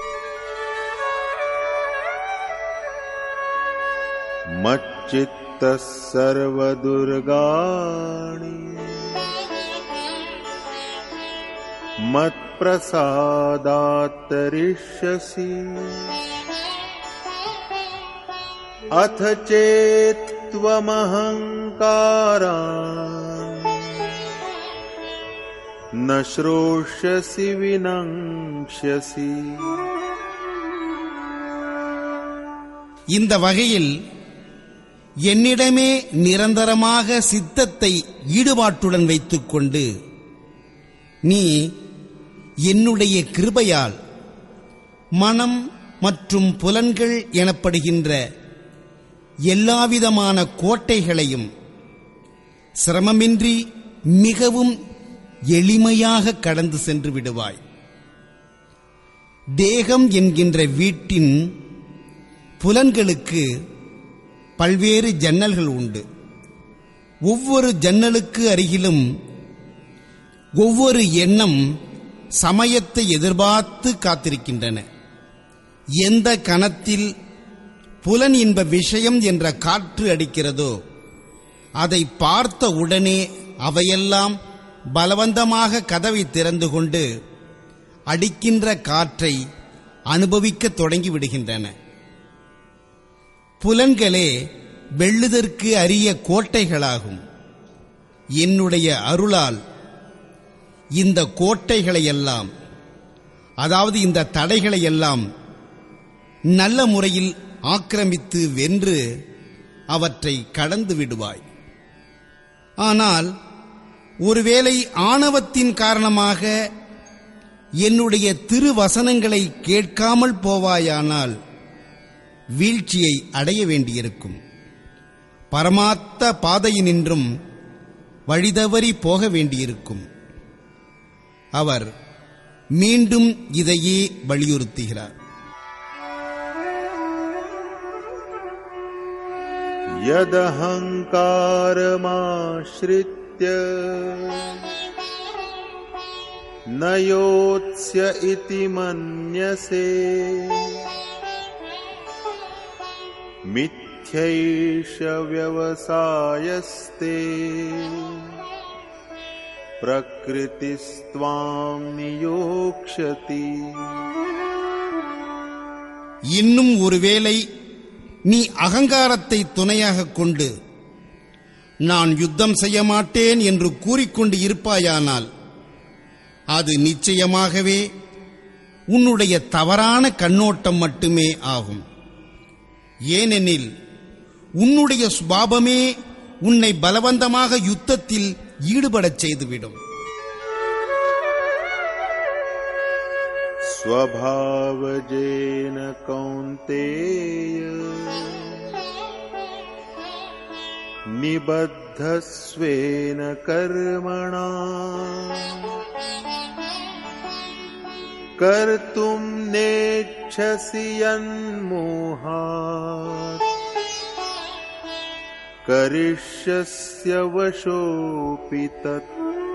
மச்சித்த சர்வதுர்காணி மத் பிரசாதாத்தரிஷ்யசி அத சேத்வமஹங்காரான் ந ஸ்ரோஷ்யசி வினங்ஷ்யசி. இந்த வகையில் என்னிடமே நிரந்தரமாக சித்தத்தை ஈடுபாட்டுடன் வைத்துக் கொண்டு நீ என்னுடைய கிருபையால் மனம் மற்றும் புலன்கள் எனப்படுகின்ற எல்லாவிதமான கோட்டைகளையும் சிரமமின்றி மிகவும் எளிமையாக கடந்து சென்று விடுவாய். தேகம் என்கின்ற வீட்டின் புலன்களுக்கு பல்வேறு ஜன்னல்கள் உண்டு. ஒவ்வொரு ஜன்னலுக்கு அருகிலும் ஒவ்வொரு எண்ணம் சமயத்தை எதிர்பார்த்து காத்திருக்கின்றன. எந்த கணத்தில் புலன் இன்ப விஷயம் என்ற காற்று அடிக்கிறதோ அதை பார்த்த உடனே அவையெல்லாம் பலவந்தமாக கதவை திறந்து கொண்டு அடிக்கின்ற காற்றை அனுபவிக்க தொடங்கி விடுகின்றன. புலன்களே வெல்லுதற்கு அரிய கோட்டைகளாகும். என்னுடைய அருளால் இந்த கோட்டைகளையெல்லாம், அதாவது இந்த தடைகளையெல்லாம் நல்ல முறையில் ஆக்கிரமித்து வென்று அவற்றை கடந்து விடுவாய். ஆனால் ஒருவேளை ஆணவத்தின் காரணமாக என்னுடைய திருவசனங்களை கேட்காமல் போவாயானால் வீழ்ச்சியை அடைய வேண்டியிருக்கும். பரமார்த்த பாதையினின்றும் வழிதவறி போக வேண்டியிருக்கும். அவர் மீண்டும் இதையே வலியுறுத்துகிறார். யதஹங்காரமாஶ்ரித்ய நயோத்ஸ்ய இதி மன்யசே மித்யைஷ வ்யவசாயஸ்தே பிரக்ருதிஸ்த்வாம் நியோக்ஷதி. இன்னும் ஒருவேளை நீ அகங்காரத்தை துணையாக கொண்டு நான் யுத்தம் செய்ய மாட்டேன் என்று கூறிக்கொண்டு இருப்பாயானால் அது நிச்சயமாகவே உன்னுடைய தவறான கண்ணோட்டம் மட்டுமே ஆகும். ஏனெனில் உன்னுடைய சுபாவமே உன்னை பலவந்தமாக யுத்தத்தில் ஈடுபடச் செய்துவிடும். ஸ்வபாவஜேன கௌந்தேய நிபத்தஸ்வேன கர்மணா கர்த்தும் நேச்சசி யன்மோஹாத் கரிஷ்யஸ்ய வசோபி தத்.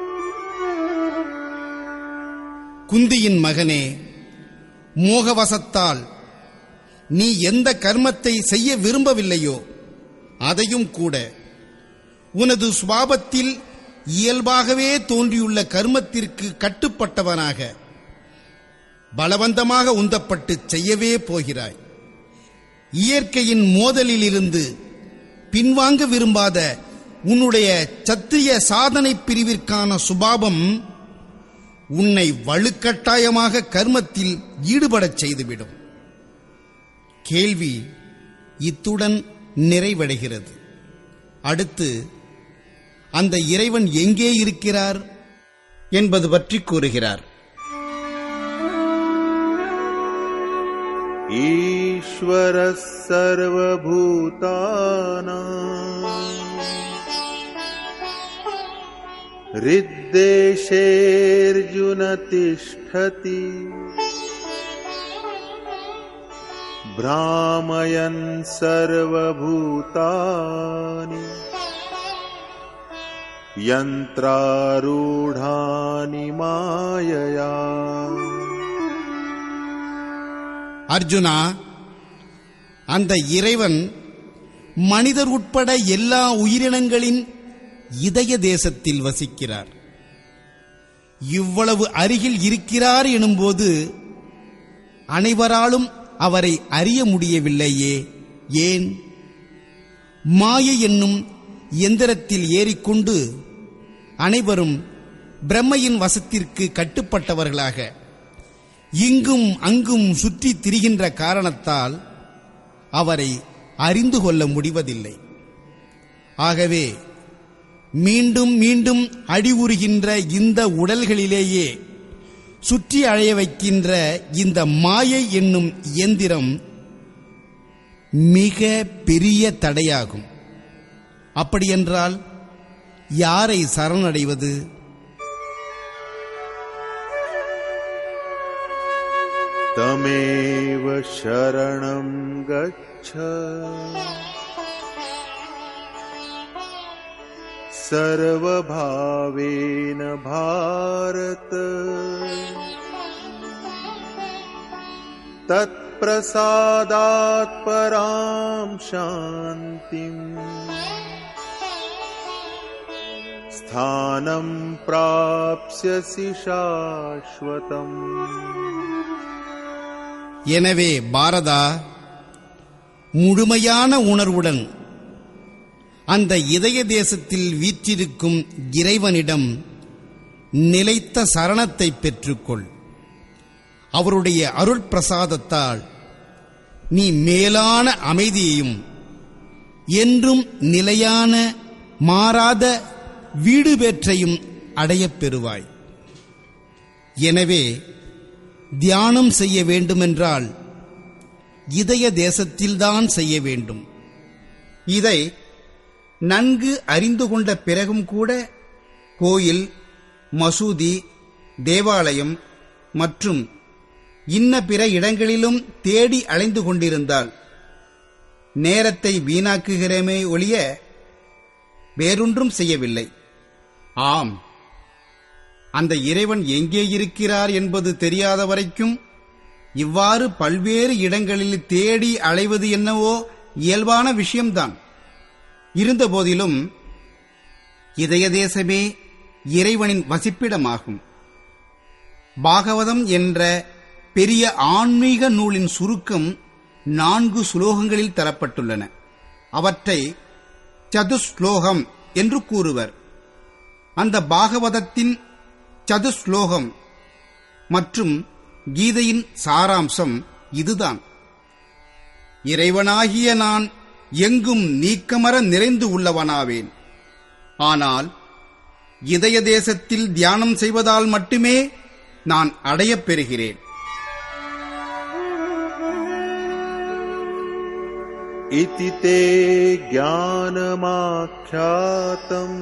குந்தியின் மகனே, மோகவசத்தால் நீ எந்த கர்மத்தை செய்ய விரும்பவில்லையோ அதையும் கூட உனது சுபாவத்தில் இயல்பாகவே தோன்றியுள்ள கர்மத்திற்கு கட்டுப்பட்டவனாக பலவந்தமாக உந்தப்பட்டு செய்யவே போகிறாய். இயற்கையின் மோதலிலிருந்து பின்வாங்க விரும்பாத உன்னுடைய சத்திரிய சாதனை பிரிவிற்கான சுபாவம் உன்னை வலுக்கட்டாயமாக கர்மத்தில் ஈடுபடச் செய்துவிடும். கேள்வி இத்துடன் நிறைவடைகிறது. அடுத்து அந்த இறைவன் எங்கே இருக்கிறார் என்பது பற்றி கூறுகிறார். ஈஸ்வரः சர்வபூதானாம் ஹ்ருத்தேஷேர்ஜுன திஷ்டதி ப்ராமயன் சர்வபூதானி யந்த்ராரூடானி மாயயா. அர்ஜுனா, அந்த இறைவன் மனிதர் உட்பட எல்லா உயிரினங்களின் இதய தேசத்தில் வசிக்கிறார். இவ்வளவு அருகில் இருக்கிறார் எனும்போது அனைவராலும் அவரை அறிய முடியவில்லையே. ஏன்? மாயை என்னும் எந்திரத்தில் ஏறிக்கொண்டு அனைவரும் பிரம்மையின் வசத்திற்கு கட்டுப்பட்டவர்களாக இங்கும் அங்கும் சுற்றி திரிகின்ற காரணத்தால் அவரை அறிந்து கொள்ள முடிவதில்லை. ஆகவே மீண்டும் மீண்டும் அடிவுறுகின்ற இந்த உடல்களிலேயே சுற்றி அழைய வைக்கின்ற இந்த மாயை என்னும் இயந்திரம் மிக பெரிய தடையாகும். அப்படியென்றால் யாரை சரணடைவது? தமேவ சரணம் கச்ச சர்வபாவேன பாரத தத் பிரசாதாத் பராம் சாந்திம் ஸ்தானம் ப்ராப்ஸ்யசி சாஸ்வதம். எனவே பாரதா, முழுமையான உணர்வுடன் அந்த இதய தேசத்தில் வீற்றிருக்கும் இறைவனிடம் நிலைத்த சரணத்தை பெற்றுக்கொள். அவருடைய அருட்பிரசாதத்தால் நீ மேலான அமைதியையும் என்றும் நிலையான மாறாத வீடு பேற்றையும் அடையப் பெறுவாய். எனவே தியானம் செய்ய வேண்டுமென்றால் இதய தேசத்தில்தான் செய்ய வேண்டும். இதை நன்கு அறிந்து கொண்ட பிறகும் கூட கோயில், மசூதி, தேவாலயம் மற்றும் இன்ன பிற இடங்களிலும் தேடி அலைந்து கொண்டிருந்தால் நேரத்தை வீணாக்குகிறேமே ஒழிய வேறொன்றும் செய்யவில்லை. ஆம், அந்த இறைவன் எங்கே இருக்கிறார் என்பது தெரியாத வரைக்கும் இவ்வாறு பல்வேறு இடங்களில் தேடி அலைவது என்னவோ இயல்பான விஷயம்தான். இருந்தபோதிலும் இதய தேசமே இறைவனின் வசிப்பிடமாகும். பாகவதம் என்ற பெரிய ஆன்மீக நூலின் சுருக்கம் நான்கு சுலோகங்களில் தரப்பட்டுள்ளன. அவற்றை சதுஸ்லோகம் என்று கூறுவர். அந்த பாகவதத்தின் சதுஸ்லோகம் மற்றும் கீதையின் சாராம்சம் இதுதான். இறைவனாகிய நான் எங்கும் நீக்கமர நிறைந்து உள்ளவனாவேன். ஆனால் இதய தேசத்தில் தியானம் செய்வதால் மட்டுமே நான் அடையப் பெறுகிறேன். இதி தே ஞானமாக்யாதம்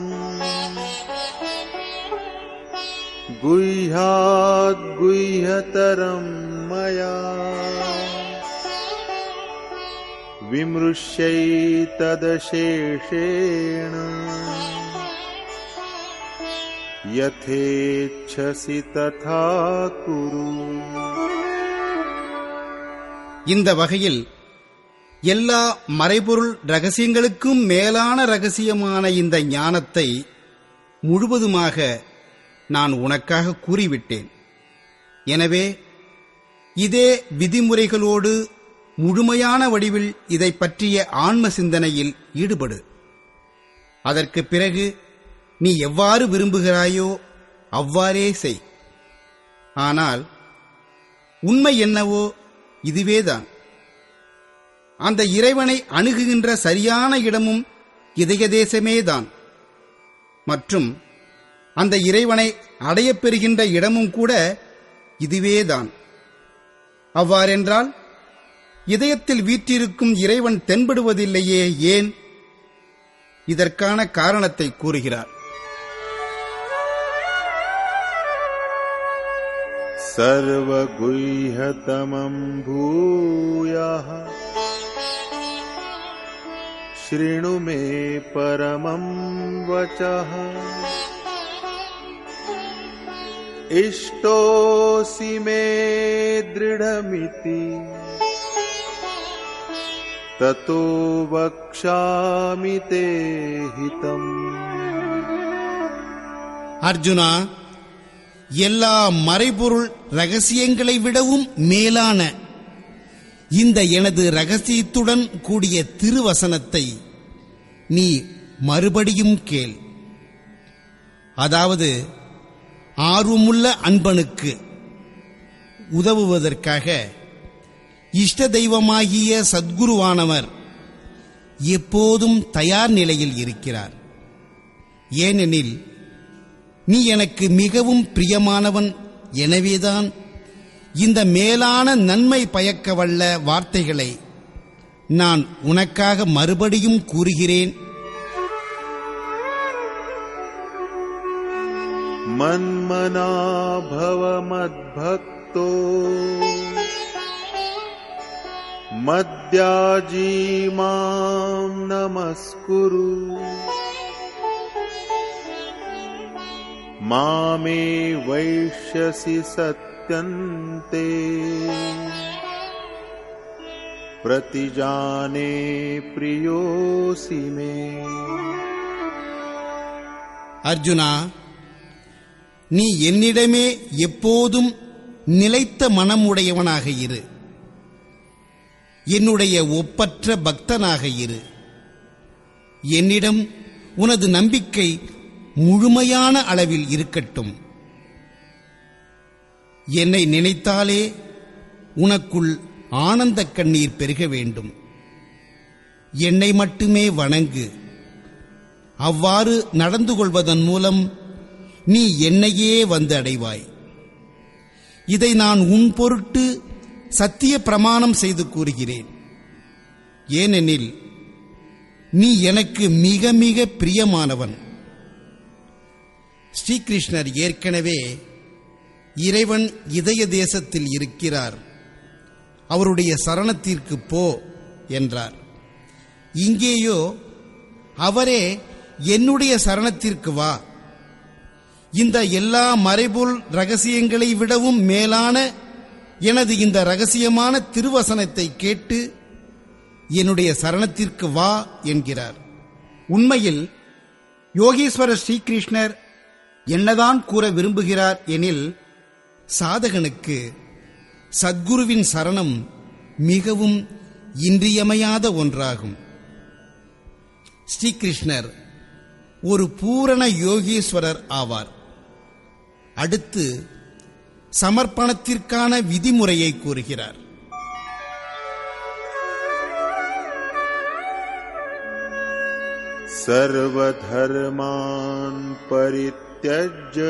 குஹ்யாத் குஹ்யதரம் மயா விம்ருஷ்யைததசேஷேண யதேச்சசி ததா குரு. இந்த வகையில் எல்லா மறைபொருள் ரகசியங்களுக்கும் மேலான ரகசியமான இந்த ஞானத்தை முழுவதுமாக நான் உனக்காக கூறிவிட்டேன். எனவே இதே விதிமுறைகளோடு முழுமையான வடிவில் இதை பற்றிய ஆன்ம சிந்தனையில் ஈடுபடு. அதற்கு பிறகு நீ எவ்வாறு விரும்புகிறாயோ அவ்வாறே செய். ஆனால் உண்மை என்னவோ இதுவேதான். அந்த இறைவனை அணுகுகின்ற சரியான இடமும் இதய தேசமேதான். மற்றும் அந்த இறைவனை அடையப்பெறுகின்ற இடமும் கூட இதுவேதான். அவ்வாறென்றால் இதயத்தில் வீற்றிருக்கும் இறைவன் தென்படுவதில்லையே, ஏன்? இதற்கான காரணத்தை கூறுகிறார். சர்வகுஹ்யதமம் பூயः ஸ்ருணு மே பரமம் வசः இஷ்டோசி மே த்ருடமிதி ததோ வக்ஷாமி தே ஹிதம். அர்ஜுனா, எல்லா மறைபொருள் ரகசியங்களை விடவும் மேலான இந்த எனது ரகசியத்துடன் கூடிய திருவசனத்தை நீ மறுபடியும் கேள். அதாவது ஆர்வமுள்ள அன்பனுக்கு உதவுவதற்காக இஷ்ட தெய்வமாகிய சத்குருவானவர் எப்போதும் தயார் நிலையில் இருக்கிறார். ஏனெனில் நீ எனக்கு மிகவும் பிரியமானவன். எனவேதான் இந்த மேலான நன்மை பயக்க வல்ல வார்த்தைகளை நான் உனக்காக மறுபடியும் கூறுகிறேன். மன்மனா பவ மத்பக்தோ மத்யாஜீ மாம் நமஸ்குரு மாமே வைஷ்யசி சத்யந்தே பிரதிஜானே பிரியோசி மே. அர்ஜுனா, நீ என்னிடமே எப்போதும் நிலைத்த மனமுடையவனாக இரு. என்னுடைய ஒப்பற்ற பக்தனாக இரு. என்னிடம் உனது நம்பிக்கை முழுமையான அளவில் இருக்கட்டும். என்னை நினைத்தாலே உனக்குள் ஆனந்த கண்ணீர் பெருக வேண்டும். என்னை மட்டுமே வணங்கு. அவ்வாறு நடந்து கொள்வதன் மூலம் நீ என்னையே வந்து அடைவாய். இதை நான் உன் பொருட்டு சத்திய பிரமாணம் செய்து கூறுகிறேன். ஏனெனில் நீ எனக்கு மிக மிக பிரியமானவன். ஸ்ரீகிருஷ்ணர் ஏற்கனவே இறைவன் இதய தேசத்தில் இருக்கிறார், அவருடைய சரணத்திற்கு போ என்றார். இங்கேயோ அவரே என்னுடைய சரணத்திற்கு வா. இந்த எல்லா மறைபொருள் ரகசியங்களை விடவும் மேலான எனது இந்த ரகசியமான திருவசனத்தை கேட்டு என்னுடைய சரணத்திற்கு வா என்கிறார். உண்மையில் யோகீஸ்வரர் ஸ்ரீகிருஷ்ணர் என்னதான் கூற விரும்புகிறார் எனில், சாதகனுக்கு சத்குருவின் சரணம் மிகவும் இன்றியமையாத ஒன்றாகும். ஸ்ரீகிருஷ்ணர் ஒரு பூரண யோகீஸ்வரர் ஆவார். அடுத்து சமர்ப்பணத்திற்கான விதிமுறையை கூறுகிறார். சர்வதர்மான் பரித்யஜ்ய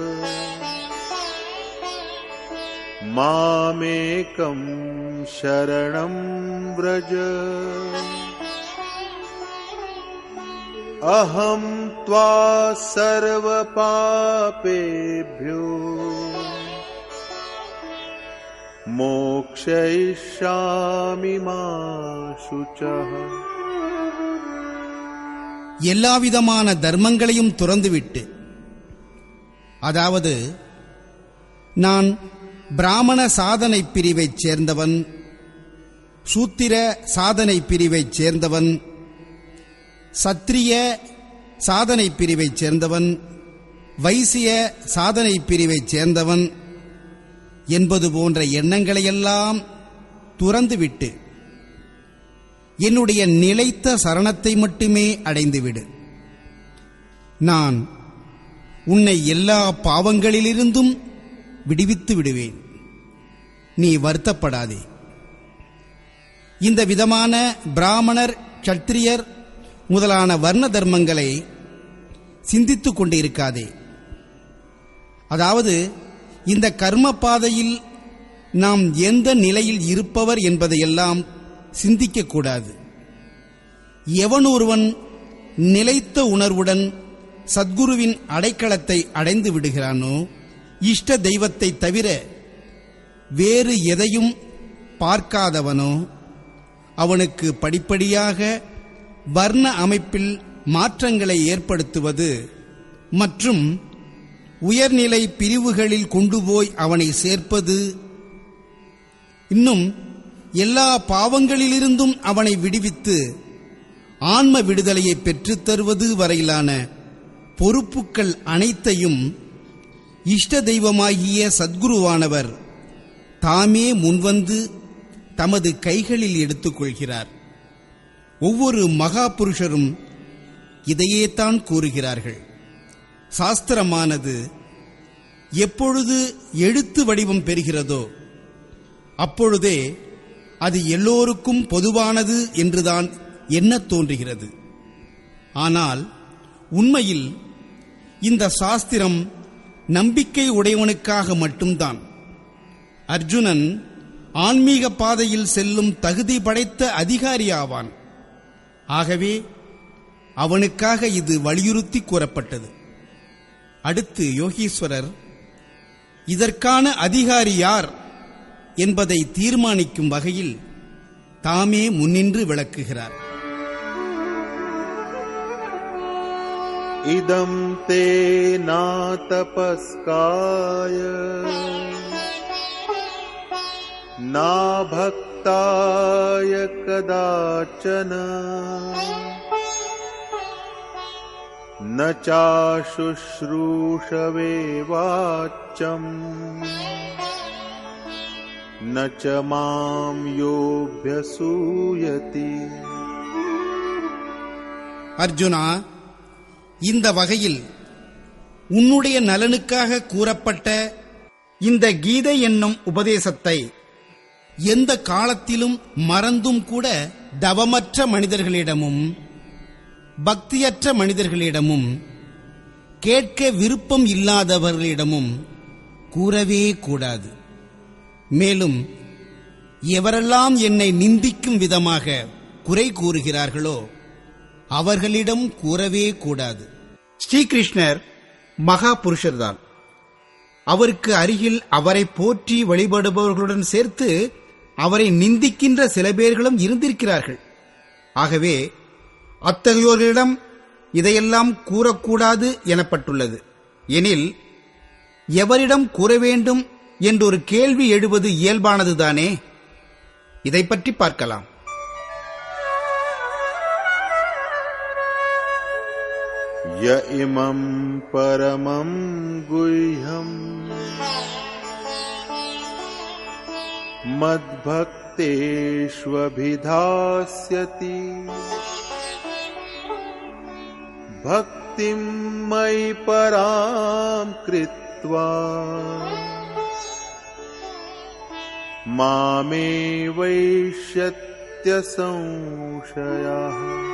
மாமேகம் சரணம் வ்ரஜ அஹம் த்வா சர்வ பாபேப்யோ மோக்ஷயிஷ்யாமி மா சுசஹ. எல்லாவிதமான தர்மங்களையும் துறந்துவிட்டு, அதாவது நான் பிராமண சாதனை பிரிவைச் சேர்ந்தவன், சூத்திர சாதனை பிரிவைச் சேர்ந்தவன், சத்திரிய சாதனை பிரிவைச் சேர்ந்தவன், வைசிய சாதனை பிரிவைச் சேர்ந்தவன் என்பது போன்ற எண்ணங்களையெல்லாம் துறந்துவிட்டு என்னுடைய நிலைத்த சரணத்தை மட்டுமே அடைந்துவிடு. நான் உன்னை எல்லா பாவங்களிலிருந்தும் விடுவித்து விடுவேன். நீ வருத்தப்படாதே. இந்த விதமான பிராமணர், சத்திரியர் முதலான வர்ண தர்மங்களை சிந்தித்துக் கொண்டிருக்காதே. அதாவது இந்த கர்ம பாதையில் நாம் எந்த நிலையில் இருப்பவர் என்பதையெல்லாம் சிந்திக்கக்கூடாது. எவன் ஒருவன் நிலைத்த உணர்வுடன் சத்குருவின் அடைக்கலத்தை அடைந்து விடுகிறானோ, இஷ்ட தெய்வத்தை தவிர வேறு எதையும் பார்க்காதவனோ, அவனுக்கு படிப்படியாக வர்ண அமைப்பில் மாற்றங்களை ஏற்படுத்துவது மற்றும் உயர்நிலை பிரிவுகளில் கொண்டு போய் அவனை சேர்ப்பது, இன்னும் எல்லா பாவங்களிலிருந்தும் அவனை விடுவித்து ஆன்ம விடுதலையை பெற்றுத் தருவது வரையிலான பொறுப்புக்கள் அனைத்தையும் இஷ்ட தெய்வமாகிய சத்குருவானவர் தாமே முன்வந்து தமது கைகளில் எடுத்துக்கொள்கிறார். ஒவ்வொரு மகா புருஷரும் இதையே தான் கூறுகிறார்கள். சாஸ்திரமானது எப்பொழுது எழுத்து வடிவம் பெறுகிறதோ அப்பொழுதே அது எல்லோருக்கும் பொதுவானது என்றுதான் எண்ணத் தோன்றுகிறது. ஆனால் உண்மையில் இந்த சாஸ்திரம் நம்பிக்கை உடையவனுக்காக மட்டும்தான். அர்ஜுனன் ஆன்மீக பாதையில் செல்லும் தகுதி படைத்த அதிகாரியாவான். ஆகவே அவனுக்காக இது வலியுறுத்தி கூறப்பட்டது. அடுத்து யோகீஸ்வரர் இதற்கான அதிகாரி யார் என்பதை தீர்மானிக்கும் வகையில் தாமே முன்னின்று விளக்குகிறார். இதம் தே நாதபஸ்காய நா பக்தாய கதாச்சன ந சாசுஷ்ரூஷவே வாச்சம் ந ச மாம் யோப்யசூயதி. அர்ஜுனா, இந்த வகையில் உன்னுடைய நலனுக்காக கூறப்பட்ட இந்த கீதை என்னும் உபதேசத்தை எந்த காலத்திலும் மறந்தும் கூட தவமற்ற மனிதர்களிடமும் பக்தியற்ற மனிதர்களிடமும் கேட்க விருப்பம் இல்லாதவர்களிடமும் கூறவே கூடாது. மேலும் எவரெல்லாம் என்னை நிந்திக்கும் விதமாக குறை கூறுகிறார்களோ அவர்களிடம் கூறவே கூடாது. ஸ்ரீகிருஷ்ணர் மகா புருஷர்தான். அவருக்கு அருகில் அவரை போற்றி வழிபடுபவர்களுடன் சேர்த்து அவரை நிந்திக்கின்ற சில பேர்களும் இருந்திருக்கிறார்கள். ஆகவே அத்தகையோர்களிடம் இதையெல்லாம் கூறக்கூடாது எனப்பட்டுள்ளது. எனில் எவரிடம் கூற வேண்டும் என்றொரு கேள்வி எழுவது இயல்பானதுதானே. இதை பற்றி பார்க்கலாம். ய இமம் பரமம் குஹ்யம் மத்பக்தேஷ்வபிதாஸ்யதி பக்திம் மயி பராம் கிருத்வா மாமே வைஷ்யத்ய சம்சயः.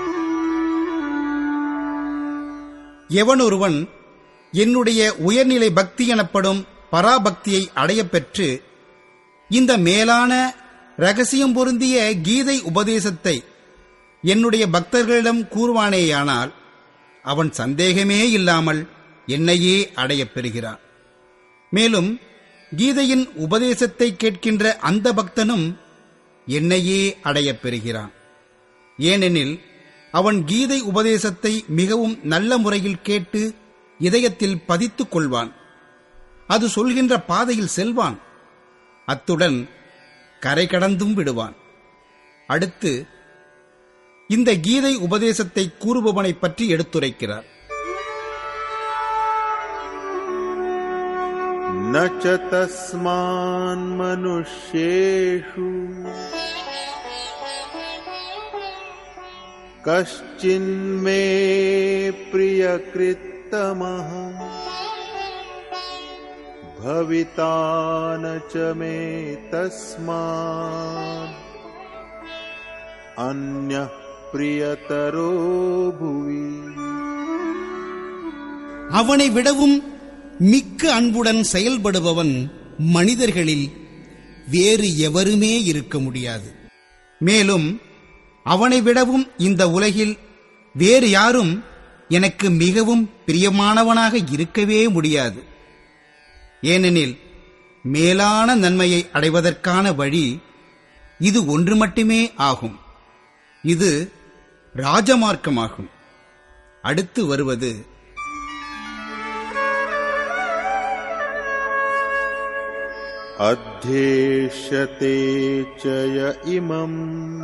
எவனொருவன் என்னுடைய உயர்நிலை பக்தி எனப்படும் பராபக்தியை அடையப் பெற்று இந்த மேலான இரகசியம் பொருந்திய கீதை உபதேசத்தை என்னுடைய பக்தர்களிடம் கூறுவானேயானால் அவன் சந்தேகமே இல்லாமல் என்னையே அடையப் பெறுகிறான். மேலும் கீதையின் உபதேசத்தை கேட்கின்ற அந்த பக்தனும் என்னையே அடையப் பெறுகிறான். ஏனெனில் அவன் கீதை உபதேசத்தை மிகவும் நல்ல முறையில் கேட்டு இதயத்தில் பதித்துக் கொள்வான். அது சொல்கின்ற பாதையில் செல்வான். அத்துடன் கரை கடந்தும் விடுவான். அடுத்து இந்த கீதை உபதேசத்தை கூறுபவனை பற்றி எடுத்துரைக்கிறார். ந न च तस्मान् मनुष्येषु कश्चिन्मे प्रियकृत्तमः भविता न च मे तस्मात् अन्यः प्रियतरो भुवि. அவனை விடவும் மிக்க அன்புடன் செயல்படுபவன் மனிதர்களில் வேறு எவருமே இருக்க முடியாது. மேலும் அவனை விடவும் இந்த உலகில் வேறு யாரும் எனக்கு மிகவும் பிரியமானவனாக இருக்கவே முடியாது. ஏனெனில் மேலான நன்மையை அடைவதற்கான வழி இது ஒன்று மட்டுமே ஆகும். இது ராஜமார்க்கமாகும். அடுத்து வருவது அத்யேஷ்யதே ச ய இமம்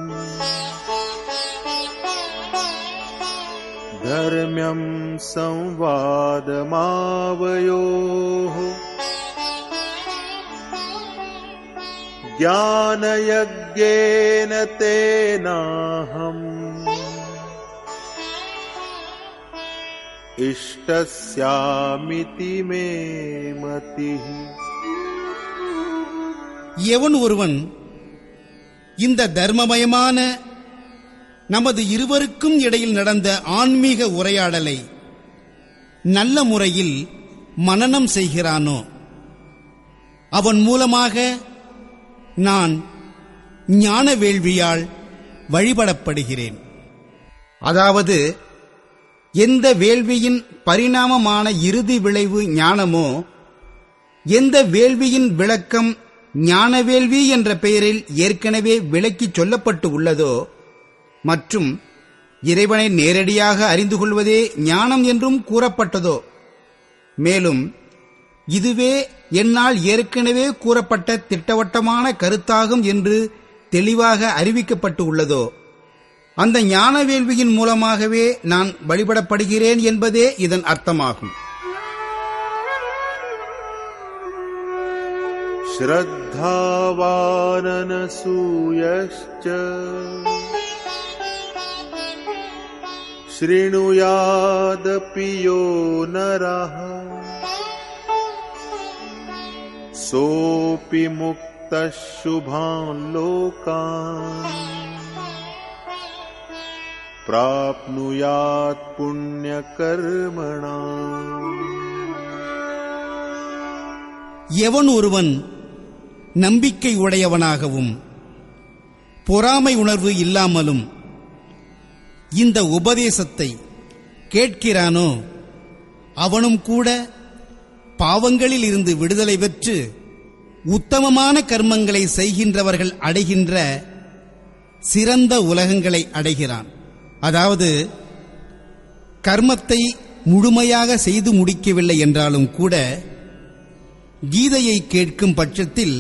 தர்ம்யம் சம்வாதமாவயோः ஞானயஜ்ஞேன தேனாஹம் இஷ்டஸ்யாமிதி மே மதிः. எவன் ஒருவன் இந்த தர்மமயமான நமது இருவருக்கும் இடையில் நடந்த ஆன்மீக உரையாடலை நல்ல முறையில் மனனம் செய்கிறானோ அவன் மூலமாக நான் ஞான வேள்வியால் வழிபடப்படுகிறேன். அதாவது எந்த வேள்வியின் பரிணாமமான இறுதி விளைவு ஞானமோ, எந்த வேள்வியின் விளக்கம் ஞான வேள்வி என்ற பெயரில் ஏற்கனவே விளக்கிச் சொல்லப்பட்டு உள்ளதோ, மற்றும் இறைவனை நேரடியாக அறிந்து கொள்வதே ஞானம் என்றும் கூறப்பட்டதோ, மேலும் இதுவே என்னால் ஏற்கனவே கூறப்பட்ட திட்டவட்டமான கருத்தாகும் என்று தெளிவாக அறிவிக்கப்பட்டு உள்ளதோ, அந்த ஞான வேள்வியின் மூலமாகவே நான் வழிபடப்படுகிறேன் என்பதே இதன் அர்த்தமாகும். ஸ்ரத்தாவானனசூயஸ்ச ஸ்ருணுயாதபி யோ நரஹ சோபி முக்தः சுபான் லோகான் ப்ராப்னுயாத் புண்ணியகர்மணாம். எவன் ஒருவன் நம்பிக்கை உடையவனாகவும் பொறாமை உணர்வு இல்லாமலும் இந்த உபதேசத்தை கேட்கிறானோ அவனும் கூட பாவங்களில் இருந்து விடுதலை பெற்று உத்தமமான கர்மங்களை செய்கின்றவர்கள் அடைகின்ற சிறந்த உலகங்களை அடைகிறான். அதாவது கர்மத்தை முழுமையாக செய்து முடிக்கவில்லை என்றாலும் கூட கீதையை கேட்கும் பட்சத்தில்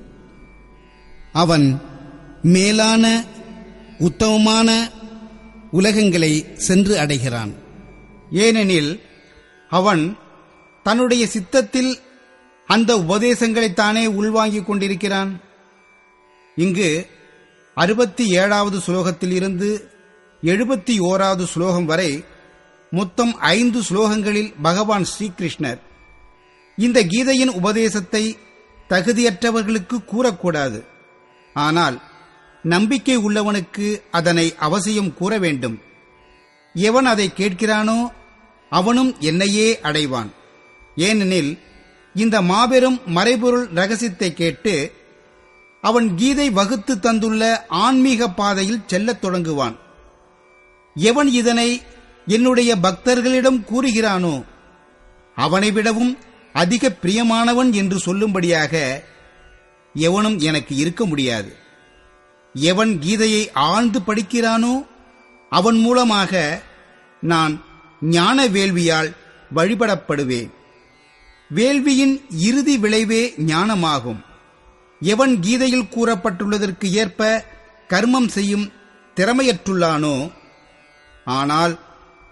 அவன் மேலான உத்தமமான உலகங்களை சென்று அடைகிறான். ஏனெனில் அவன் தன்னுடைய சித்தத்தில் அந்த உபதேசங்களைத்தானே உள்வாங்கிக் கொண்டிருக்கிறான். இங்கு அறுபத்தி ஏழாவது ஸ்லோகத்தில் இருந்து எழுபத்தி ஓராவது ஸ்லோகம் வரை மொத்தம் ஐந்து ஸ்லோகங்களில் பகவான் ஸ்ரீகிருஷ்ணர் இந்த கீதையின் உபதேசத்தை தகுதியற்றவர்களுக்கு கூறக்கூடாது, ஆனால் நம்பிக்கை உள்ளவனுக்கு அதனை அவசியம் கூற வேண்டும். எவன் அதை கேட்கிறானோ அவனும் என்னையே அடைவான். ஏனெனில் இந்த மாபெரும் மறைபொருள் ரகசியத்தை கேட்டு அவன் கீதை வகுத்து தந்துள்ள ஆன்மீக பாதையில் செல்லத் தொடங்குவான். எவன் இதனை என்னுடைய பக்தர்களிடம் கூறுகிறானோ அவனை விடவும் அதிக பிரியமானவன் என்று சொல்லும்படியாக எவனும் எனக்கு இருக்க முடியாது. எவன் கீதையை ஆழ்ந்து படிக்கிறானோ அவன் மூலமாக நான் ஞான வேள்வியால் வழிபடப்படுவேன். வேள்வியின் இறுதி விளைவே ஞானமாகும். எவன் கீதையில் கூறப்பட்டுள்ளதற்கு ஏற்ப கர்மம் செய்யும் திறமையற்றுள்ளானோ, ஆனால்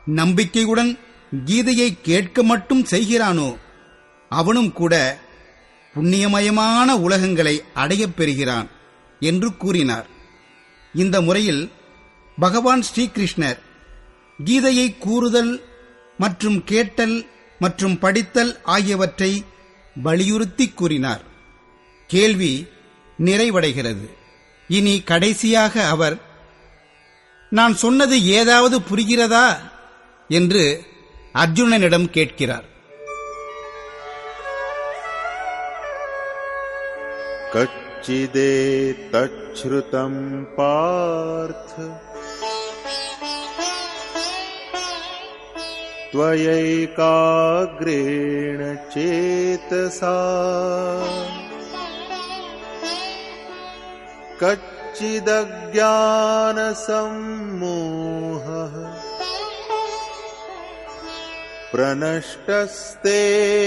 நம்பிக்கையுடன் கீதையை கேட்க மட்டும் செய்கிறானோ அவனும் கூட புண்ணியமயமான உலகங்களை அடையப் பெறுகிறான் என்று கூறினார். இந்த முறையில் பகவான் ஸ்ரீகிருஷ்ணர் கீதையை கூறுதல் மற்றும் கேட்டல் மற்றும் படித்தல் ஆகியவற்றை வலியுறுத்தி கூறினார். கேள்வி நிறைவடைகிறது. இனி கடைசியாக அவர், நான் சொன்னது ஏதாவது புரிகிறதா என்று அர்ஜுனனிடம் கேட்கிறார். கச்சிதே தச்ருதம் பார்த்த त्वयैकाग्रेण चेतसा कच्चिदज्ञानसम्मोहः प्रनष्टस्ते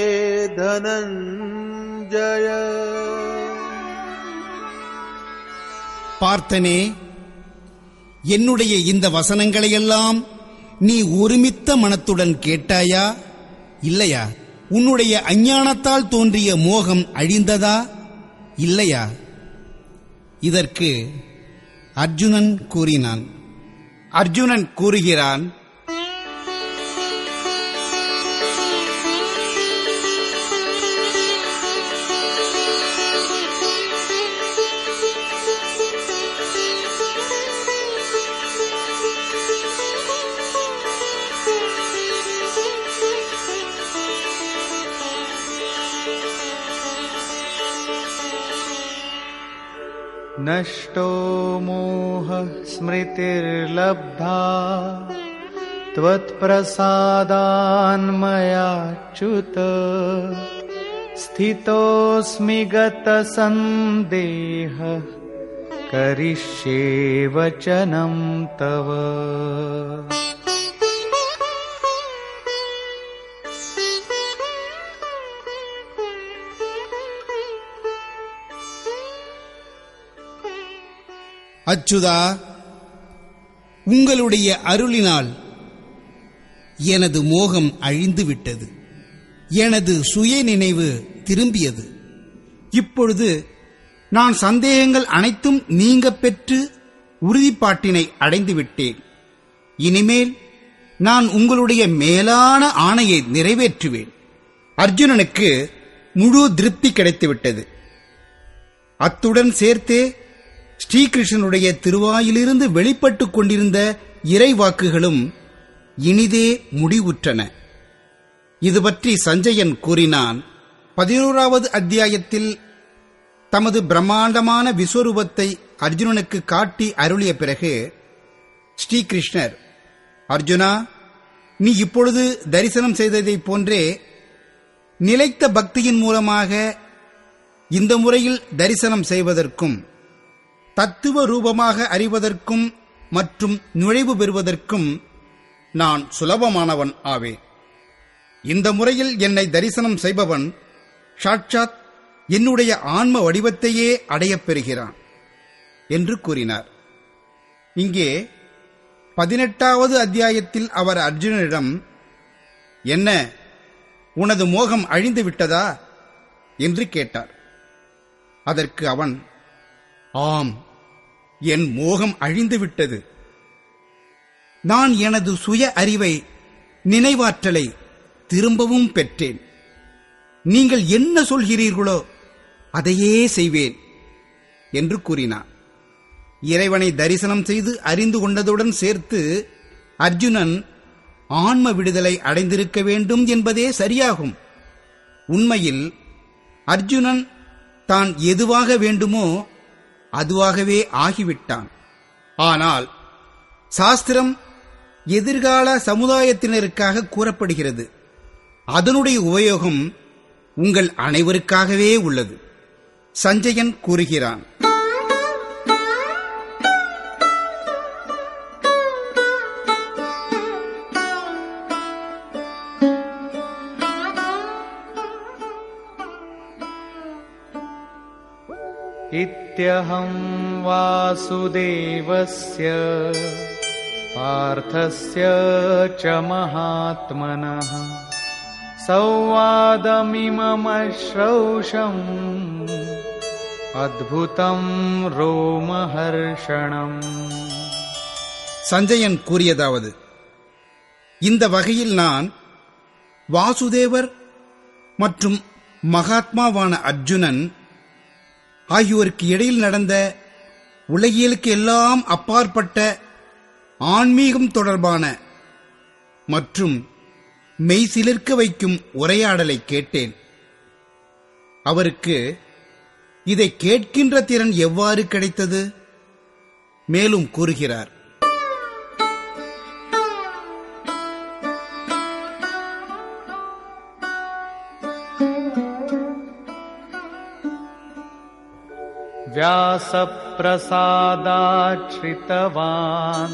धनञ्जय. பார்த்தனே, என்னுடைய இந்த வசனங்களையெல்லாம் நீ ஒருமித்த மனத்துடன் கேட்டாயா இல்லையா? உன்னுடைய அஞ்ஞானத்தால் தோன்றிய மோகம் அழிந்ததா இல்லையா? இதற்கு அர்ஜுனன் கூறினான். அர்ஜுனன் கூறுகிறான், नष्टो मोहः स्मृतिर्लब्धा त्वत्प्रसादान्मयाच्युत स्थितोऽस्मि गतसन्देहः करिष्ये वचनं तव. அச்சுதா, உங்களுடைய அருளினால் எனது மோகம் அழிந்துவிட்டது, எனது சுய நினைவு திரும்பியது. இப்பொழுது நான் சந்தேகங்கள் அனைத்தும் நீங்க பெற்று உறுதிப்பாட்டினை அடைந்துவிட்டேன். இனிமேல் நான் உங்களுடைய மேலான ஆணையை நிறைவேற்றுவேன். அர்ஜுனனுக்கு முழு திருப்தி கிடைத்துவிட்டது. அத்துடன் சேர்த்தே ஸ்ரீகிருஷ்ணனுடைய திருவாயிலிருந்து வெளிப்பட்டுக் கொண்டிருந்த இறைவாக்குகளும் இனிதே முடிவுற்றன. இது பற்றி சஞ்சயன் கூறினான். பதினோராவது அத்தியாயத்தில் தமது பிரம்மாண்டமான விஸ்வரூபத்தை அர்ஜுனனுக்கு காட்டி அருளிய பிறகு ஸ்ரீகிருஷ்ணர், அர்ஜுனா, நீ இப்பொழுது தரிசனம் செய்ததைப் போன்றே நிலைத்த பக்தியின் மூலமாக இந்த முறையில் தரிசனம் செய்வதற்கும் தத்துவ ரூபமாக அறிவதற்கும் மற்றும் நுழைவு பெறுவதற்கும் நான் சுலபமானவன் ஆவேன். இந்த முறையில் என்னை தரிசனம் செய்பவன் சாட்சாத் என்னுடைய ஆன்ம வடிவத்தையே அடையப் பெறுகிறான் என்று கூறினார். இங்கே பதினெட்டாவது அத்தியாயத்தில் அவர் அர்ஜுனனிடம், என்ன, உனது மோகம் அழிந்து விட்டதா என்று கேட்டார். அதற்கு அவன், ஆம், என் மோகம் அழிந்துவிட்டது. நான் எனது சுய அறிவை, நினைவாற்றலை திரும்பவும் பெற்றேன். நீங்கள் என்ன சொல்கிறீர்களோ அதையே செய்வேன் என்று கூறினான். இறைவனை தரிசனம் செய்து அறிந்து கொண்டதுடன் சேர்த்து அர்ஜுனன் ஆன்ம விடுதலை அடைந்திருக்க வேண்டும் என்பதே சரியாகும். உண்மையில் அர்ஜுனன் தான் எதுவாக வேண்டுமோ அதுவாகவே ஆகிவிட்டான். ஆனால் சாஸ்திரம் எதிர்கால சமுதாயத்தினருக்காக கூறப்படுகிறது. அதனுடைய உபயோகம் உங்கள் அனைவருக்காகவே உள்ளது. சஞ்சயன் கூறுகிறான், इत्यहं वासुदेवस्य पार्थस्य च महात्मनः संवादमिममश्रौषम् अद्भुतं रोमहर्षणम्. சஞ்சயன் கூறியதாவது: இந்த வகையில் நான் வாசுதேவர் மற்றும் மகாத்மாவான அர்ஜுனன் ஆகியோருக்கு இடையில் நடந்த உலகியலுக்கு எல்லாம் அப்பாற்பட்ட ஆன்மீகம் தொடர்பான மற்றும் மெய்சிலிர்க்க வைக்கும் உரையாடலை கேட்டேன். அவருக்கு இதை கேட்கின்ற திறன் எவ்வாறு கிடைத்தது? மேலும் கூறுகிறார்: व्यासप्रसादाच्छ्रितवान्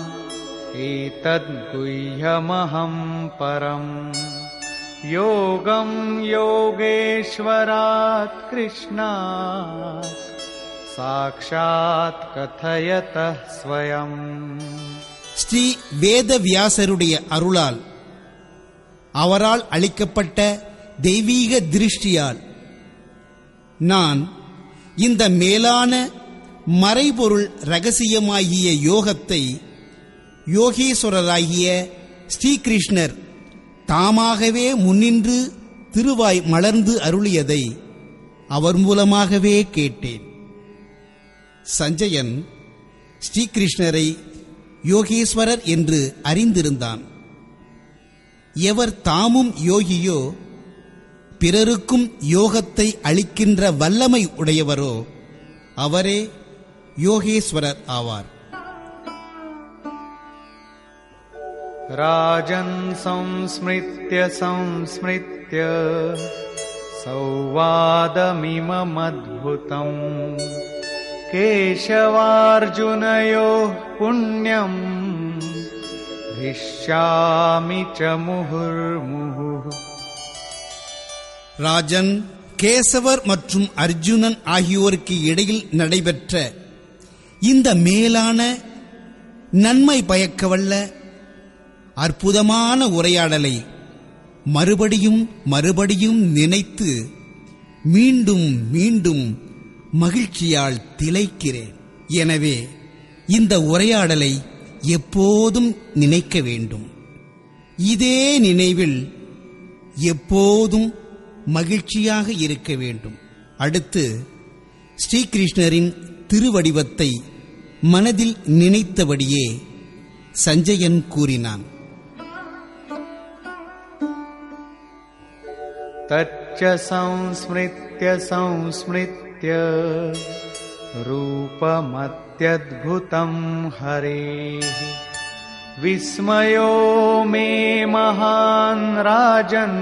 एतद्गुह्यमहं परम् योगं योगेश्वरात् कृष्णात् साक्षात् कथयतः स्वयम्. ஸ்ரீ வேதவியாசருடைய அருளால் அவரால் அளிக்கப்பட்ட தெய்வீக திருஷ்டியால் நான் இந்த மேலான மறைபொருள் இரகசியமாகிய யோகத்தை யோகேஸ்வரராகிய ஸ்ரீகிருஷ்ணர் தாமாகவே முன்னின்று திருவாய் மலர்ந்து அருளியதை அவர் மூலமாகவே கேட்டேன். சஞ்சயன் ஸ்ரீகிருஷ்ணரை யோகேஸ்வரர் என்று அறிந்திருந்தான். எவர் தாமும் யோகியோ பிறருக்கும் யோகத்தை அளிக்கின்ற வல்லமை உடையவரோ அவரே யோகேஸ்வரர் ஆவார். ராஜன் சம்ஸ்மிருத்ய சம்ஸ்மிருத்ய சௌவாதமிமமத்புதம் கேசவார்ஜுனயோः புண்ணியம் ஹிஷ்யாமி ச முஹுர்முஹுः. ராஜன், கேசவர் மற்றும் அர்ஜுனன் ஆகியோருக்கு இடையில் நடைபெற்ற இந்த மேலான நன்மை பயக்கவல்ல அற்புதமான உரையாடலை மறுபடியும் மறுபடியும் நினைத்து மீண்டும் மீண்டும் மகிழ்ச்சியால் திளைக்கிறேன். எனவே இந்த உரையாடலை எப்போதும் நினைக்க வேண்டும். இதே நினைவில் எப்போதும் மகிழ்ச்சியாக இருக்க வேண்டும். அடுத்து ஸ்ரீகிருஷ்ணரின் திருவடிவத்தை மனதில் நினைத்தபடியே சஞ்சயன் கூறினான்: தச்ச சம்ஸ்மிருத்ய சம்ஸ்மிருத்ய ரூபமத்யத்புதம் ஹரேः விஸ்மயோ மே மகான் ராஜன்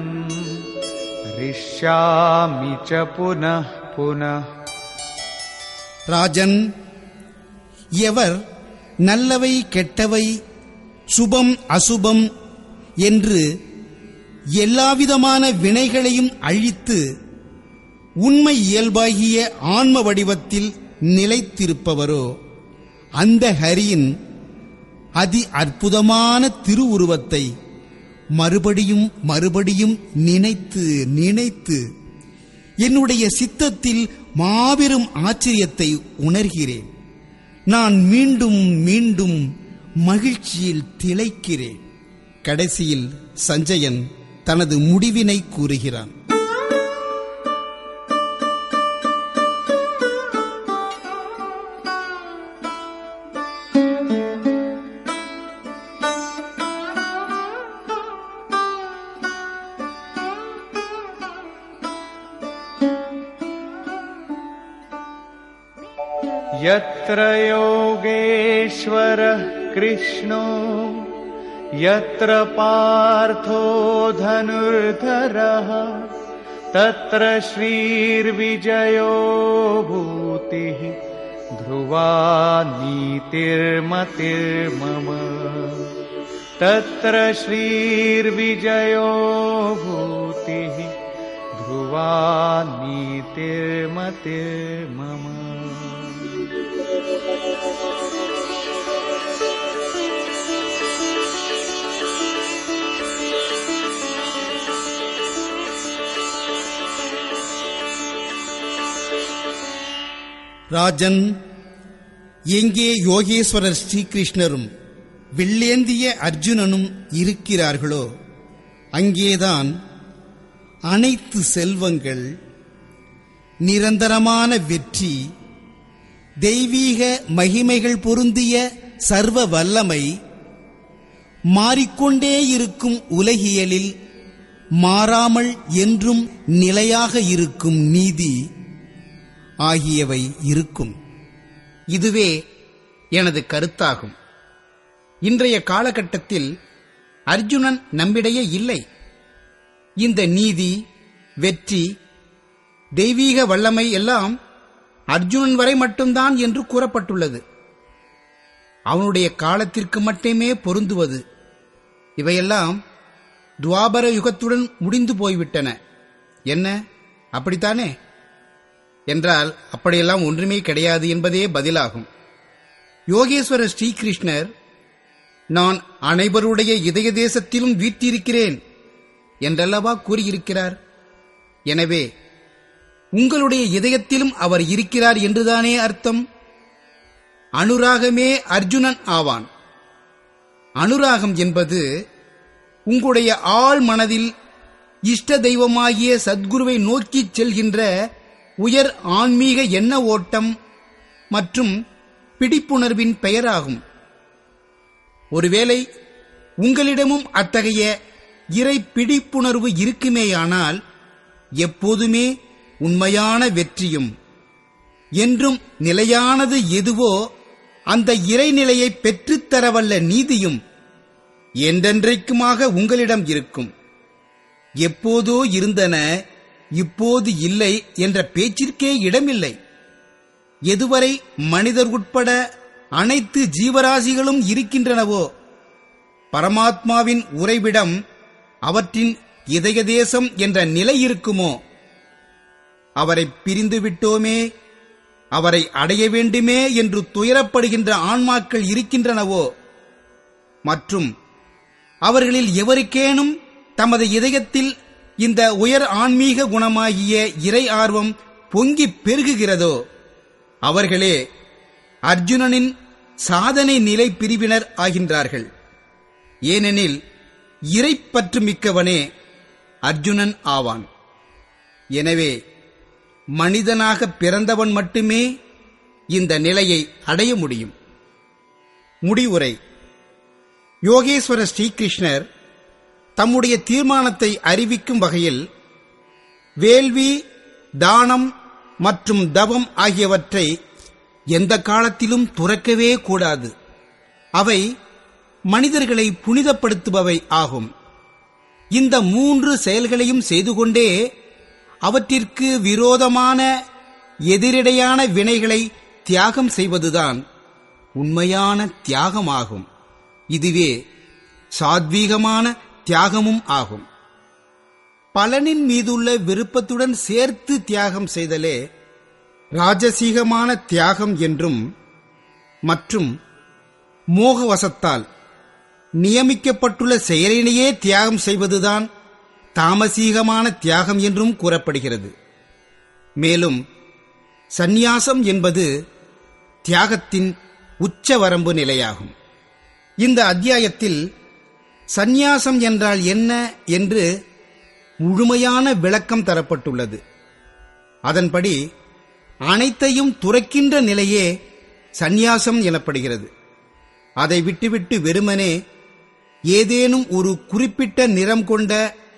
ரிஷ்யாமி ச புனः புனः. ராஜன், எவர் நல்லவை கெட்டவை சுபம் அசுபம் என்று எல்லாவிதமான வினைகளையும் அழித்து உண்மை இயல்பாகிய ஆன்ம வடிவத்தில் நிலைத்திருப்பவரோ அந்த ஹரியின் அதி அற்புதமான திருவுருவத்தை மறுபடியும் மறுபடியும் நினைத்து நினைத்து என்னுடைய சித்தத்தில் மாபெரும் ஆச்சரியத்தை உணர்கிறேன். நான் மீண்டும் மீண்டும் மகிழ்ச்சியில் திளைக்கிறேன். கடைசியில் சஞ்சயன் தனது முடிவினை கூறுகிறான்: यत्र योगेश्वरः कृष्णो यत्र पार्थो धनुर्धरः तत्र श्रीर्विजयो भूतिः ध्रुवा नीतिर्मतिर्मम. तत्र श्रीर्विजयो भूतिः ध्रुवा नीतिर्मतिर्मम. ராஜன், எங்கே யோகேஸ்வரர் ஸ்ரீகிருஷ்ணரும் வில்லேந்திய அர்ஜுனனும் இருக்கிறார்களோ அங்கேதான் அனைத்து செல்வங்கள், நிரந்தரமான வெற்றி, தெய்வீக மகிமைகள் பொருந்திய சர்வ வல்லமை, மாறிக்கொண்டே இருக்கும் உலகியலில் மாறாமல் என்றும் நிலையாக இருக்கும் நீதி ஆகியவை இருக்கும். இதுவே எனது கருத்தாகும். இன்றைய காலகட்டத்தில் அர்ஜுனன் நம்மிடையே இல்லை. இந்த நீதி, வெற்றி, தெய்வீக வல்லமை எல்லாம் அர்ஜுனன் வரை மட்டும்தான் என்று கூறப்பட்டுள்ளது. அவனுடைய காலத்திற்கு மட்டுமே பொருந்துவது. இவையெல்லாம் துவாபர யுகத்துடன் முடிந்து போய்விட்டன. என்ன, அப்படித்தானே? என்றால் அப்படியெல்லாம் ஒன்றுமே கிடையாது என்பதே பதிலாகும். யோகேஸ்வரர் ஸ்ரீகிருஷ்ணர், நான் அனைவருடைய இதய தேசத்திலும் வீற்றிருக்கிறேன் என்றல்லவா கூறியிருக்கிறார். எனவே உங்களுடைய இதயத்திலும் அவர் இருக்கிறார் என்றுதானே அர்த்தம். அனுராகமே அர்ஜுனன் ஆவான். அனுராகம் என்பது உங்களுடைய ஆழ் மனதில் இஷ்ட தெய்வமாகிய சத்குருவை நோக்கிச் செல்கின்ற உயர் ஆன்மீக எண்ண ஓட்டம் மற்றும் பிடிப்புணர்வின் பெயராகும். ஒருவேளை உங்களிடமும் அத்தகைய இறை பிடிப்புணர்வு இருக்குமேயானால் எப்போதுமே உண்மையான வெற்றியும் என்றும் நிலையானது எதுவோ அந்த இறைநிலையை பெற்றுத்தரவல்ல நீதியும் என்றென்றைக்குமாக உங்களிடம் இருக்கும். எப்போதோ இருந்தன, இப்போது இல்லை என்ற பேச்சிற்கே இடமில்லை. எதுவரை மனிதர் உட்பட அனைத்து ஜீவராசிகளும் இருக்கின்றனவோ பரமாத்மாவின் உறைவிடம், அவற்றின் இதய தேசம் என்ற நிலை இருக்குமோ, அவரை பிரிந்து விட்டோமே, அவரை அடைய வேண்டுமே என்று துயரப்படுகின்ற ஆன்மாக்கள் இருக்கின்றனவோ, மற்றும் அவர்களில் எவருக்கேனும் தமது இதயத்தில் இந்த உயர் ஆன்மீக குணமாகிய இறை ஆர்வம் பொங்கிப் பெருகுகிறதோ அவர்களே அர்ஜுனனின் சாதனை நிலை பிரிவினர் ஆகின்றார்கள். ஏனெனில் இறைப்பற்று மிக்கவனே அர்ஜுனன் ஆவான். எனவே மனிதனாக பிறந்தவன் மட்டுமே இந்த நிலையை அடைய முடியும். முடிவுரை. யோகேஸ்வர ஸ்ரீகிருஷ்ணர் தம்முடைய தீர்மானத்தை அறிவிக்கும் வகையில் வேள்வி, தானம் மற்றும் தவம் ஆகியவற்றை எந்த காலத்திலும் துறக்கவே கூடாது. அவை மனிதர்களை புனிதப்படுத்துபவை ஆகும். இந்த மூன்று செயல்களையும் செய்து கொண்டே அவற்றிற்கு விரோதமான எதிரிடையான வினைகளை தியாகம் செய்வதுதான் உண்மையான தியாகமாகும். இதுவே சாத்வீகமான தியாகமும் ஆகும். பலனின் மீதுள்ள விருப்பத்துடன் சேர்த்து தியாகம் செய்தலே ராஜசீகமான தியாகம் என்றும், மற்றும் மோகவசத்தால் நியமிக்கப்பட்டுள்ள செயலினையே தியாகம் செய்வதுதான் தாமசீகமான தியாகம் என்றும் கூறப்படுகிறது. மேலும் சந்நியாசம் என்பது தியாகத்தின் உச்சவரம்பு நிலையாகும். இந்த அத்தியாயத்தில் சந்நியாசம் என்றால் என்ன என்று முழுமையான விளக்கம் தரப்பட்டுள்ளது. அதன்படி அனைத்தையும் துறக்கின்ற நிலையே சந்நியாசம் எனப்படுகிறது. அதை விட்டுவிட்டு வெறுமனே ஏதேனும் ஒரு குறிப்பிட்ட நிறம் கொண்ட,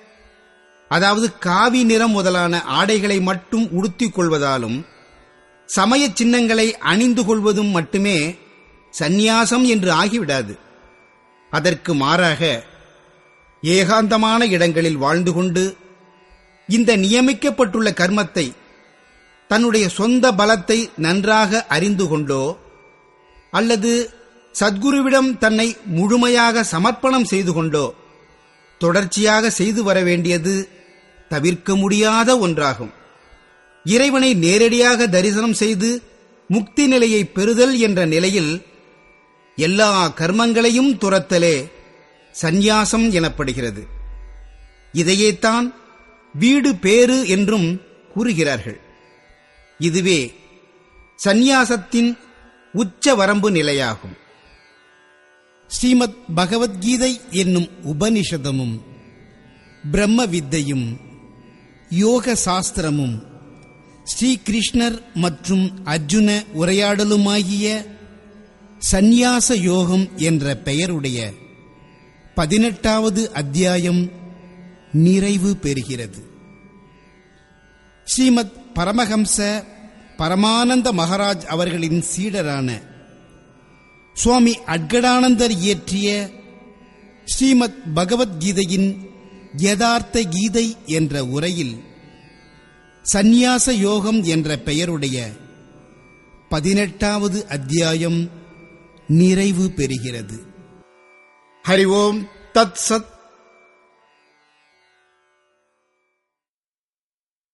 அதாவது காவி நிறம் முதலான ஆடைகளை மட்டும் உடுத்திக் கொள்வதாலும் சமய சின்னங்களை அணிந்து கொள்வதும் மட்டுமே சந்நியாசம் என்று ஆகிவிடாது. அதற்கு மாறாக ஏகாந்தமான இடங்களில் வாழ்ந்து கொண்டு இந்த நியமிக்கப்பட்டுள்ள கர்மத்தை தன்னுடைய சொந்த பலத்தை நன்றாக அறிந்து கொண்டோ அல்லது சத்குருவிடம் தன்னை முழுமையாக சமர்ப்பணம் செய்து கொண்டோ தொடர்ச்சியாக செய்து வர வேண்டியது தவிர்க்க முடியாத ஒன்றாகும். இறைவனை நேரடியாக தரிசனம் செய்து முக்தி நிலையை பெறுதல் என்ற நிலையில் எல்லா கர்மங்களையும் துறத்தலே சந்நியாசம் எனப்படுகிறது. இதையேத்தான் வீடு பேறு என்றும் கூறுகிறார்கள். இதுவே சந்நியாசத்தின் உச்ச வரம்பு நிலையாகும். ஸ்ரீமத் பகவத்கீதை என்னும் உபனிஷதமும் பிரம்ம வித்தையும் யோக சாஸ்திரமும் ஸ்ரீகிருஷ்ணர் மற்றும் அர்ஜுன உரையாடலுமாகிய சந்நியாச யோகம் என்ற பெயருடைய பதினெட்டாவது அத்தியாயம் நிறைவு பெறுகிறது. ஸ்ரீமத் பரமஹம்ச பரமானந்த மகாராஜ் அவர்களின் சீடரான சுவாமி அட்கடானந்தர் இயற்றிய ஸ்ரீமத் பகவத்கீதையின் யதார்த்த கீதை என்ற உரையில் சந்நியாச யோகம் என்ற பெயருடைய பதினெட்டாவது அத்தியாயம் நிறைவு பெறுகிறது. ஹரி ஓம் தத் சத்.